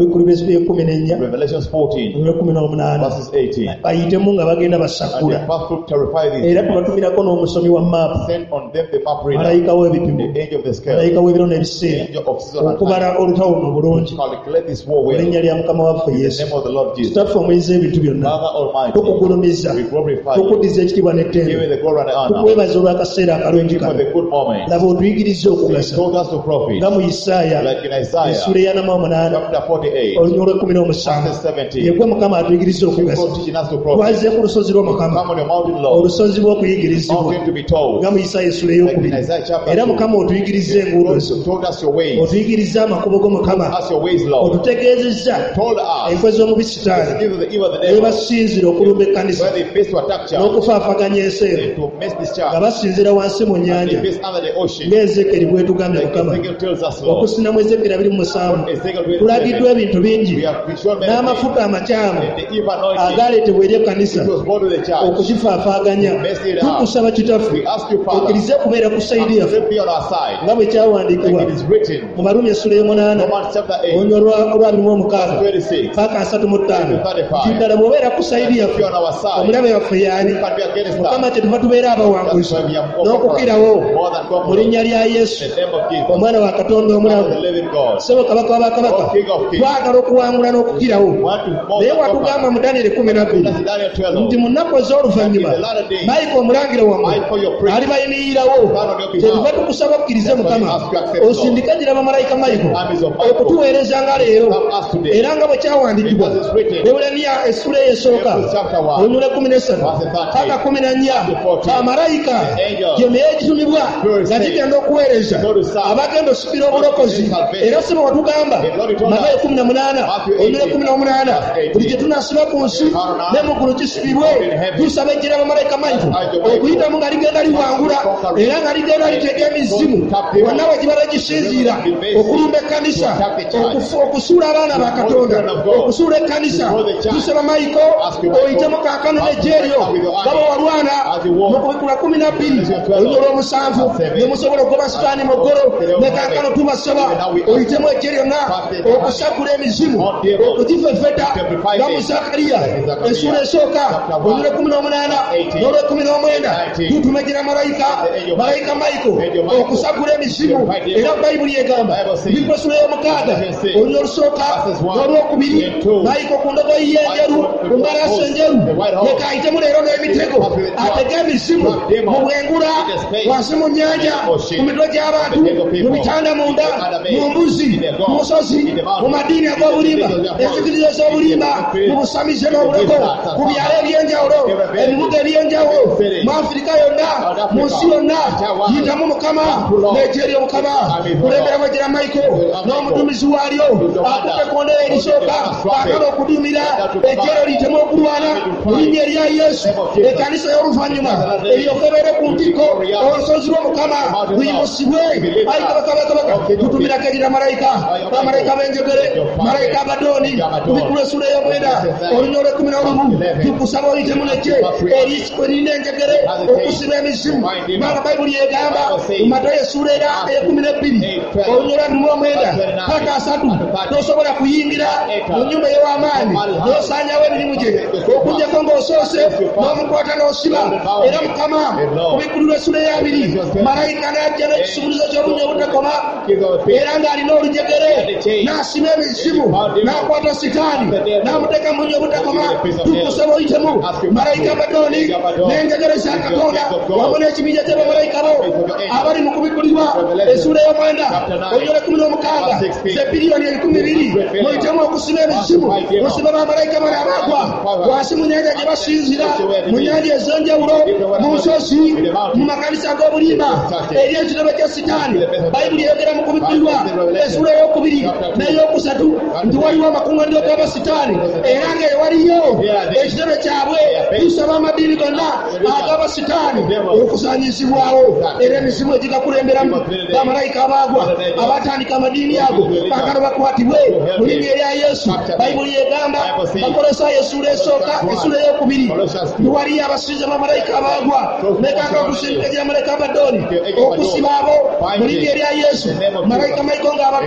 ebikulu by'ekumi n'ennya Revelation fourteen, ekumi n'omunaana verses eighteen. bayitemu nga bagenda And basakula they pass through terrify these era people. tubatumirako n'omusomi wa maapu Send on them the map reader, malayika w'ebipimo the angel of the scale, malayika w'ebiro n'ebiseera angel of season and time, okubala olutawo luno bulungi calculate this war mu well. linnya lya mukama waffe In the yesu name of the Lord Jesus. kitaffe omuyinza ebintu byonna Father Almighty, tukugulumiza we glorify you. tukuddiza ekitiibwa Give you n'ettendo the glory and the honor. tukwebaza olw'akaseera akalungi For kano the good moment. laba otuyigiriza You okugasa told us to profit. nga mu isaaya Like in Isaiah, essula eyana omunaana chapter forty-eight, olunya olw'ekumi n'omusanvu verse seventeen. yegwe mukama atuyigiriza okugasa God teaching us to profit. twaze ku lusozi lw'omukama Come on your mountain, Lord. olusozi lw'okuyigirizibwa Mountain to be told. nga mu isaaya essula Like in ey'okubiri Isaiah chapter era two. mukama otuyigiriza enguudo zo You told us your ways. otuyigiriza amakubo g'omukama Us your ways, Lord. otutegeezezza Told us enkwe z'omubi the sitaani evil, the evil of the ne devil, basinzira okulumba ekkanisa where they face to attack church, n'okufaafaganya ensi eno to mess this nga church, basinzira wansi mu they nnyanja face under the ocean. ng'ezekeri bwetugambye Like mukama Ezekiel tells us, Lord. okusina mu ezekeri abiri mu musanvu Ezekiel twenty-seven, tulagiddwa ebintu bingi we have been shown many things. n'amafuta amakyamu And the evil anointing, agaaleetebwa eri ekkanisa it was born to the church. okugifaafaganya tukusaba kitaffe We ask you, Father, okkirize kubeera ku sayidi and yaffe let be on our side. nga bwe kyawandiikibwa Like it is written, mu barumi essula y'omunaana Romans chapter eight, olunya olwabiri mu omukaaga twenty-six. paaka asatu mu ttaano nti ddala bw'obeera ku sayidi Be yaffe on our side. omulabe waffe y'ani You can be against mukama us. kyetuva tubeera abawanguzi That's why we have n'okukirawo more than mu conquerors. linnya lya yesu In the name of Jesus, omwana wa katonda Son of the omulamu living God. sebo kabaka w'abakabaka O King of Kings. twagala okuwangula n'okukirawo Want to more naye than watugamba conquer. mu daniyeli kumi na bbiri That's Daniel twelve. nti mu nnaku ez'oluvannyuma malayika omulangire wammwe alibayimiririrawo kyetuva tukusaba okkirize mukama osindike gira bamalayika malayiko okutuweereza nga leero era nga bwe kyawandiikibwa ewulaniya essula eyo esooka olunyula ekumi n'essatu paka kumi na nnya amalayika gyemyeyo egitumibwa nga gigenda okuweereza abagenda osipira obulokozi era sebo watugamba matayo kumi na munaana olunyula ekumi n'omunaana buli gye tunasiba ku nsi ne mu ggulu kisibibwe tusaba ejjira bamalayika malayiko okuyitamu nga ligenda liwangula era nga ligenda litega emizimu wonna we gibala gisinziira okulumba ekkanisa okufu- okusuula abaana ba katonda okusuula ekkanisa tusaba malayiko oyitemu kaakano n'ejjeeryo nga bwe walwana mu kubikula kumi na bbiri olunya olw'omusanvu ne musobola okugoba sitaani mu ggolo ne kaakano tubasaba oyitemu ejje lyonna okusakula emizimu okugifefeta nga mu zakaliya essula esooka olunya kumi n'omunaana n'olwekumi n'omwenda tutumegera malayika malayika malayiko okusagula emizimu era bayibuli egamba birimu essula y'omukaaga olunya olusooka n'olwokubiri malayika ku ndogoyi y'enjeru ku ngalaasi enjeru yekaayitemu leero n'emitego atege emizimu mu bwengula wansi mu nnyanja ku mitwe gy'abantu mu bitanda munda mu mbuzi mu busozi mu madiini ag'obulimba enzikiriza z'obulimba mu busamize n'obulego ku byalo eby'enjawulo ebibuga eby'enjawulo mu afirika yonna mu nsi yonna yitamu mukama n'ejje ly'omukama kulembera bwegera malayiko n'omuduumizi waalyo akupe kondera erisooka akala okudumira ejjero litemu okulwana mu linnya erya yesu ekkanisa y'oluvannyuma eryoka ebeere ku ntikko olusozi lw'omukama luyimusibwe malayika bakabakabaka tutumirako erira malayika bamalayika b'enjegere malayika abadooni kubikula essula ey'omwenda olunya olw'ekumi n'olumu tukusaba oyitemu nejje erina enjegere okusiba emizimu kubanga bayibuli egamba mu matayo essula era ey'ekumi n'ebbiri olunya olw'abiri mu omwenda paka asatu tosobola kuyingira mu nnyumba ey'ow'amaanyi n'osaanyawo emirimu gye okugjako ng'osoose n'omukwata n'osiba era mukama kubikulirwa essula ey'abiri malayika n'ajja n'ekisumuluzo ky'olunya obutakoma era ng'alina olujegere n'asiba emizimu n'akwata sitaani n'amuteeka mu nnya obutakoma tukusaba oyitemu malayika abadooni n'enjegere za katonda wamu n'ekibinja ky'abamalayika bo abali mu kubikulirwa essula ey'omwenda olunya olw'ekumi n'omukaaga ze biliyoni ebikumi bibiri muyitemu okusiba emizimu musiba bamalayika bali abagwa wansi mu nyanja gye basinzira mu nyanja ez'enjawulo mu nsozi mu makanisa ag'obulimba eri ekirebe kya sitaani bayibuli eyogera mu kubikulirwa essula ey'okubiri n'ey'okusatu nti waliwo amakuŋŋaaniro g'abasitaani era ng'ewaliyo ekitebe kyabwe tusaba amadiini gonna ag'abasitaani okusaanyizibwawo era emizimu egigakulemberamu bamalayika abaagwa abatandika amadiini ago baagala bakwatibwe mu linnya erya yesu bayibuli egamba bakolesa essula esooka essula ey'okubiri niwaliyo abasinza bamalayika abaagwa nekanga okusindika gira malayika abadooni okusiba abo mu linnya erya yesu malayika malayika ng'abatega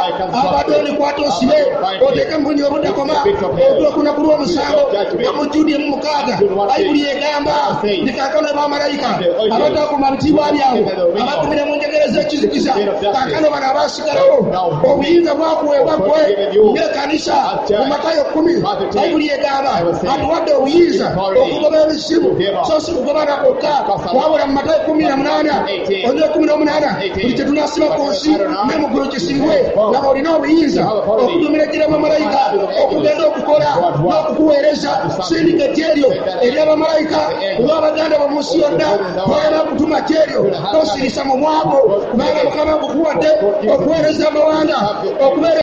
abadde kwata osibe oteeke mubunyi obudakoma otulokuna ku lw'omusango nga mu judi emu mukaaga bayibuli egamba ndikaakano bamalayika abatakuma bitiibwa byabwe abatumire mu njegere z'ekizikiza kaakano bano abaasigalawo obuyinza bwakuweebwa gwe ng'ekanisa mu Matayo kumi bayibuli egamba atuwadde obuyinza okugoba ebisibu so si kugobana kwokka wabula mu Matayo kumi na munaana onye kumi n'omunaana buli kye tunaasiba ku nsi ne mu ggulu kisibwe nga olina obuyinza okutumira gira bamalayika okugenda okukola n'okukuweereza sindika etyeryo ery'abamalayika olw'abaganda b'omu nsi yonna twagala kutuma tyeryo tosirisa mu mwako kubanga Mukama gukuwadde okuweereza amawanga okubeera